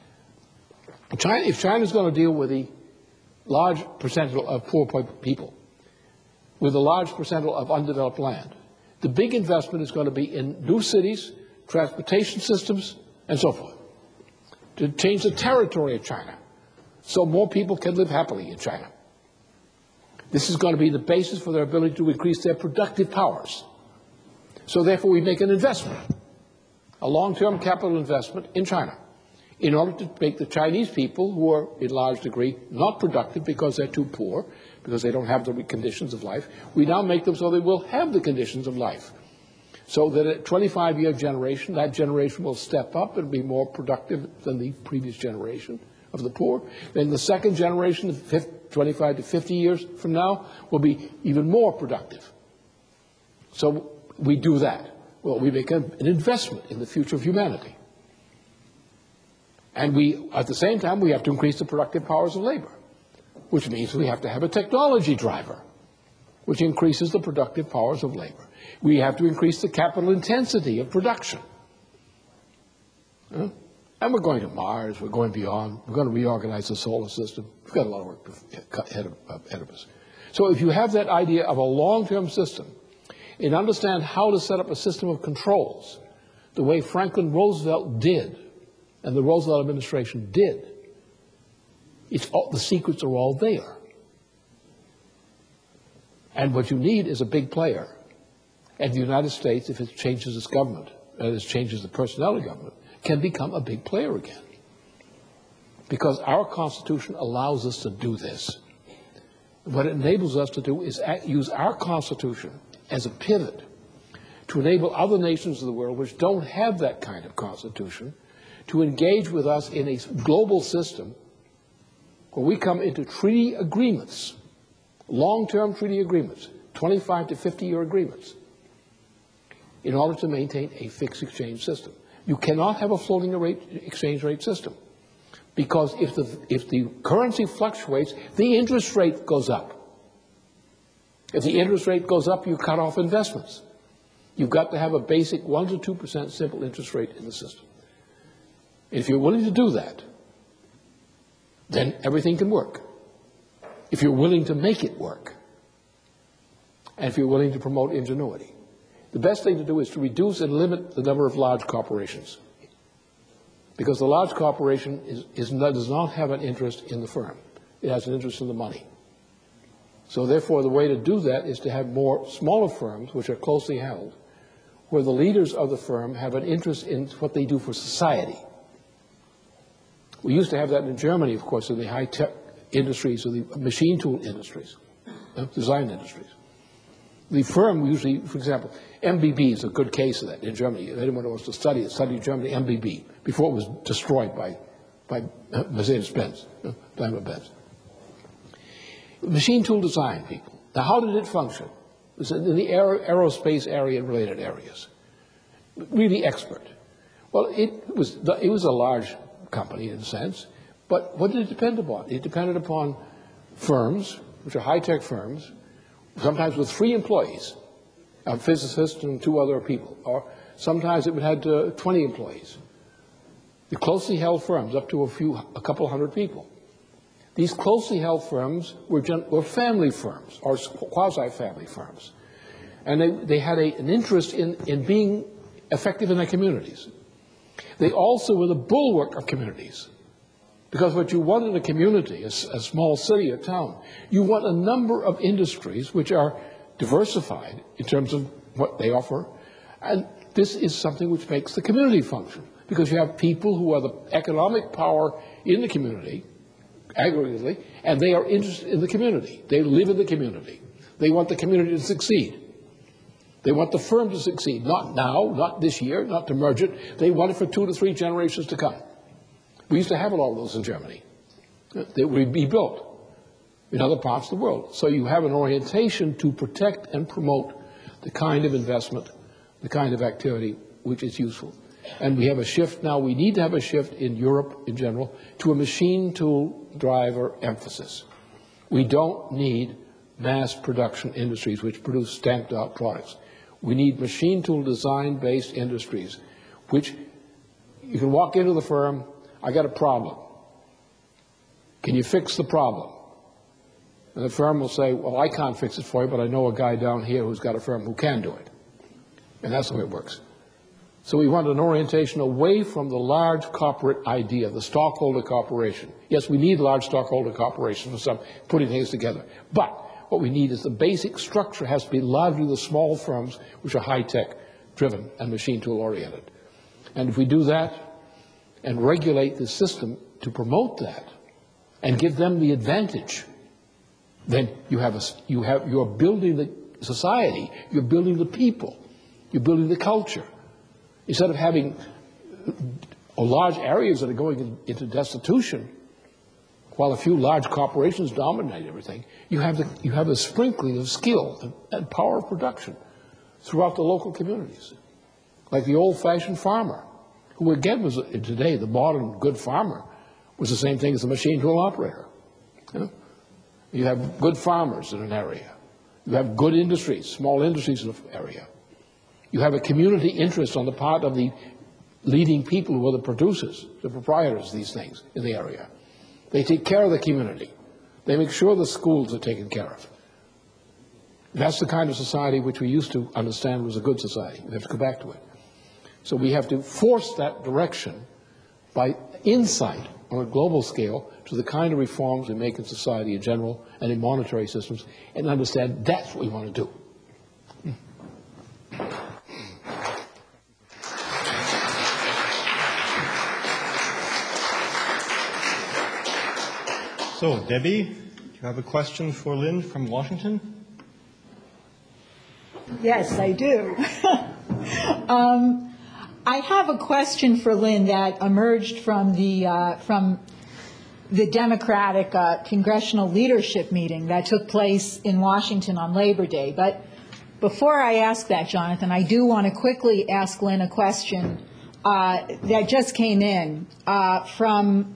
If China is going to deal with the large percentage of poor people, with a large percentage of undeveloped land, the big investment is going to be in new cities, transportation systems, and so forth, to change the territory of China so more people can live happily in China. This is going to be the basis for their ability to increase their productive powers. So therefore we make an investment, a long-term capital investment in China, in order to make the Chinese people, who are in large degree not productive because they're too poor, because they don't have the conditions of life, we now make them so they will have the conditions of life. So that at 25-year generation, that generation will step up and be more productive than the previous generation of the poor. Then the second generation, 25 to 50 years from now, will be even more productive. So we do that. Well, we make an investment in the future of humanity. And at the same time, we have to increase the productive powers of labor, which means we have to have a technology driver, which increases the productive powers of labor. We have to increase the capital intensity of production. And we're going to Mars, we're going beyond, we're going to reorganize the solar system. We've got a lot of work ahead of us. So if you have that idea of a long-term system, and understand how to set up a system of controls, the way Franklin Roosevelt did, and the Roosevelt administration did, the secrets are all there. And what you need is a big player. And the United States, if it changes its government, and it changes the personnel of government, can become a big player again. Because our Constitution allows us to do this. What it enables us to do is use our Constitution as a pivot to enable other nations of the world which don't have that kind of Constitution to engage with us in a global system where we come into treaty agreements, long-term treaty agreements, 25 to 50-year agreements, in order to maintain a fixed exchange system. You cannot have a floating exchange rate system, because if the currency fluctuates, the interest rate goes up. If the interest rate goes up, you cut off investments. You've got to have a basic 1% to 2% simple interest rate in the system. If you're willing to do that, then everything can work. If you're willing to make it work, and if you're willing to promote ingenuity. The best thing to do is to reduce and limit the number of large corporations, because the large corporation does not have an interest in the firm. It has an interest in the money. So therefore, the way to do that is to have more smaller firms, which are closely held, where the leaders of the firm have an interest in what they do for society. We used to have that in Germany, of course, in the high-tech industries, or the machine tool industries, design industries. The firm usually, for example, MBB is a good case of that in Germany. If anyone wants to study Germany, MBB, before it was destroyed by Mercedes-Benz, Daimler-Benz. Machine tool design people. Now, how did it function? It was in the aerospace area and related areas. Really expert. Well, it was a large company in a sense, but what did it depend upon? It depended upon firms, which are high-tech firms, sometimes with 3 employees, a physicist and 2 other people, or sometimes it had 20 employees. The closely held firms, up to a couple hundred people. These closely held firms were family firms, or quasi-family firms. And they had an interest in being effective in their communities. They also were the bulwark of communities. Because what you want in a community, a small city or town, you want a number of industries which are diversified in terms of what they offer. And this is something which makes the community function. Because you have people who are the economic power in the community, aggregately, and they are interested in the community. They live in the community. They want the community to succeed. They want the firm to succeed. Not now, not this year, not to merge it. They want it for 2 to 3 generations to come. We used to have a lot of those in Germany. They would be built in other parts of the world. So you have an orientation to protect and promote the kind of investment, the kind of activity which is useful. And we have a shift now, we need to have a shift in Europe in general to a machine tool driver emphasis. We don't need mass production industries which produce stamped out products. We need machine tool design based industries which you can walk into the firm, I got a problem. Can you fix the problem? And the firm will say, well, I can't fix it for you, but I know a guy down here who's got a firm who can do it. And that's the way it works. So we want an orientation away from the large corporate idea, the stockholder corporation. Yes, we need large stockholder corporations for some putting things together. But what we need is the basic structure has to be largely the small firms which are high-tech driven and machine tool oriented. And if we do that and regulate the system to promote that and give them the advantage, then you're building the society, you're building the people, you're building the culture. Instead of having large areas that are going into destitution, while a few large corporations dominate everything, you have a sprinkling of skill and power of production throughout the local communities. Like the old-fashioned farmer, who again was today the modern good farmer, was the same thing as a machine tool operator. You have good farmers in an area. You have good industries, small industries in an area. You have a community interest on the part of the leading people who are the producers, the proprietors of these things in the area. They take care of the community. They make sure the schools are taken care of. That's the kind of society which we used to understand was a good society. We have to go back to it. So we have to force that direction by insight on a global scale to the kind of reforms we make in society in general and in monetary systems, and understand that's what we want to do. So, Debbie, do you have a question for Lynn from Washington? Yes, I do. I have a question for Lynn that emerged from the Democratic congressional leadership meeting that took place in Washington on Labor Day. But before I ask that, Jonathan, I do want to quickly ask Lynn a question that just came in from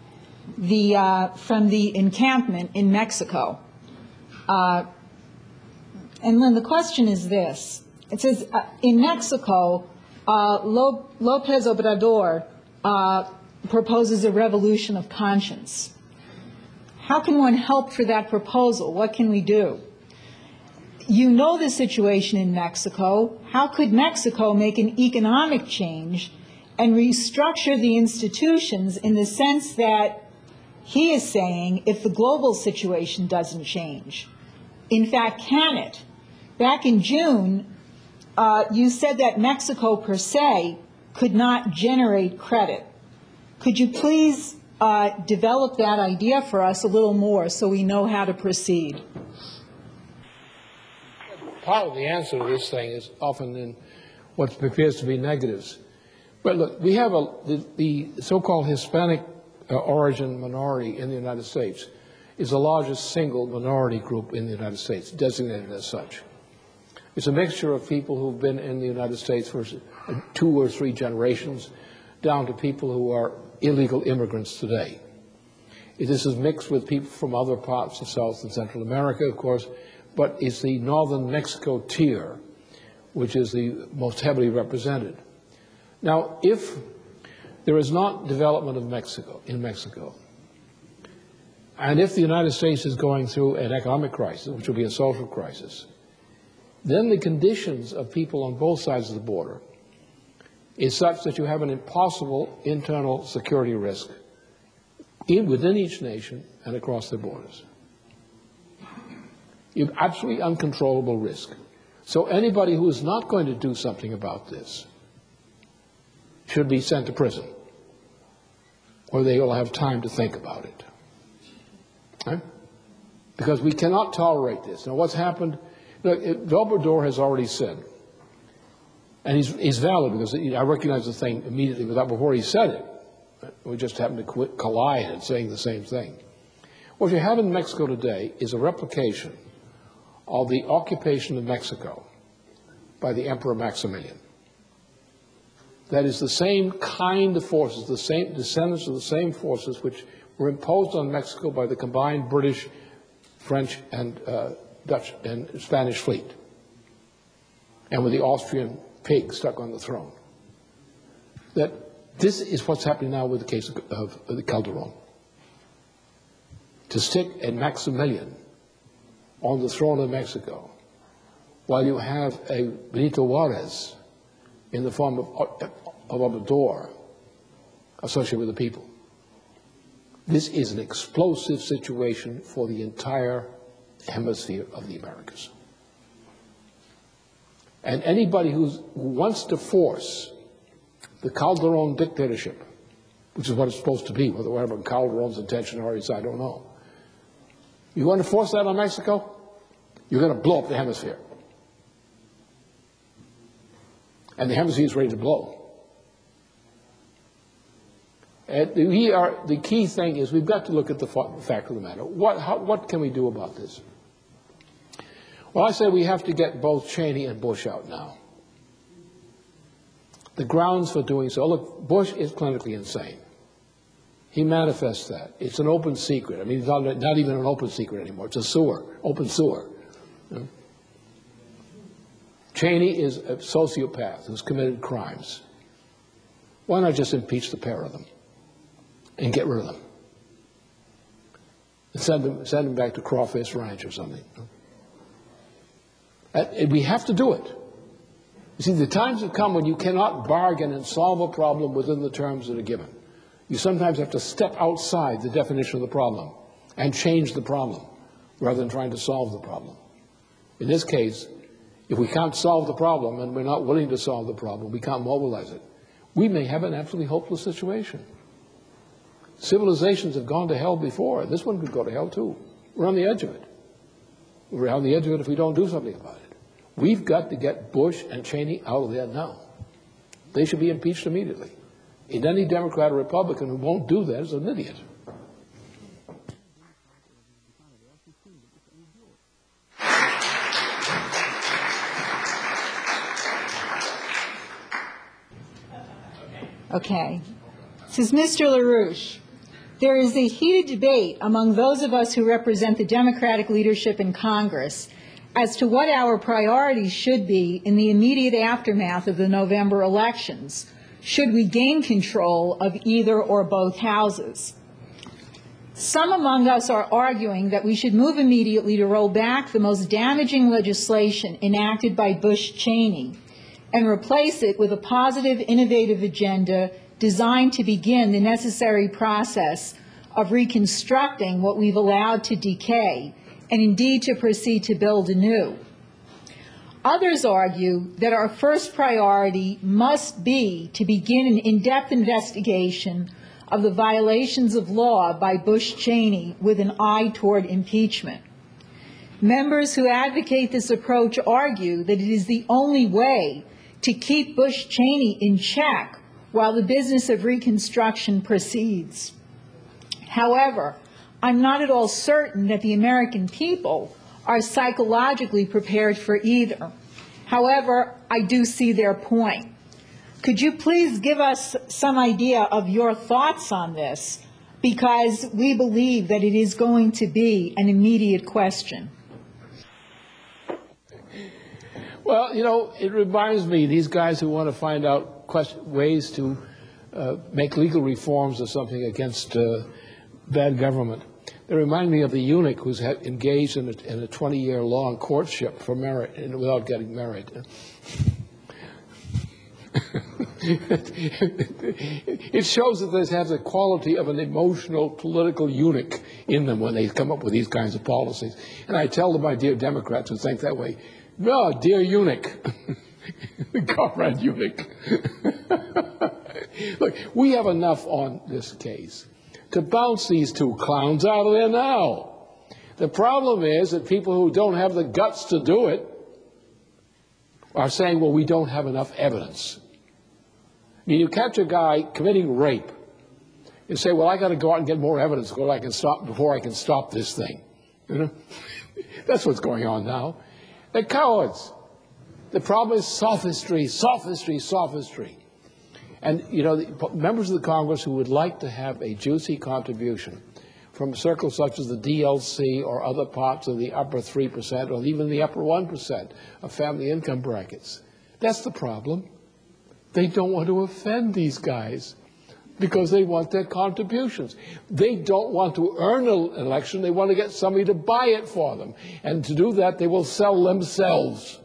the encampment in Mexico. And Lynn, the question is this. It says, in Mexico, López Obrador proposes a revolution of conscience. How can one help for that proposal? What can we do? You know the situation in Mexico. How could Mexico make an economic change and restructure the institutions in the sense that he is saying if the global situation doesn't change? In fact, can it? Back in June, you said that Mexico per se could not generate credit. Could you please develop that idea for us a little more so we know how to proceed? Part of the answer to this thing is often in what appears to be negatives. But look, we have the so-called Hispanic origin minority in the United States is the largest single minority group in the United States, designated as such. It's a mixture of people who've been in the United States for 2 or 3 generations, down to people who are illegal immigrants today. This is mixed with people from other parts of South and Central America, of course, but it's the northern Mexico tier which is the most heavily represented. Now, if there is not development of Mexico, and if the United States is going through an economic crisis, which will be a social crisis, then the conditions of people on both sides of the border is such that you have an impossible internal security risk within each nation and across their borders. You have absolutely uncontrollable risk. So anybody who is not going to do something about this should be sent to prison, or they will have time to think about it. Right? Because we cannot tolerate this. Now, what's happened? Look, Obrador has already said, and he's valid because I recognize the thing immediately before he said it. We just happened to collide in saying the same thing. What you have in Mexico today is a replication of the occupation of Mexico by the Emperor Maximilian. That is the same kind of forces, the same descendants of the same forces which were imposed on Mexico by the combined British, French, and Dutch and Spanish fleet, and with the Austrian pig stuck on the throne. That this is what's happening now with the case of the Calderon. To stick a Maximilian on the throne of Mexico while you have a Benito Juarez in the form of Obrador associated with the people. This is an explosive situation for the entire hemisphere of the Americas. And anybody who wants to force the Calderon dictatorship, which is what it's supposed to be, whatever Calderon's intention is, I don't know. You want to force that on Mexico? You're going to blow up the hemisphere. And the hemisphere is ready to blow. And the key thing is we've got to look at the fact of the matter. What can we do about this? Well, I say we have to get both Cheney and Bush out now. The grounds for doing so, look, Bush is clinically insane. He manifests that. It's an open secret. I mean, it's not even an open secret anymore. It's a sewer, open sewer. You know? Cheney is a sociopath who's committed crimes. Why not just impeach the pair of them and get rid of them? And send them back to Crawfish Ranch or something. We have to do it. You see, the times have come when you cannot bargain and solve a problem within the terms that are given. You sometimes have to step outside the definition of the problem and change the problem rather than trying to solve the problem. In this case, if we can't solve the problem and we're not willing to solve the problem, we can't mobilize it, we may have an absolutely hopeless situation. Civilizations have gone to hell before. This one could go to hell too. We're on the edge of it. We're on the edge of it if we don't do something about it. We've got to get Bush and Cheney out of there now. They should be impeached immediately. And any Democrat or Republican who won't do that is an idiot. Okay. Says Mr. LaRouche, there is a heated debate among those of us who represent the Democratic leadership in Congress as to what our priorities should be in the immediate aftermath of the November elections, should we gain control of either or both houses. Some among us are arguing that we should move immediately to roll back the most damaging legislation enacted by Bush-Cheney and replace it with a positive, innovative agenda designed to begin the necessary process of reconstructing what we've allowed to decay and indeed to proceed to build anew. Others argue that our first priority must be to begin an in-depth investigation of the violations of law by Bush-Cheney with an eye toward impeachment. Members who advocate this approach argue that it is the only way to keep Bush-Cheney in check while the business of reconstruction proceeds. However, I'm not at all certain that the American people are psychologically prepared for either. However, I do see their point. Could you please give us some idea of your thoughts on this? Because we believe that it is going to be an immediate question. Well, you know, it reminds me, these guys who want to find out ways to make legal reforms or something against bad government. They remind me of the eunuch who's engaged in a 20-year long courtship for merit without getting married. It shows that they have the quality of an emotional political eunuch in them when they come up with these kinds of policies. And I tell them, my dear Democrats who think that way, no, dear eunuch, comrade eunuch. Look, we have enough on this case to bounce these two clowns out of there now. The problem is that people who don't have the guts to do it are saying, well, we don't have enough evidence. I mean, you catch a guy committing rape and say, well, I got to go out and get more evidence before I can stop this thing. You know? That's what's going on now. They're cowards. The problem is sophistry, sophistry, sophistry. And, you know, the members of the Congress who would like to have a juicy contribution from circles such as the DLC or other parts of the upper 3% or even the upper 1% of family income brackets. That's the problem. They don't want to offend these guys because they want their contributions. They don't want to earn an election. They want to get somebody to buy it for them. And to do that, they will sell themselves.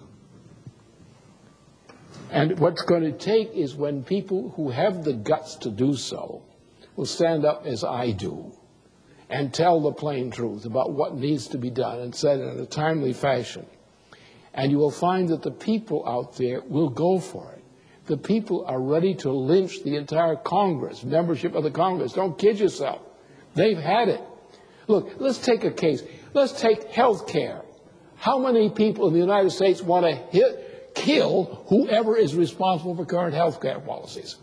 And what's going to take is when people who have the guts to do so will stand up as I do and tell the plain truth about what needs to be done and said it in a timely fashion. And you will find that the people out there will go for it. The people are ready to lynch the entire Congress, membership of the Congress. Don't kid yourself. They've had it. Look, let's take a case. Let's take health care. How many people in the United States want to kill whoever is responsible for current health care policies?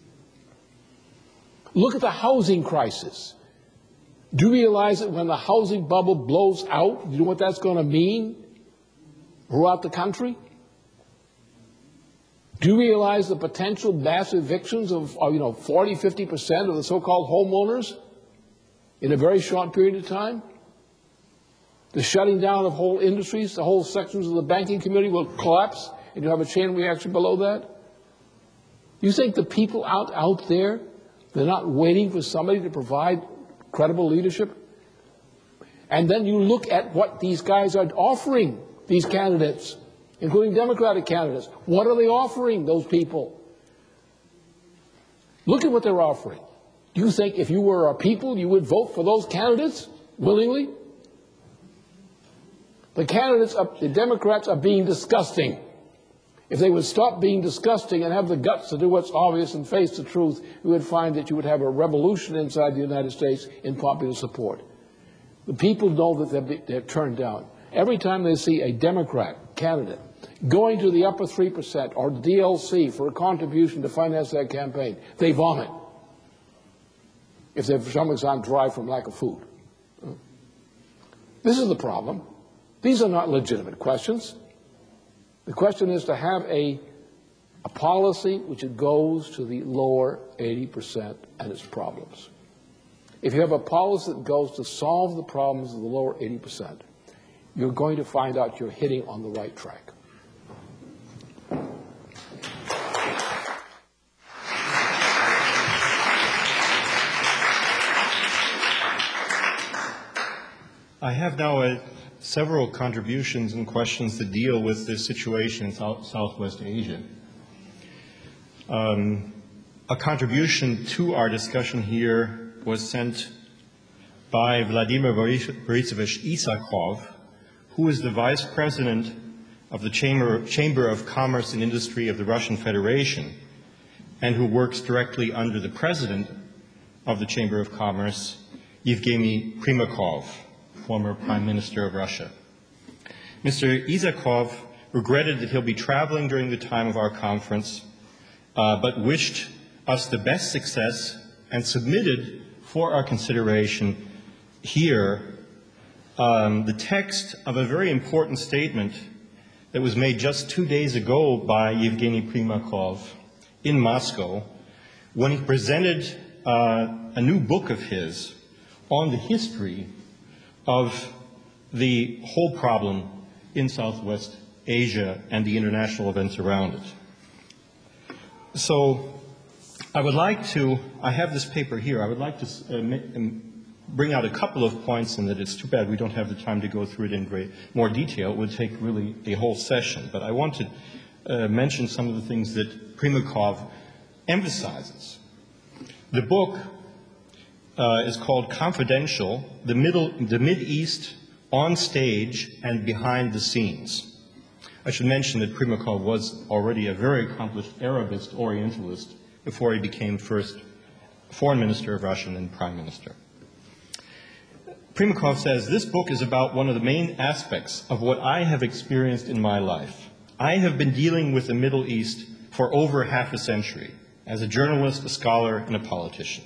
Look at the housing crisis. Do you realize that when the housing bubble blows out, you know what that's going to mean throughout the country? Do you realize the potential mass evictions of 40, 50% of the so-called homeowners in a very short period of time? The shutting down of whole industries, the whole sections of the banking community will collapse, and you have a chain reaction below that? You think the people out there, they're not waiting for somebody to provide credible leadership? And then you look at what these guys are offering, these candidates, including Democratic candidates. What are they offering those people? Look at what they're offering. Do you think if you were a people, you would vote for those candidates willingly? The candidates, the Democrats, are being disgusting. If they would stop being disgusting and have the guts to do what's obvious and face the truth, you would find that you would have a revolution inside the United States in popular support. The people know that they're turned down. Every time they see a Democrat candidate going to the upper 3% or the DLC for a contribution to finance their campaign, they vomit if their stomachs aren't dry from lack of food. This is the problem. These are not legitimate questions. The question is to have a policy which goes to the lower 80% and its problems. If you have a policy that goes to solve the problems of the lower 80%, you're going to find out you're hitting on the right track. I have now several contributions and questions that deal with this situation in Southwest Asia. A contribution to our discussion here was sent by Vladimir Borisovich Isakov, who is the Vice President of the Chamber of Commerce and Industry of the Russian Federation, and who works directly under the President of the Chamber of Commerce, Yevgeny Primakov, former Prime Minister of Russia. Mr. Isakov regretted that he'll be traveling during the time of our conference, but wished us the best success and submitted for our consideration here the text of a very important statement that was made just 2 days ago by Yevgeny Primakov in Moscow when he presented a new book of his on the history of the whole problem in Southwest Asia and the international events around it. So I have this paper here. I would like to bring out a couple of points in that. It's too bad we don't have the time to go through it in more detail. It would take really a whole session. But I want to mention some of the things that Primakov emphasizes. The book is called Confidential, the Mid-East on Stage and Behind the Scenes. I should mention that Primakov was already a very accomplished Arabist, Orientalist, before he became first Foreign Minister of Russia and then Prime Minister. Primakov says, this book is about one of the main aspects of what I have experienced in my life. I have been dealing with the Middle East for over half a century, as a journalist, a scholar, and a politician.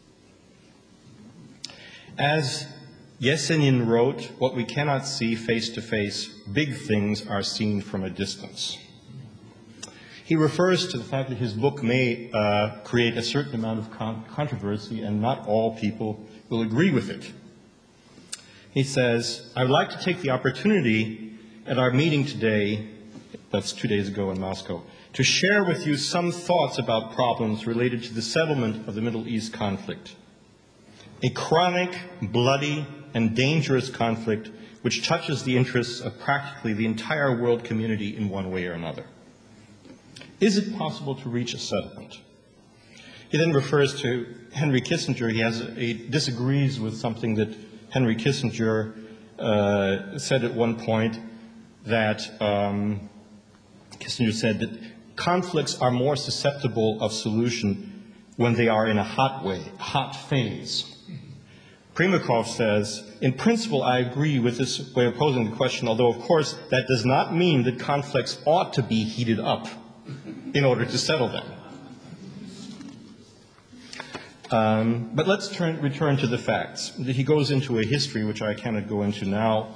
As Yesenin wrote, what we cannot see face to face, big things are seen from a distance. He refers to the fact that his book may create a certain amount of controversy, and not all people will agree with it. He says, I would like to take the opportunity at our meeting today, that's 2 days ago in Moscow, to share with you some thoughts about problems related to the settlement of the Middle East conflict. A chronic, bloody, and dangerous conflict which touches the interests of practically the entire world community in one way or another. Is it possible to reach a settlement? He then refers to Henry Kissinger. He disagrees with something that Henry Kissinger said at one point, that Kissinger said that conflicts are more susceptible of solution when they are in a hot phase. Primakov says, in principle, I agree with this way of posing the question, although, of course, that does not mean that conflicts ought to be heated up in order to settle them. But let's return to the facts. He goes into a history, which I cannot go into now,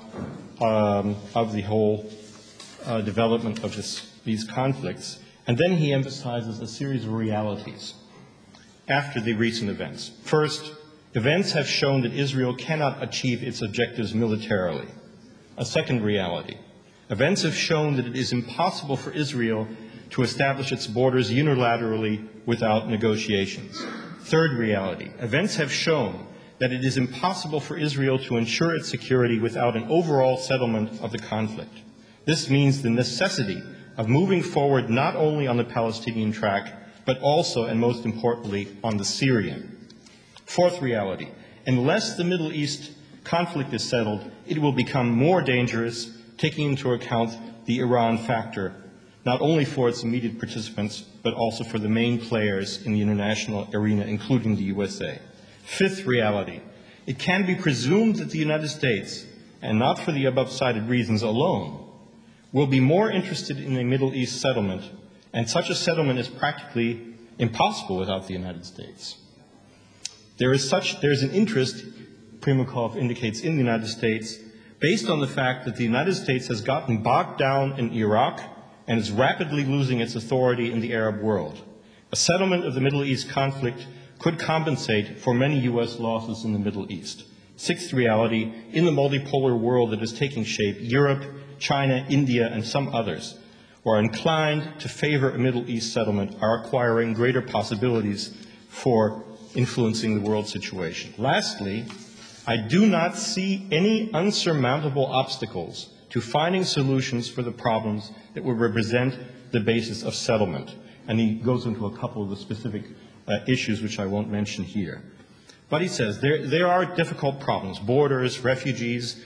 of the whole development of these conflicts. And then he emphasizes a series of realities after the recent events. First, events have shown that Israel cannot achieve its objectives militarily. A second reality. Events have shown that it is impossible for Israel to establish its borders unilaterally without negotiations. Third reality. Events have shown that it is impossible for Israel to ensure its security without an overall settlement of the conflict. This means the necessity of moving forward not only on the Palestinian track, but also, and most importantly, on the Syrian. Fourth reality. Unless the Middle East conflict is settled, it will become more dangerous, taking into account the Iran factor, not only for its immediate participants, but also for the main players in the international arena, including the USA. Fifth reality. It can be presumed that the United States, and not for the above-cited reasons alone, will be more interested in a Middle East settlement, and such a settlement is practically impossible without the United States. There is an interest, Primakov indicates, in the United States, based on the fact that the United States has gotten bogged down in Iraq and is rapidly losing its authority in the Arab world. A settlement of the Middle East conflict could compensate for many U.S. losses in the Middle East. Sixth reality, in the multipolar world that is taking shape, Europe, China, India, and some others who are inclined to favor a Middle East settlement are acquiring greater possibilities for influencing the world situation. Lastly, I do not see any unsurmountable obstacles to finding solutions for the problems that would represent the basis of settlement. And he goes into a couple of the specific issues which I won't mention here. But he says there are difficult problems, borders, refugees,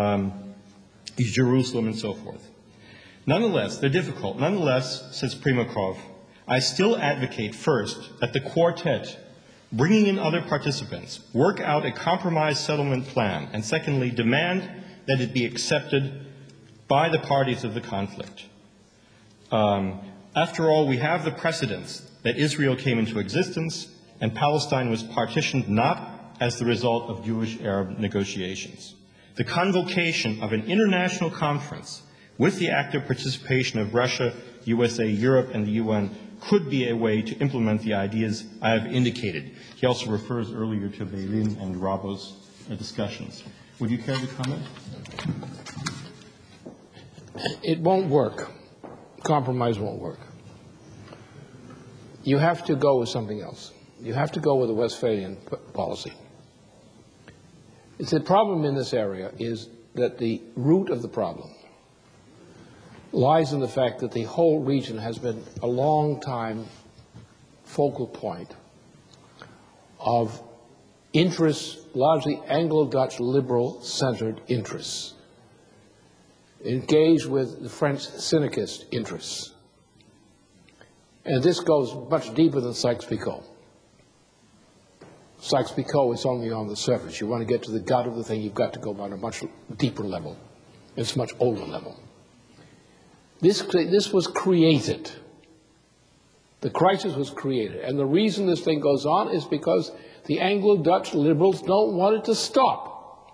Jerusalem, and so forth. Nonetheless, they're difficult. Nonetheless, says Primakov, I still advocate first that the quartet, bringing in other participants, work out a compromise settlement plan, and secondly, demand that it be accepted by the parties of the conflict. After all, we have the precedents that Israel came into existence and Palestine was partitioned not as the result of Jewish-Arab negotiations. The convocation of an international conference with the active participation of Russia, USA, Europe, and the UN could be a way to implement the ideas I have indicated. He also refers earlier to Berlin and Rabo's discussions. Would you care to comment? It won't work. Compromise won't work. You have to go with something else. You have to go with the Westphalian policy. The problem in this area is that the root of the problem lies in the fact that the whole region has been a long time focal point of interests, largely Anglo-Dutch liberal-centered interests, engaged with the French syndicist interests. And this goes much deeper than Sykes-Picot. Sykes-Picot is only on the surface. You want to get to the gut of the thing, you've got to go on a much deeper level. It's a much older level. This was created. The crisis was created. And the reason this thing goes on is because the Anglo-Dutch liberals don't want it to stop.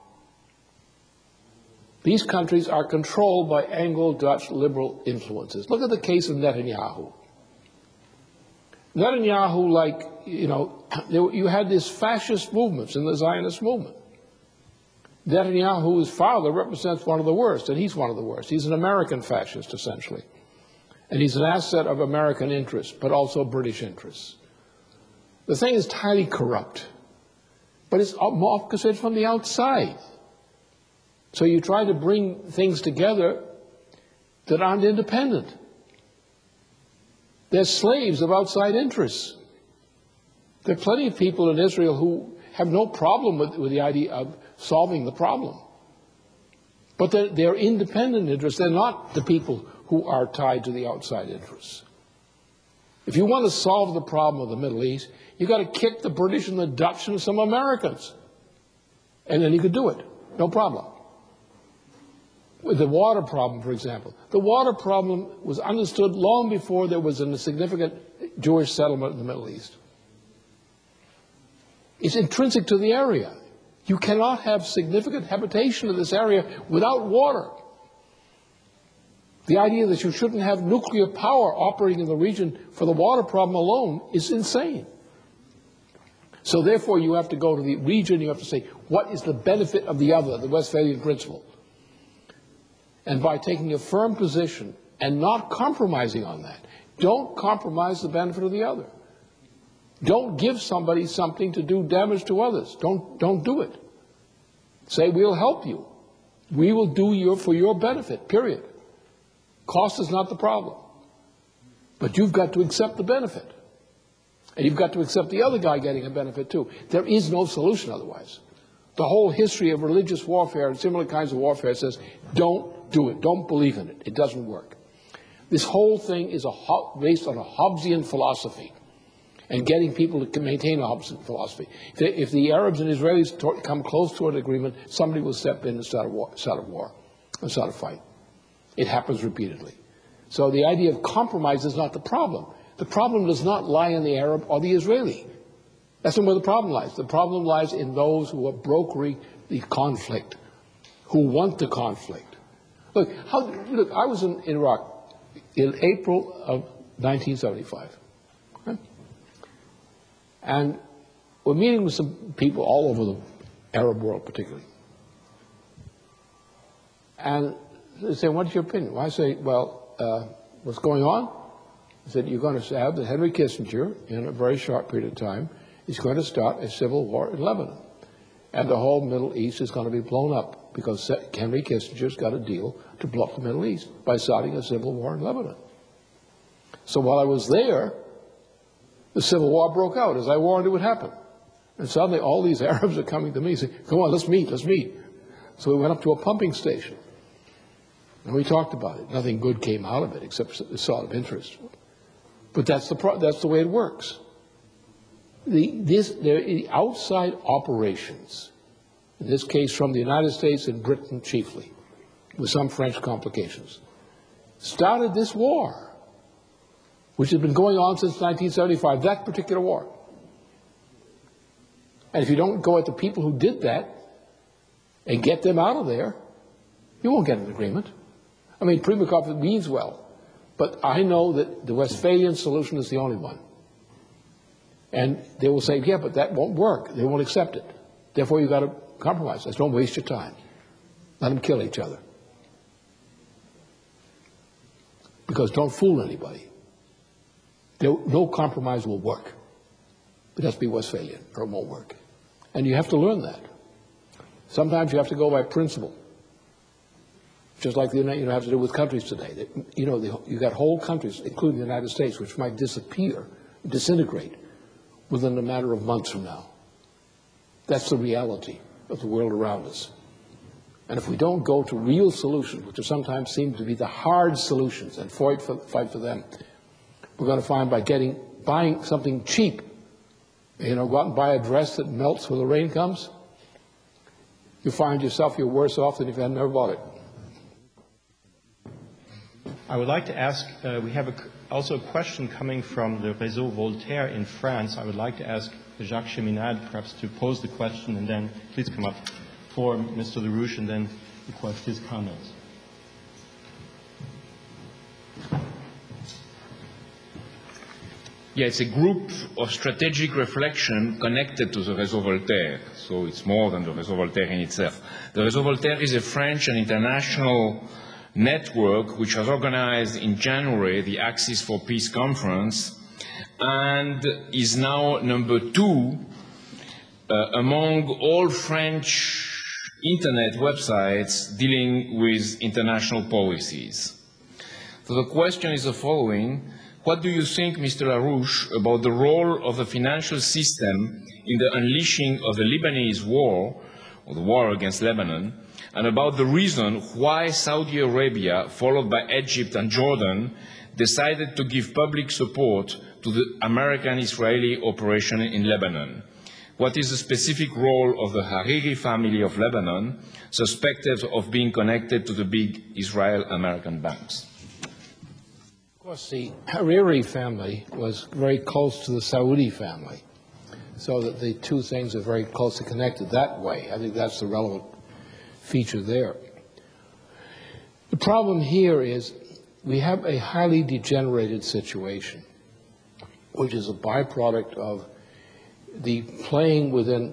These countries are controlled by Anglo-Dutch liberal influences. Look at the case of Netanyahu. Netanyahu, like, you had these fascist movements in the Zionist movement. Netanyahu's father represents one of the worst, and he's one of the worst. He's an American fascist, essentially. And he's an asset of American interests, but also British interests. The thing is highly corrupt, but it's orchestrated from the outside. So you try to bring things together that aren't independent. They're slaves of outside interests. There are plenty of people in Israel who have no problem with the idea of solving the problem. But they're independent interests. They're not the people who are tied to the outside interests. If you want to solve the problem of the Middle East, you've got to kick the British and the Dutch and some Americans. And then you could do it. No problem. With the water problem, for example. The water problem was understood long before there was a significant Jewish settlement in the Middle East. It's intrinsic to the area. You cannot have significant habitation in this area without water. The idea that you shouldn't have nuclear power operating in the region for the water problem alone is insane. So therefore you have to go to the region, you have to say, what is the benefit of the other, the Westphalian principle? And by taking a firm position and not compromising on that, don't compromise the benefit of the other. Don't give somebody something to do damage to others. Don't do it. Say, we'll help you. We will do for your benefit, period. Cost is not the problem. But you've got to accept the benefit. And you've got to accept the other guy getting a benefit too. There is no solution otherwise. The whole history of religious warfare and similar kinds of warfare says, don't do it. Don't believe in it. It doesn't work. This whole thing is based on a Hobbesian philosophy and getting people to maintain a Hobbesian philosophy. If the Arabs and Israelis come close to an agreement, somebody will step in and start a war, and start a fight. It happens repeatedly. So the idea of compromise is not the problem. The problem does not lie in the Arab or the Israeli. That's not where the problem lies. The problem lies in those who are brokering the conflict, who want the conflict. Look, I was in Iraq in April of 1975. Okay? And we're meeting with some people all over the Arab world particularly. And they say, what's your opinion? Well, I say, what's going on? I said, you're going to have that Henry Kissinger, in a very short period of time, is going to start a civil war in Lebanon. And the whole Middle East is going to be blown up because Henry Kissinger's got a deal to blow up the Middle East by starting a civil war in Lebanon. So while I was there, the civil war broke out, as I warned it would happen. And suddenly all these Arabs are coming to me saying, come on, let's meet. So we went up to a pumping station. And we talked about it. Nothing good came out of it except a sort of interest. But that's the way it works. The outside operations, in this case from the United States and Britain chiefly, with some French complications, started this war, which has been going on since 1975, that particular war. And if you don't go at the people who did that and get them out of there, you won't get an agreement. I mean, Primakov means well, but I know that the Westphalian solution is the only one. And they will say, yeah, but that won't work. They won't accept it. Therefore, you've got to compromise. Don't waste your time. Let them kill each other. Because don't fool anybody. No compromise will work. It has to be Westphalian, or it won't work. And you have to learn that. Sometimes you have to go by principle. Just like you have to do with countries today. You've got whole countries, including the United States, which might disappear, disintegrate, within a matter of months from now. That's the reality of the world around us. And if we don't go to real solutions, which sometimes seem to be the hard solutions, and fight for them, we're going to find by buying something cheap, go out and buy a dress that melts when the rain comes, you find yourself you're worse off than if you had never bought it. I would like to ask, we have also a question coming from the Réseau Voltaire in France. I would like to ask Jacques Cheminade perhaps to pose the question, and then please come up for Mr. LaRouche and then request his comments. Yeah, it's a group of strategic reflection connected to the Réseau Voltaire, so it's more than the Réseau Voltaire in itself. The Réseau Voltaire is a French and international network which has organized in January the Axis for Peace Conference and is now number 2 among all French internet websites dealing with international policies. So the question is the following. What do you think, Mr. Larouche, about the role of the financial system in the unleashing of the Lebanese war, or the war against Lebanon, and about the reason why Saudi Arabia, followed by Egypt and Jordan, decided to give public support to the American-Israeli operation in Lebanon? What is the specific role of the Hariri family of Lebanon, suspected of being connected to the big Israel-American banks? Of course, the Hariri family was very close to the Saudi family, so that the two things are very closely connected that way. I think that's the relevant feature there. The problem here is we have a highly degenerated situation, which is a byproduct of the playing within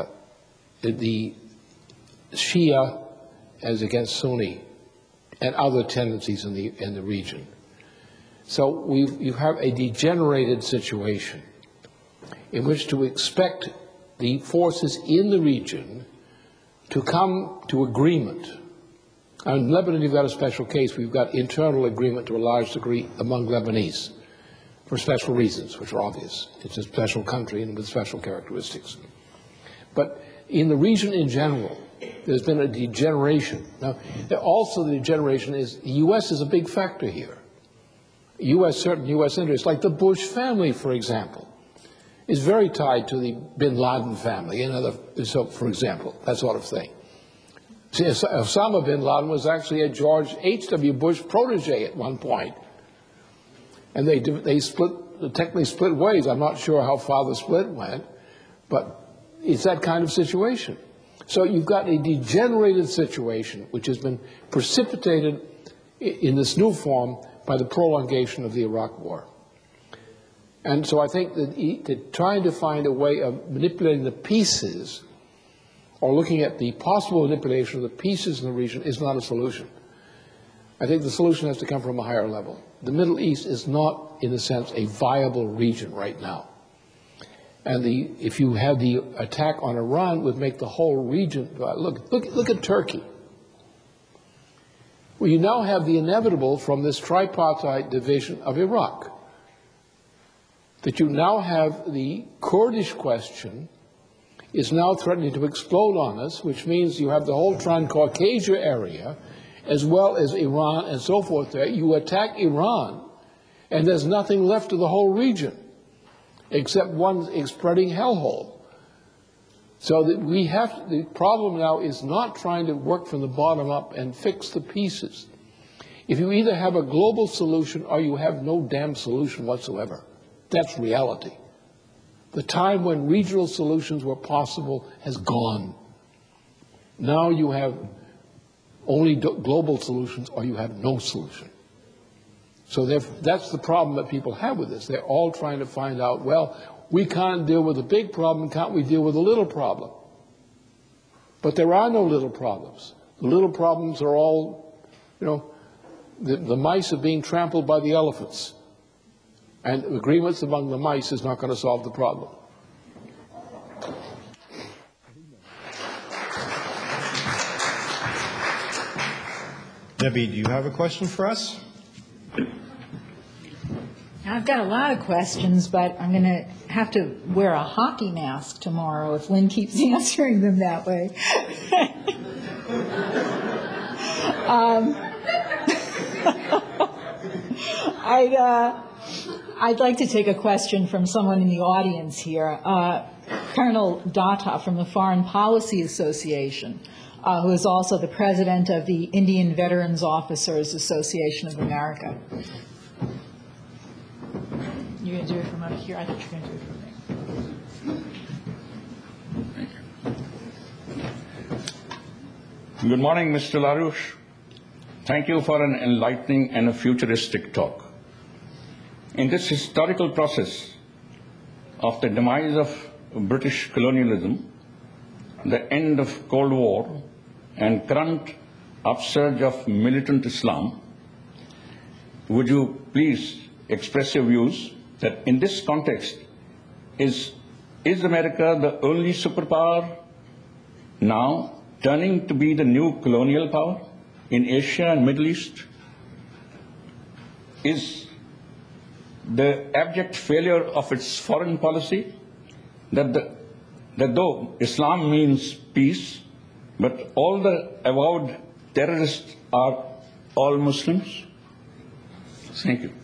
the Shia as against Sunni and other tendencies in the region. So you have a degenerated situation in which to expect the forces in the region to come to agreement. And in Lebanon, you've got a special case. We've got internal agreement to a large degree among Lebanese for special reasons, which are obvious. It's a special country and with special characteristics. But in the region in general, there's been a degeneration. Now, also the degeneration is the U.S. is a big factor here. Certain U.S. interests, like the Bush family, for example, is very tied to the bin Laden family, so, for example, that sort of thing. See, Osama bin Laden was actually a George H.W. Bush protege at one point. And they technically split ways. I'm not sure how far the split went, but it's that kind of situation. So you've got a degenerated situation which has been precipitated in this new form by the prolongation of the Iraq War. And so I think that trying to find a way of manipulating the pieces or looking at the possible manipulation of the pieces in the region is not a solution. I think the solution has to come from a higher level. The Middle East is not, in a sense, a viable region right now. And if you had the attack on Iran, would make the whole region, look at Turkey. Well, you now have the inevitable from this tripartite division of Iraq, that you now have the Kurdish question is now threatening to explode on us, which means you have the whole Transcaucasia area, as well as Iran and so forth there. You attack Iran, and there's nothing left of the whole region, except one spreading hellhole. So that the problem now is not trying to work from the bottom up and fix the pieces. If you either have a global solution or you have no damn solution whatsoever. That's reality. The time when regional solutions were possible has gone. Now you have only global solutions or you have no solution. So that's the problem that people have with this. They're all trying to find out, well, we can't deal with the big problem, can't we deal with the little problem? But there are no little problems. The little problems are all, the mice are being trampled by the elephants. And agreements among the mice is not going to solve the problem. Debbie, do you have a question for us? I've got a lot of questions, but I'm going to have to wear a hockey mask tomorrow if Lynn keeps answering them that way. I'd like to take a question from someone in the audience here. Colonel Datta from the Foreign Policy Association, who is also the president of the Indian Veterans Officers Association of America. You're going to do it from up here? I thought you were going to do it from there. Thank you. Good morning, Mr. Larouche. Thank you for an enlightening and a futuristic talk. in this historical process of the demise of British colonialism, the end of Cold War, and current upsurge of militant Islam, would you please express your views that in this context, is America the only superpower now turning to be the new colonial power in Asia and Middle East? Is the abject failure of its foreign policy that though Islam means peace, but all the avowed terrorists are all Muslims? Thank you.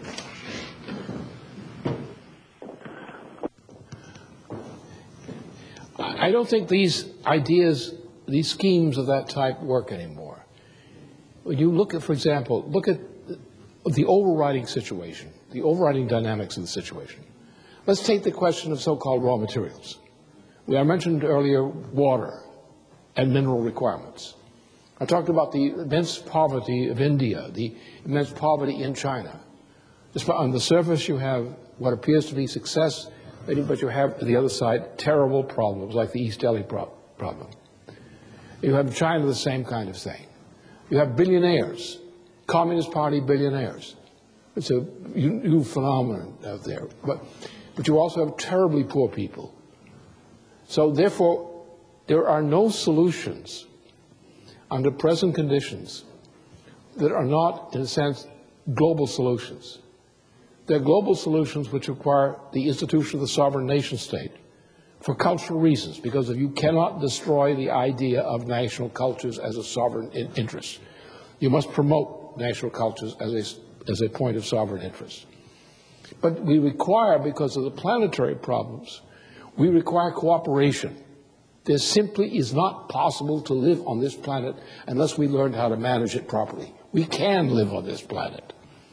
I don't think these ideas, these schemes of that type work anymore. When you look at, for example, look at the overriding situation, the overriding dynamics of the situation. Let's take the question of so-called raw materials. I mentioned earlier water and mineral requirements. I talked about the immense poverty of India, the immense poverty in China. Just on the surface, you have what appears to be success, but you have, on the other side, terrible problems like the East Delhi problem. You have in China the same kind of thing. You have billionaires, Communist Party billionaires. It's a new phenomenon out there. But you also have terribly poor people. So therefore, there are no solutions under present conditions that are not, in a sense, global solutions. They're global solutions which require the institution of the sovereign nation state for cultural reasons, because if you cannot destroy the idea of national cultures as a sovereign interest. You must promote national cultures as a point of sovereign interest. But we require, because of the planetary problems, we require cooperation. There simply is not possible to live on this planet unless we learn how to manage it properly. We can live on this planet.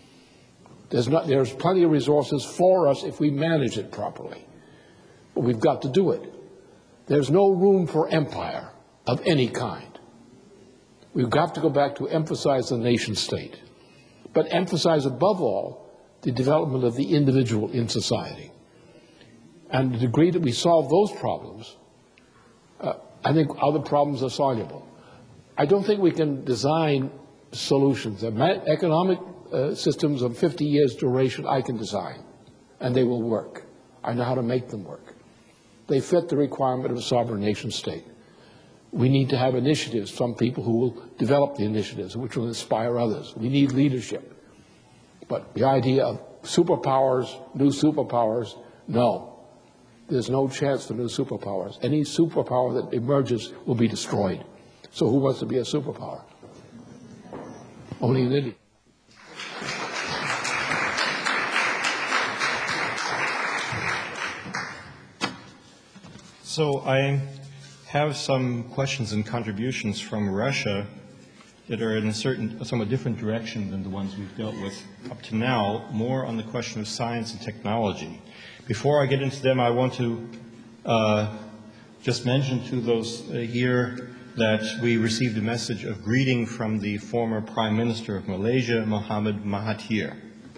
There's plenty of resources for us if we manage it properly. But we've got to do it. There's no room for empire of any kind. We've got to go back to emphasize the nation state, but emphasize above all the development of the individual in society. And the degree that we solve those problems, I think other problems are soluble. I don't think we can design solutions. Economic systems of 50 years duration I can design, and they will work. I know how to make them work. They fit the requirement of a sovereign nation state. We need to have initiatives from people who will develop the initiatives, which will inspire others. We need leadership. But the idea of superpowers, new superpowers, no. There's no chance for new superpowers. Any superpower that emerges will be destroyed. So who wants to be a superpower? Only an idiot. So I have some questions and contributions from Russia that are in a somewhat different direction than the ones we've dealt with up to now, more on the question of science and technology. Before I get into them, I want to just mention to those here that we received a message of greeting from the former Prime Minister of Malaysia, Mohamad Mahathir.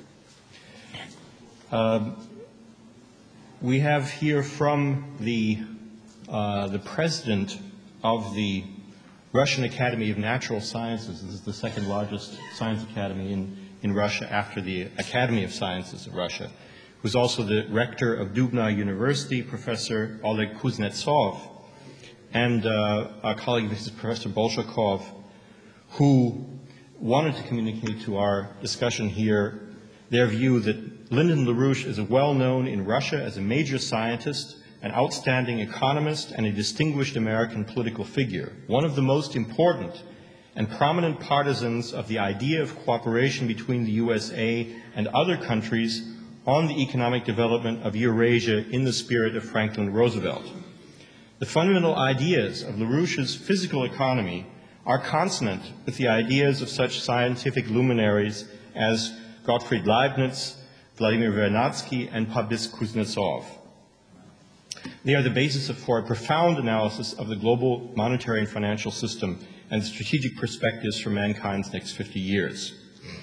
We have here from the president of the Russian Academy of Natural Sciences. This is the second largest science academy in Russia after the Academy of Sciences of Russia, who's also the rector of Dubna University, Professor Oleg Kuznetsov, and our colleague, Mrs. Professor Bolshakov, who wanted to communicate to our discussion here their view that Lyndon LaRouche is well known in Russia as a major scientist, an outstanding economist, and a distinguished American political figure, one of the most important and prominent partisans of the idea of cooperation between the USA and other countries on the economic development of Eurasia in the spirit of Franklin Roosevelt. The fundamental ideas of LaRouche's physical economy are consonant with the ideas of such scientific luminaries as Gottfried Leibniz, Vladimir Vernadsky, and Pablis Kuznetsov. They are the basis for a profound analysis of the global monetary and financial system and the strategic perspectives for mankind's next 50 years.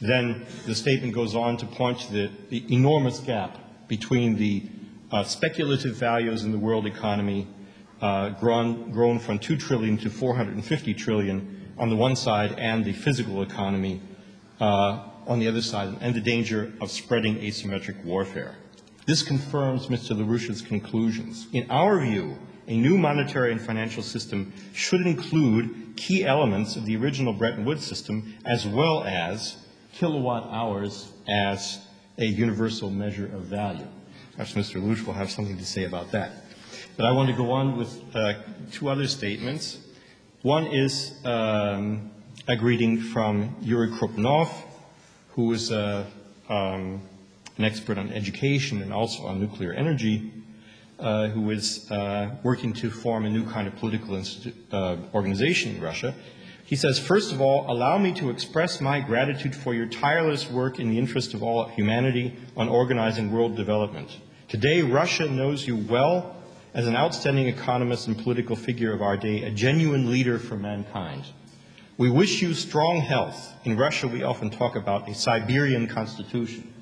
then the statement goes on to point to the enormous gap between the speculative values in the world economy grown from 2 trillion to 450 trillion on the one side, and the physical economy on the other side, and the danger of spreading asymmetric warfare. This confirms Mr. LaRouche's conclusions. In our view, a new monetary and financial system should include key elements of the original Bretton Woods system, as well as kilowatt hours as a universal measure of value. Perhaps Mr. LaRouche will have something to say about that. But I want to go on with two other statements. One is a greeting from Yuri Krupnov, who is an expert on education and also on nuclear energy, who is working to form a new kind of political organization in Russia. He says, first of all, allow me to express my gratitude for your tireless work in the interest of all humanity on organizing world development. Today, Russia knows you well as an outstanding economist and political figure of our day, a genuine leader for mankind. We wish you strong health. In Russia, we often talk about a Siberian constitution.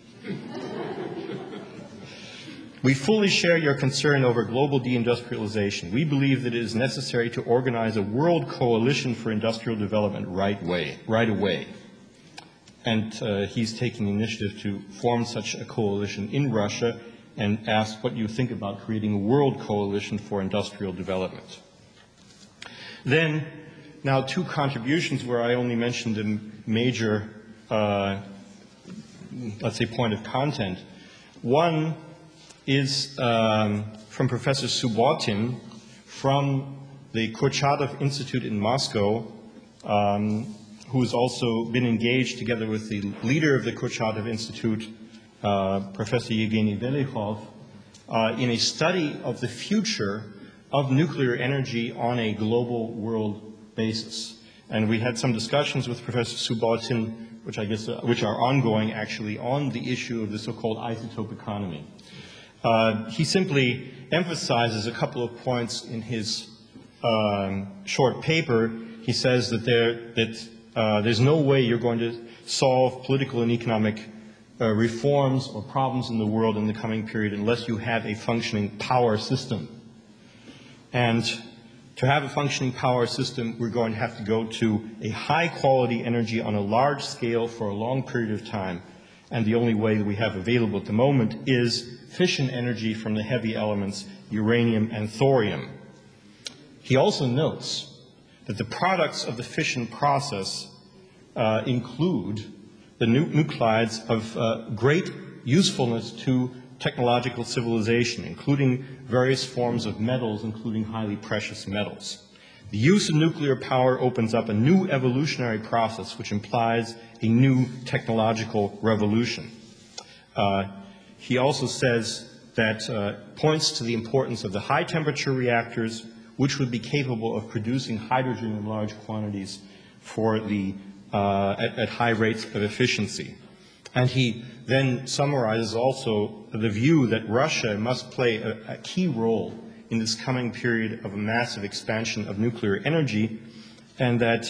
We fully share your concern over global deindustrialization. We believe that it is necessary to organize a world coalition for industrial development right away. And he's taking initiative to form such a coalition in Russia, and asked what you think about creating a world coalition for industrial development. Then, now two contributions where I only mentioned a major, let's say, point of content. One is from Professor Subbotin from the Kurchatov Institute in Moscow, who has also been engaged together with the leader of the Kurchatov Institute, Professor Yevgeny Velikhov, in a study of the future of nuclear energy on a global world basis. And we had some discussions with Professor Subbotin, which are ongoing actually, on the issue of the so-called isotope economy. He simply emphasizes a couple of points in his short paper. He says that there's no way you're going to solve political and economic reforms or problems in the world in the coming period unless you have a functioning power system. And to have a functioning power system, we're going to have to go to a high-quality energy on a large scale for a long period of time. And the only way that we have available at the moment is fission energy from the heavy elements uranium and thorium. He also notes that the products of the fission process include the nuclides of great usefulness to technological civilization, including various forms of metals, including highly precious metals. The use of nuclear power opens up a new evolutionary process which implies a new technological revolution. He also says that points to the importance of the high temperature reactors, which would be capable of producing hydrogen in large quantities for the at high rates of efficiency. And he then summarizes also the view that Russia must play a key role in this coming period of a massive expansion of nuclear energy, and that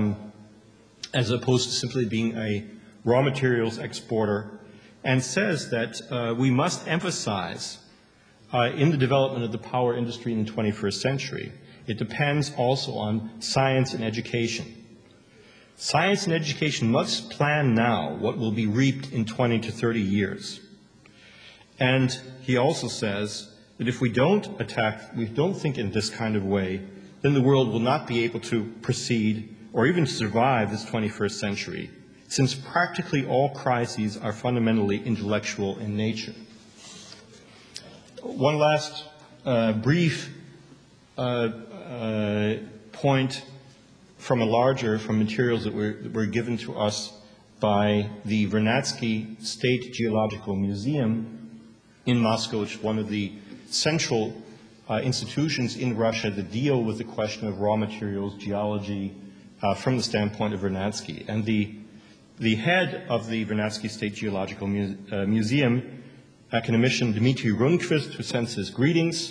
as opposed to simply being a raw materials exporter, and says that we must emphasize in the development of the power industry in the 21st century, it depends also on science and education. Science and education must plan now what will be reaped in 20 to 30 years. And he also says that if we don't think in this kind of way, then the world will not be able to proceed or even survive this 21st century, since practically all crises are fundamentally intellectual in nature. One last brief point from materials that were given to us by the Vernadsky State Geological Museum in Moscow, which is one of the central institutions in Russia that deal with the question of raw materials geology from the standpoint of Vernadsky. And the head of the Vernadsky State Geological Museum, academician Dmitry Rundquist, who sends his greetings,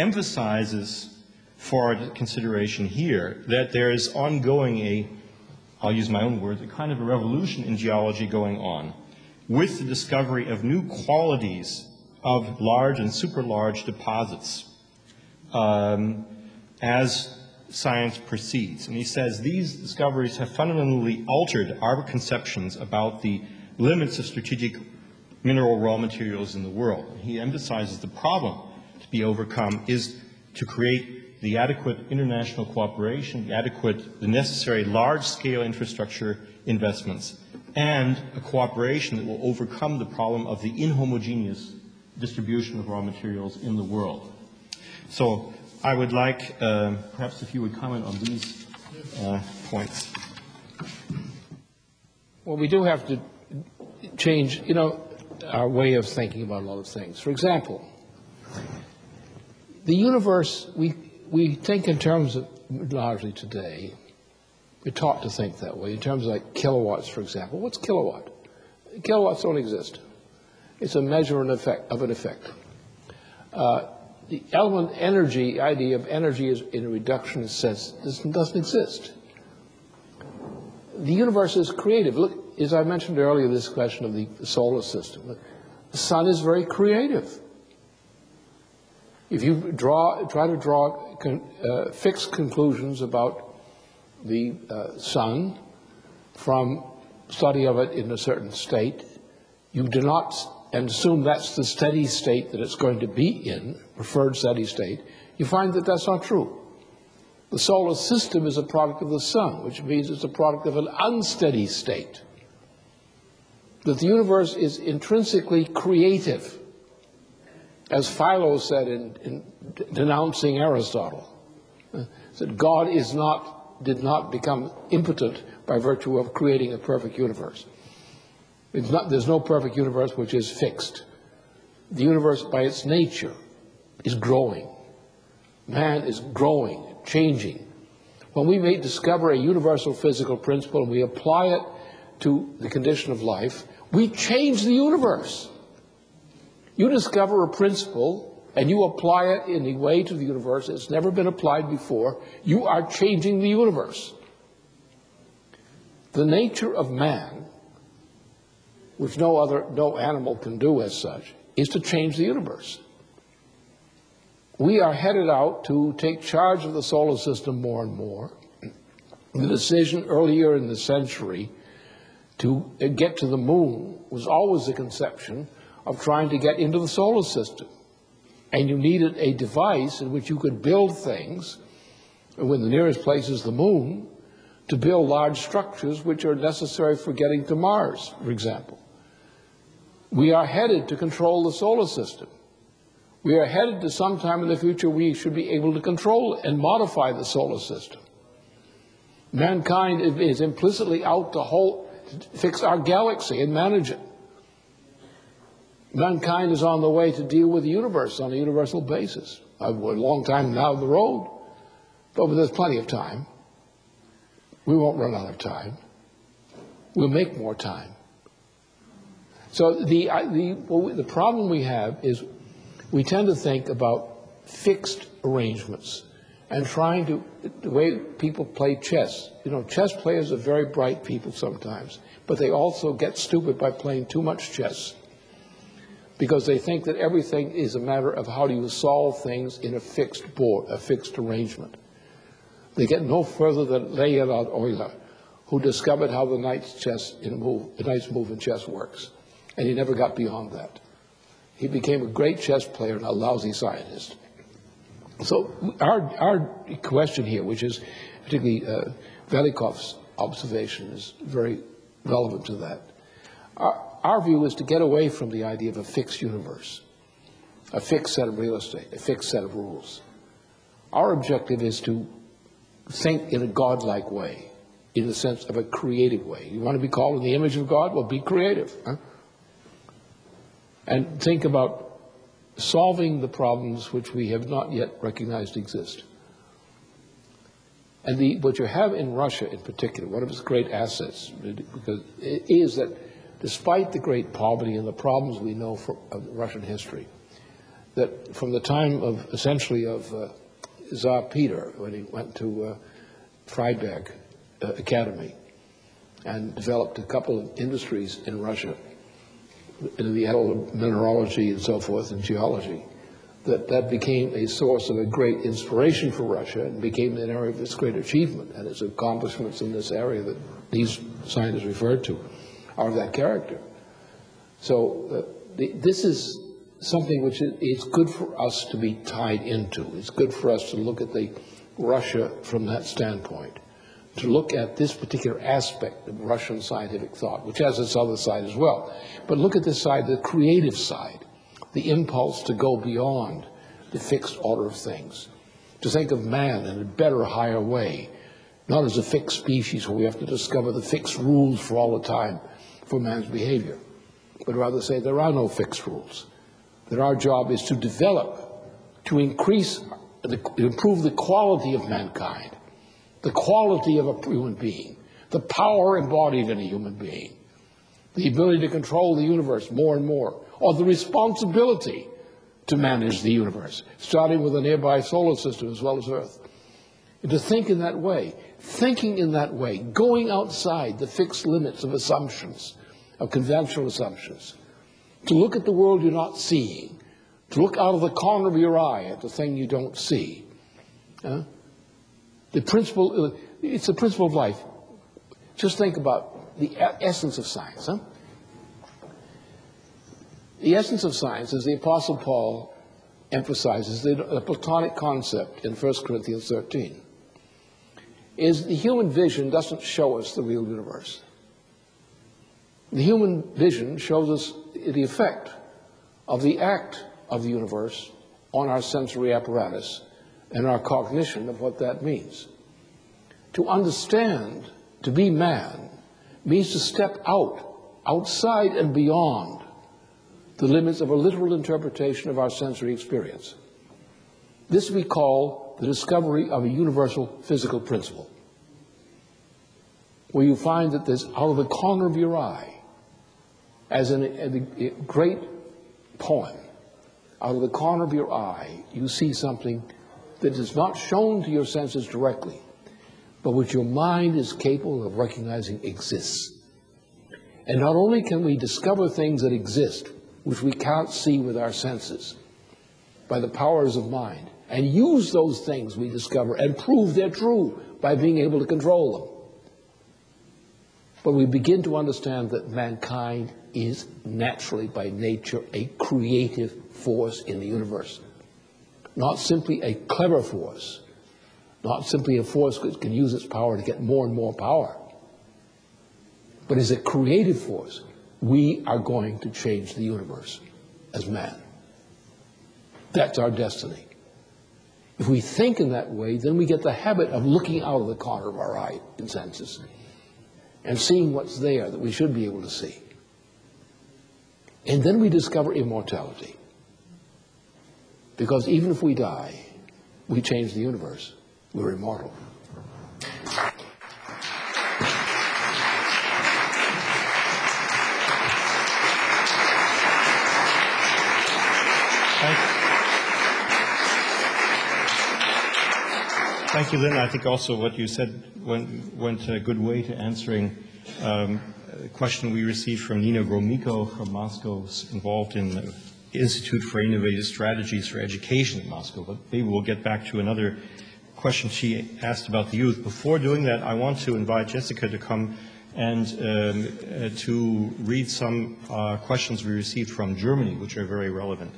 emphasizes for consideration here that there is ongoing I'll use my own words, a kind of a revolution in geology going on, with the discovery of new qualities of large and super large deposits as science proceeds. And he says these discoveries have fundamentally altered our conceptions about the limits of strategic mineral raw materials in the world. He emphasizes the problem to be overcome is to create the adequate international cooperation, the necessary large-scale infrastructure investments, and a cooperation that will overcome the problem of the inhomogeneous distribution of raw materials in the world. So I would like, perhaps if you would comment on these points. Well, we do have to change, our way of thinking about a lot of things. For example, the universe, we think in terms of, largely today, we're taught to think that way, in terms of like kilowatts, for example. What's kilowatt? Kilowatts don't exist. It's a measure of an effect. The element energy, idea of energy is in a reductionist sense, doesn't exist. The universe is creative. Look, as I mentioned earlier, this question of the solar system. The sun is very creative. If you try to draw fixed conclusions about the sun from study of it in a certain state, you do not and assume that's the steady state that it's going to be in, preferred steady state, you find that that's not true. The solar system is a product of the sun, which means it's a product of an unsteady state. That the universe is intrinsically creative, as Philo said in denouncing Aristotle, that God did not become impotent by virtue of creating a perfect universe. There's no perfect universe which is fixed. The universe, by its nature, is growing. Man is growing, changing. When we discover a universal physical principle and we apply it to the condition of life, we change the universe. You discover a principle and you apply it in a way to the universe it's never been applied before, you are changing the universe. The nature of man, which no animal can do as such, is to change the universe. We are headed out to take charge of the solar system more and more. The decision earlier in the century to get to the moon was always the conception of trying to get into the solar system. And you needed a device in which you could build things, when the nearest place is the moon, to build large structures which are necessary for getting to Mars, for example. We are headed to control the solar system. We are headed to sometime in the future we should be able to control and modify the solar system. Mankind is implicitly out to fix our galaxy and manage it. Mankind is on the way to deal with the universe on a universal basis. We're a long time down the road, but there's plenty of time. We won't run out of time. We'll make more time. So the problem we have is we tend to think about fixed arrangements and trying to, the way people play chess. Chess players are very bright people sometimes, but they also get stupid by playing too much chess because they think that everything is a matter of how do you solve things in a fixed board, a fixed arrangement. They get no further than Leonhard Euler, who discovered how the knight's move in chess works. And he never got beyond that. He became a great chess player and a lousy scientist. So our question here, which is particularly Velikov's observation, is very relevant to that. Our view is to get away from the idea of a fixed universe, a fixed set of real estate, a fixed set of rules. Our objective is to think in a godlike way, in the sense of a creative way. You want to be called in the image of God? Well, be creative. And think about solving the problems which we have not yet recognized exist. And what you have in Russia in particular, one of its great assets, is that despite the great poverty and the problems we know of Russian history, that from the time of, essentially, of Tsar Peter, when he went to Freiberg Academy, and developed a couple of industries in Russia, in the area of mineralogy and so forth, and geology, that became a source of a great inspiration for Russia and became an area of its great achievement, and its accomplishments in this area that these scientists referred to are of that character. So this is something which it's good for us to be tied into. It's good for us to look at Russia from that standpoint, to look at this particular aspect of Russian scientific thought, which has its other side as well. But look at this side, the creative side, the impulse to go beyond the fixed order of things, to think of man in a better, higher way, not as a fixed species where we have to discover the fixed rules for all the time for man's behavior, but rather say there are no fixed rules, that our job is to develop, to increase, improve the quality of mankind, the quality of a human being, the power embodied in a human being, the ability to control the universe more and more, or the responsibility to manage the universe, starting with a nearby solar system as well as Earth. And to think in that way, thinking in that way, going outside the fixed limits of assumptions, of conventional assumptions, to look at the world you're not seeing, to look out of the corner of your eye at the thing you don't see. The principle, it's the principle of life. Just think about the essence of science. The essence of science, as the Apostle Paul emphasizes, the Platonic concept in 1 Corinthians 13, is the human vision doesn't show us the real universe. The human vision shows us the effect of the act of the universe on our sensory apparatus and our cognition of what that means. To understand, to be man, means to step outside and beyond the limits of a literal interpretation of our sensory experience. This we call the discovery of a universal physical principle, where you find that there's out of the corner of your eye, as in a great poem, out of the corner of your eye, you see something that is not shown to your senses directly, but which your mind is capable of recognizing exists. And not only can we discover things that exist, which we can't see with our senses, by the powers of mind, and use those things we discover and prove they're true by being able to control them. But we begin to understand that mankind is naturally, by nature, a creative force in the universe. Not simply a clever force, not simply a force that can use its power to get more and more power, but as a creative force. We are going to change the universe as man. That's our destiny. If we think in that way, then we get the habit of looking out of the corner of our eye and senses and seeing what's there that we should be able to see. And then we discover immortality. Because even if we die, we change the universe. We're immortal. Thank you, Lynn. I think also what you said went a good way to answering a question we received from Nina Gromyko from Moscow, who's involved in the Institute for Innovative Strategies for Education in Moscow. But maybe we'll get back to another question she asked about the youth. Before doing that, I want to invite Jessica to come and to read some questions we received from Germany, which are very relevant.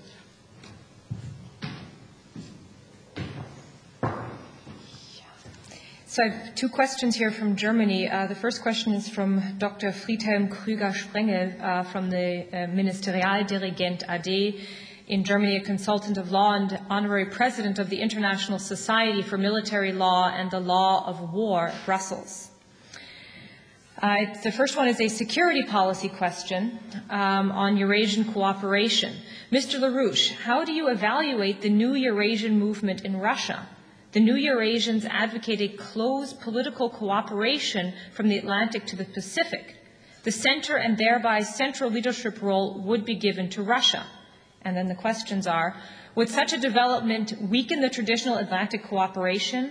So I have two questions here from Germany. The first question is from Dr. Friedhelm Krüger-Sprengel from the Ministerialdirigent AD in Germany, a consultant of law and honorary president of the International Society for Military Law and the Law of War, Brussels. The first one is a security policy question on Eurasian cooperation. Mr. LaRouche, how do you evaluate the new Eurasian movement in Russia? The new Eurasians advocate a close political cooperation from the Atlantic to the Pacific. The center and thereby central leadership role would be given to Russia. And then the questions are, would such a development weaken the traditional Atlantic cooperation?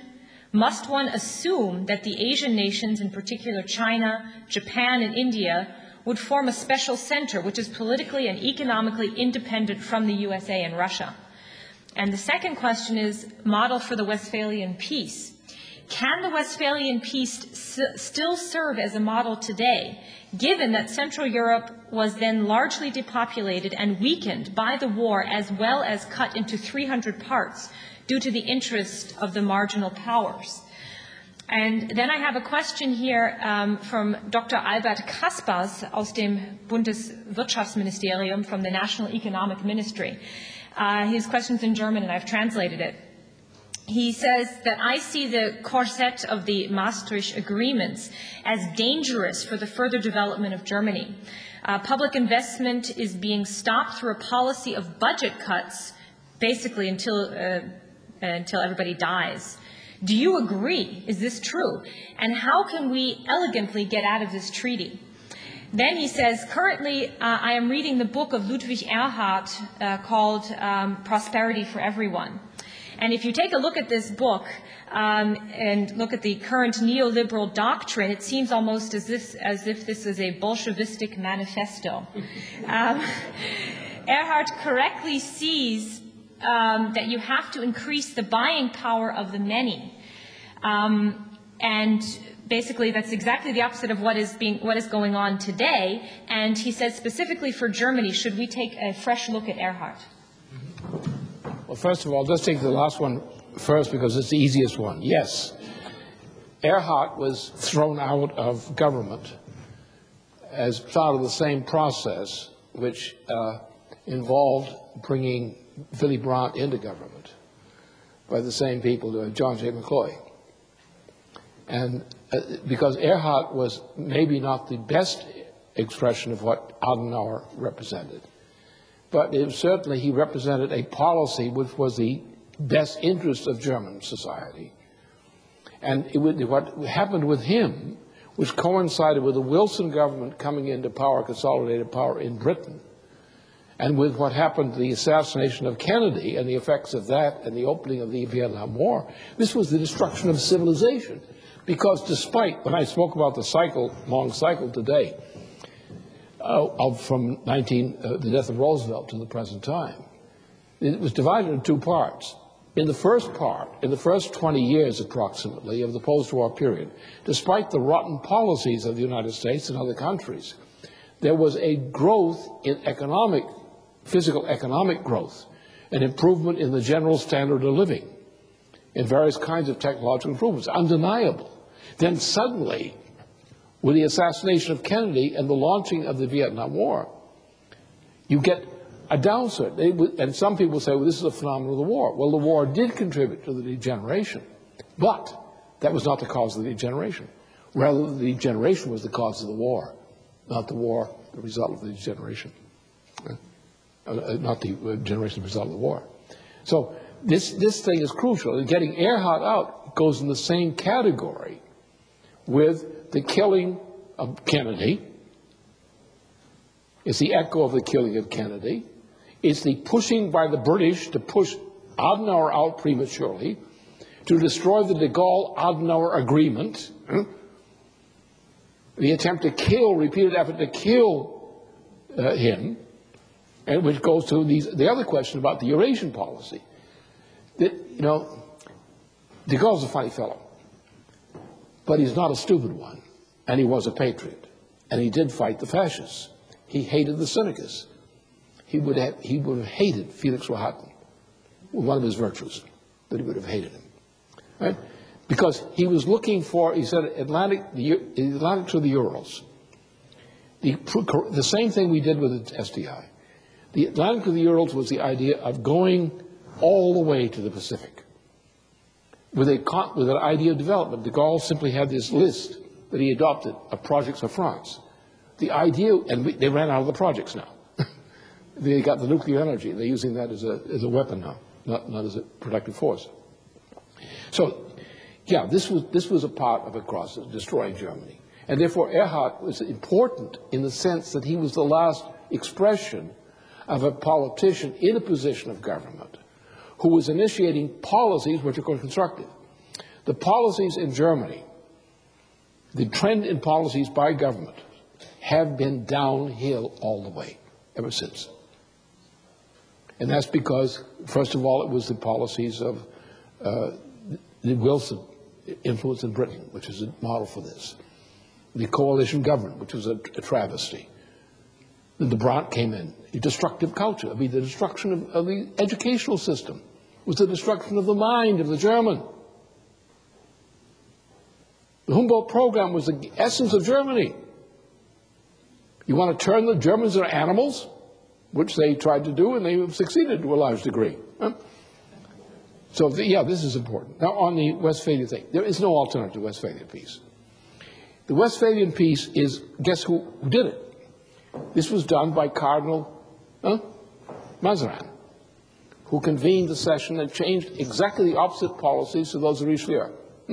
Must one assume that the Asian nations, in particular China, Japan, and India, would form a special center which is politically and economically independent from the USA and Russia? And the second question is model for the Westphalian peace. Can the Westphalian peace still serve as a model today, given that Central Europe was then largely depopulated and weakened by the war, as well as cut into 300 parts due to the interest of the marginal powers? And then I have a question here from Dr. Albert Kaspers aus dem Bundeswirtschaftsministerium from the National Economic Ministry. His question's in German, and I've translated it. He says that I see the corset of the Maastricht agreements as dangerous for the further development of Germany. Public investment is being stopped through a policy of budget cuts, basically until everybody dies. Do you agree? Is this true? And how can we elegantly get out of this treaty? Then he says, currently I am reading the book of Ludwig Erhard called Prosperity for Everyone. And if you take a look at this book and look at the current neoliberal doctrine, it seems almost as if this is a Bolshevistic manifesto. Erhard correctly sees that you have to increase the buying power of the many. And basically that's exactly the opposite of what is going on today. And he says specifically for Germany, should we take a fresh look at Erhard? Well, first of all, let's take the last one first because it's the easiest one. Yes, Erhard was thrown out of government as part of the same process which involved bringing Willy Brandt into government by the same people, John J. McCloy. And because Erhard was maybe not the best expression of what Adenauer represented, but certainly he represented a policy which was the best interest of German society. And what happened with him, which coincided with the Wilson government coming into power, consolidated power in Britain, and with what happened to the assassination of Kennedy and the effects of that and the opening of the Vietnam War, this was the destruction of civilization. Because despite, when I spoke about the long cycle today, from the death of Roosevelt to the present time, it was divided into two parts. In the first part, in the first 20 years approximately of the post-war period, despite the rotten policies of the United States and other countries, there was a growth in physical economic growth, an improvement in the general standard of living, in various kinds of technological improvements, undeniable. Then suddenly, with the assassination of Kennedy and the launching of the Vietnam War, you get a downside. And some people say, well, this is a phenomenon of the war. Well, the war did contribute to the degeneration, but that was not the cause of the degeneration. Rather, the degeneration was the cause of the war, not the war the result of the degeneration. Not the generation result of the war. So this thing is crucial. And getting Erhard out goes in the same category with the killing of Kennedy. It's the echo of the killing of Kennedy. It's the pushing by the British to push Adenauer out prematurely, to destroy the de Gaulle-Adenauer agreement, the attempt to kill, repeated effort to kill him, and which goes to the other question about the Eurasian policy. De Gaulle's a funny fellow, but he's not a stupid one, and he was a patriot, and he did fight the fascists. He hated the Senecas. He would have hated Felix Rohatyn, one of his virtues, that he would have hated him, right? Because he was looking for, he said, Atlantic to the Urals. The same thing we did with the SDI. The Atlantic to the Urals was the idea of going all the way to the Pacific with an idea of development. De Gaulle simply had this list that he adopted of projects for France. The idea, and they ran out of the projects now. They got the nuclear energy. They're using that as a weapon now, not as a productive force. So, yeah, this was a part of a process, destroying Germany. And therefore, Erhard was important in the sense that he was the last expression of a politician in a position of government who was initiating policies which are constructive. The policies in Germany, the trend in policies by government, have been downhill all the way ever since. And that's because, first of all, it was the policies of the Wilson influence in Britain, which is a model for this. The coalition government, which was a travesty. Then the Brandt came in, a destructive culture. I mean, the destruction of the educational system was the destruction of the mind of the German. The Humboldt program was the essence of Germany. You want to turn the Germans into animals, which they tried to do, and they have succeeded to a large degree. So, yeah, this is important. Now, on the Westphalian thing, there is no alternative to Westphalian peace. The Westphalian peace is, guess who did it? This was done by Cardinal Mazarin, who convened the session and changed exactly the opposite policies to those of Richelieu.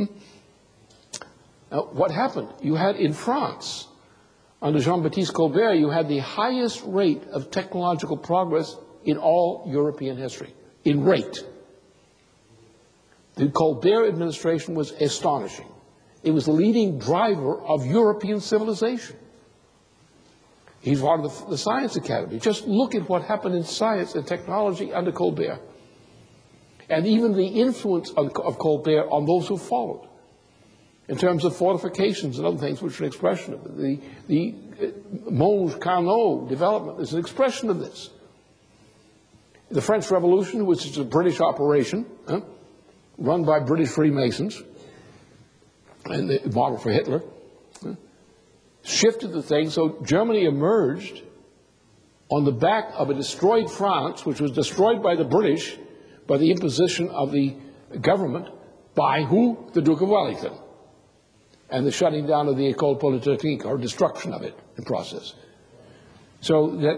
Now, what happened? You had in France, under Jean-Baptiste Colbert, you had the highest rate of technological progress in all European history, in rate. The Colbert administration was astonishing. It was the leading driver of European civilization. He's part of the Science Academy. Just look at what happened in science and technology under Colbert. And even the influence of Colbert on those who followed, in terms of fortifications and other things, which are an expression of it. The Mons Carnot development is an expression of this. The French Revolution, which is a British operation, run by British Freemasons, and the model for Hitler, shifted the thing so Germany emerged on the back of a destroyed France, which was destroyed by the British by the imposition of the government by who? The Duke of Wellington, and the shutting down of the École Polytechnique, or destruction of it in process. So that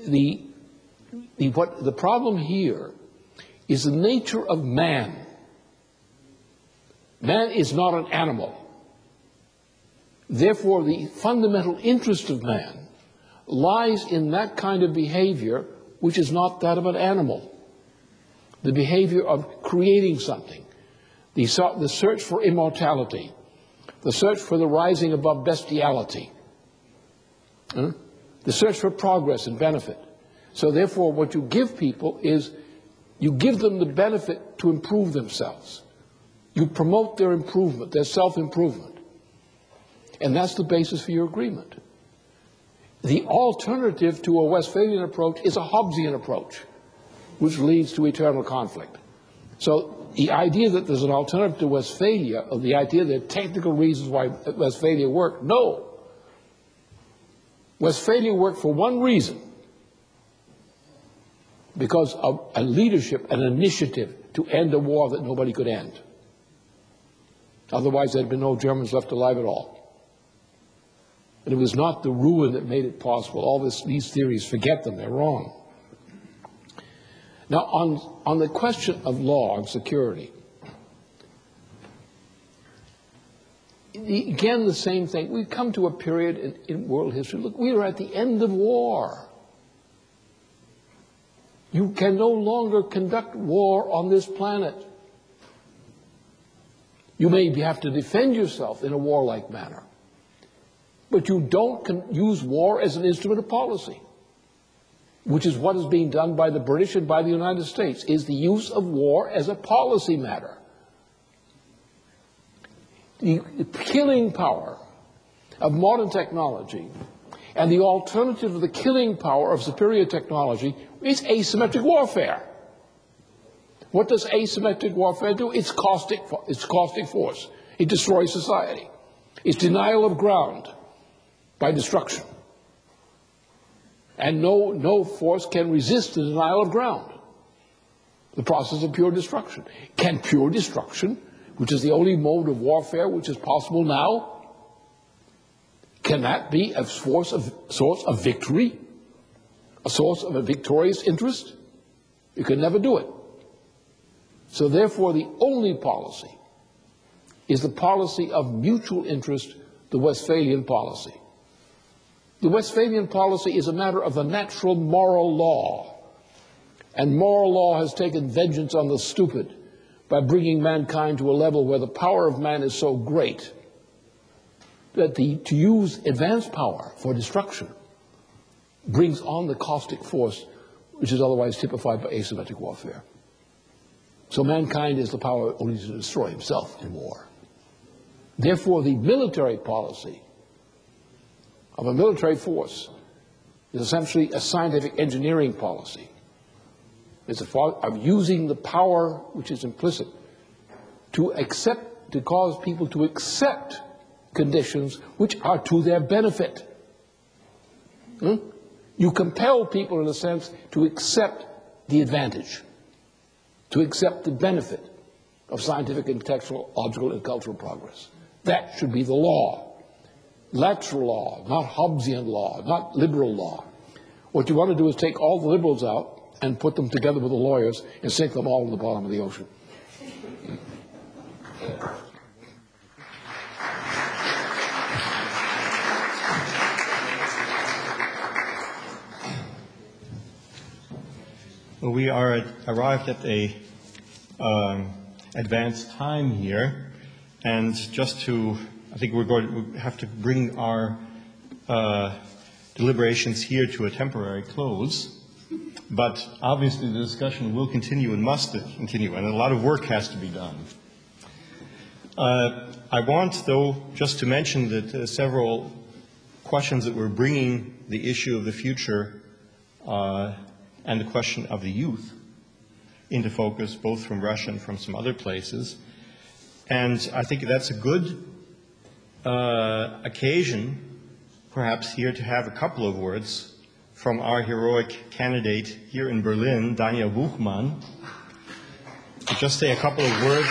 the problem here is the nature of man. Man is not an animal. Therefore, the fundamental interest of man lies in that kind of behavior which is not that of an animal. The behavior of creating something, the search for immortality, the search for the rising above bestiality, the search for progress and benefit. So therefore, what you give people is you give them the benefit to improve themselves. You promote their improvement, their self-improvement. And that's the basis for your agreement. The alternative to a Westphalian approach is a Hobbesian approach, which leads to eternal conflict. So the idea that there's an alternative to Westphalia, or the idea that technical reasons why Westphalia worked, no. Westphalia worked for one reason, because of a leadership, an initiative to end a war that nobody could end. Otherwise, there'd been no Germans left alive at all. And it was not the ruin that made it possible. All these theories, forget them, they're wrong. Now, on the question of law and security, again, the same thing. We've come to a period in world history. Look, we are at the end of war. You can no longer conduct war on this planet. You may have to defend yourself in a warlike manner, but you don't use war as an instrument of policy, which is what is being done by the British and by the United States, is the use of war as a policy matter. The killing power of modern technology and the alternative of the killing power of superior technology is asymmetric warfare. What does asymmetric warfare do? It's caustic force. It destroys society. It's denial of ground by destruction. And no force can resist the denial of ground, the process of pure destruction. Can pure destruction, which is the only mode of warfare which is possible now, can that be a source of victory, a source of a victorious interest? You can never do it. So therefore, the only policy is the policy of mutual interest, the Westphalian policy. The Westphalian policy is a matter of the natural moral law. And moral law has taken vengeance on the stupid by bringing mankind to a level where the power of man is so great that to use advanced power for destruction brings on the caustic force which is otherwise typified by asymmetric warfare. So mankind has the power only to destroy himself in war. Therefore, the military policy of a military force is essentially a scientific engineering policy. It's a of using the power which is implicit to cause people to accept conditions which are to their benefit. You compel people, in a sense, to accept the advantage, to accept the benefit of scientific and technological and cultural progress. That should be the law. Natural law, not Hobbesian law, not liberal law. What you want to do is take all the liberals out and put them together with the lawyers and sink them all in the bottom of the ocean. Well, we are arrived at a advanced time here, and just to, I think we have to bring our deliberations here to a temporary close. But obviously the discussion will continue and must continue, and a lot of work has to be done. I want, though, just to mention that several questions that we're bringing the issue of the future and the question of the youth into focus, both from Russia and from some other places. And I think that's a good occasion, perhaps here, to have a couple of words from our heroic candidate here in Berlin, Daniel Buchmann, to just say a couple of words.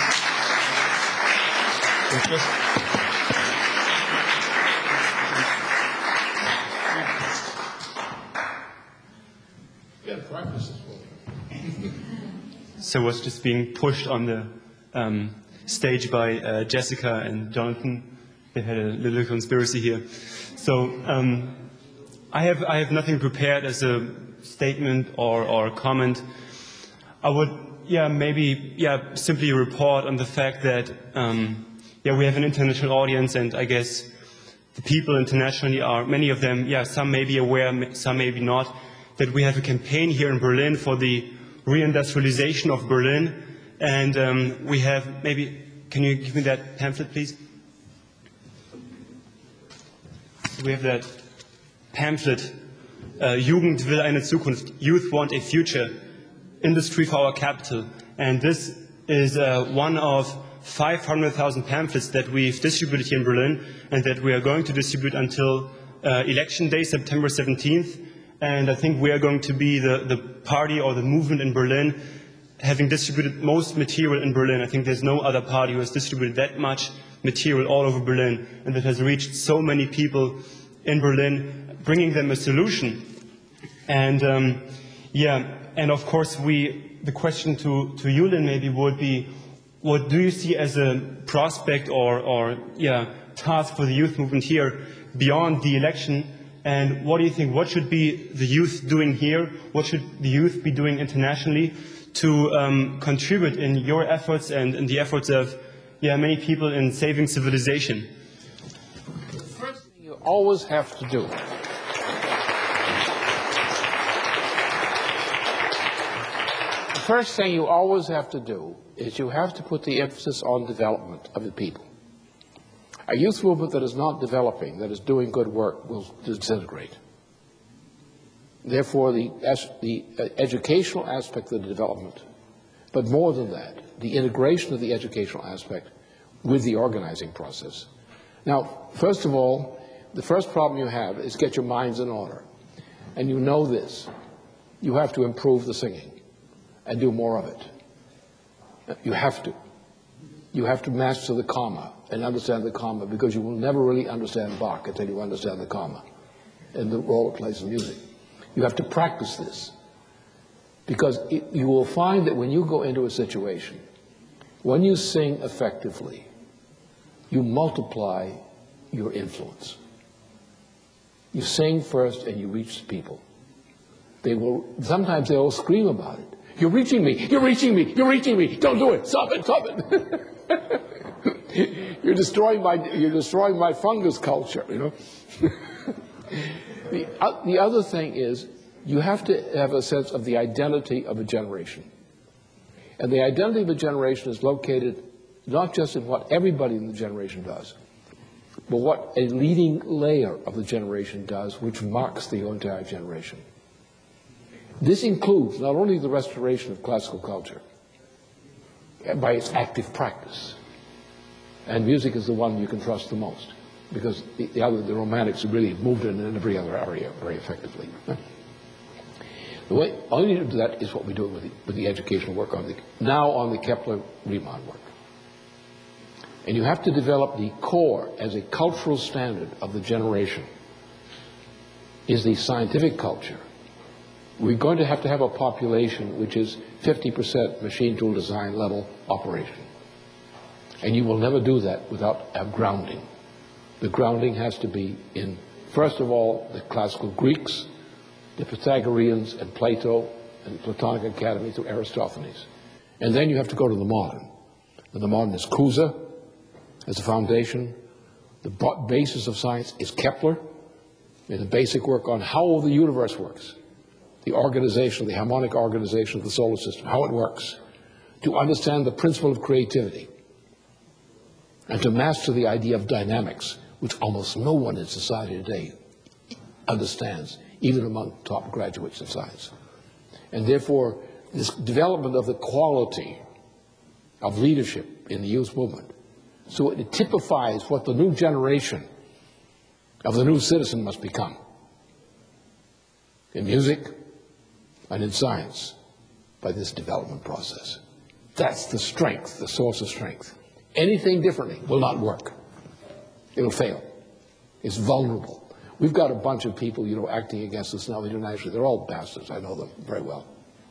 So I was just being pushed on the stage by Jessica and Jonathan. They had a little conspiracy here. So I have nothing prepared as a statement or comment. I would maybe simply report on the fact that we have an international audience, and I guess the people internationally are, many of them, some may be aware, some maybe not, that we have a campaign here in Berlin for the reindustrialization of Berlin, and we have, maybe, can you give me that pamphlet, please? We have that pamphlet, Jugend will eine Zukunft, Youth Want a Future, Industry for Our Capital. And this is one of 500,000 pamphlets that we've distributed here in Berlin and that we are going to distribute until election day, September 17th. And I think we are going to be the party or the movement in Berlin having distributed most material in Berlin. I think there's no other party who has distributed that much material all over Berlin and that has reached so many people in Berlin, bringing them a solution. And and of course the question to you, Lynn, maybe would be, what do you see as a prospect or task for the youth movement here beyond the election? And what do you think, what should be the youth doing here? What should the youth be doing internationally to contribute in your efforts and in the efforts of many people in saving civilization? The first thing you always have to do is you have to put the emphasis on development of the people. A youth movement that is not developing, that is doing good work, will disintegrate. Therefore, the educational aspect of the development, but more than that, the integration of the educational aspect with the organizing process. Now, first of all, the first problem you have is get your minds in order. And you know this. You have to improve the singing and do more of it. You have to. You have to master the comma and understand the comma, because you will never really understand Bach until you understand the comma and the role it plays in music. You have to practice this, because you will find that when you go into a situation, when you sing effectively, you multiply your influence. You sing first and you reach the people. Sometimes they will scream about it, You're reaching me. You're reaching me. You're reaching me. Don't do it. Stop it. Stop it. You're destroying my fungus culture, you know. The other thing is you have to have a sense of the identity of a generation. And the identity of a generation is located not just in what everybody in the generation does, but what a leading layer of the generation does, which marks the entire generation. This includes not only the restoration of classical culture by its active practice, and music is the one you can trust the most, because the Romantics really moved in every other area very effectively. The way all you need to do that is what we do with the educational work on the Kepler-Riemann work. And you have to develop the core as a cultural standard of the generation is the scientific culture. We're going to have a population which is 50% machine tool design level operation. And you will never do that without a grounding. The grounding has to be in, first of all, the classical Greeks, the Pythagoreans and Plato and Platonic Academy through Aristophanes. And then you have to go to the modern. And the modern is Cusa as a foundation. The basis of science is Kepler, and the basic work on how the universe works, the organization, the harmonic organization of the solar system, how it works, to understand the principle of creativity, and to master the idea of dynamics, which almost no one in society today understands, even among top graduates of science. And therefore, this development of the quality of leadership in the youth movement, so it typifies what the new generation of the new citizen must become in music and in science by this development process. That's the strength, the source of strength. Anything differently will not work. It'll fail. It's vulnerable. We've got a bunch of people, you know, acting against us now internationally. They're all bastards. I know them very well.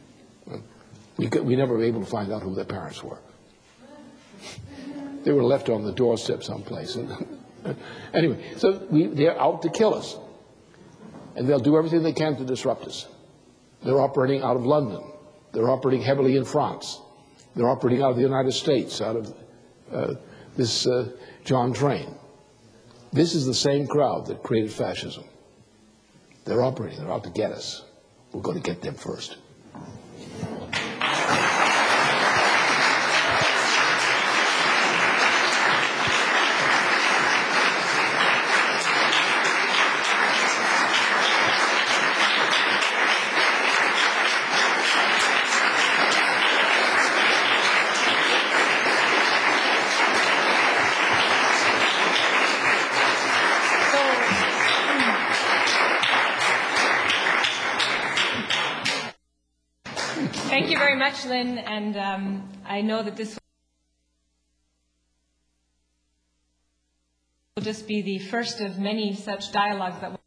We never were able to find out who their parents were. They were left on the doorstep someplace. Anyway, so they're out to kill us. And they'll do everything they can to disrupt us. They're operating out of London. They're operating heavily in France. They're operating out of the United States, out of this John Train. This is the same crowd that created fascism. They're operating. They're out to get us. We're going to get them first. Thank you very much, Lynn, and I know that this will just be the first of many such dialogues that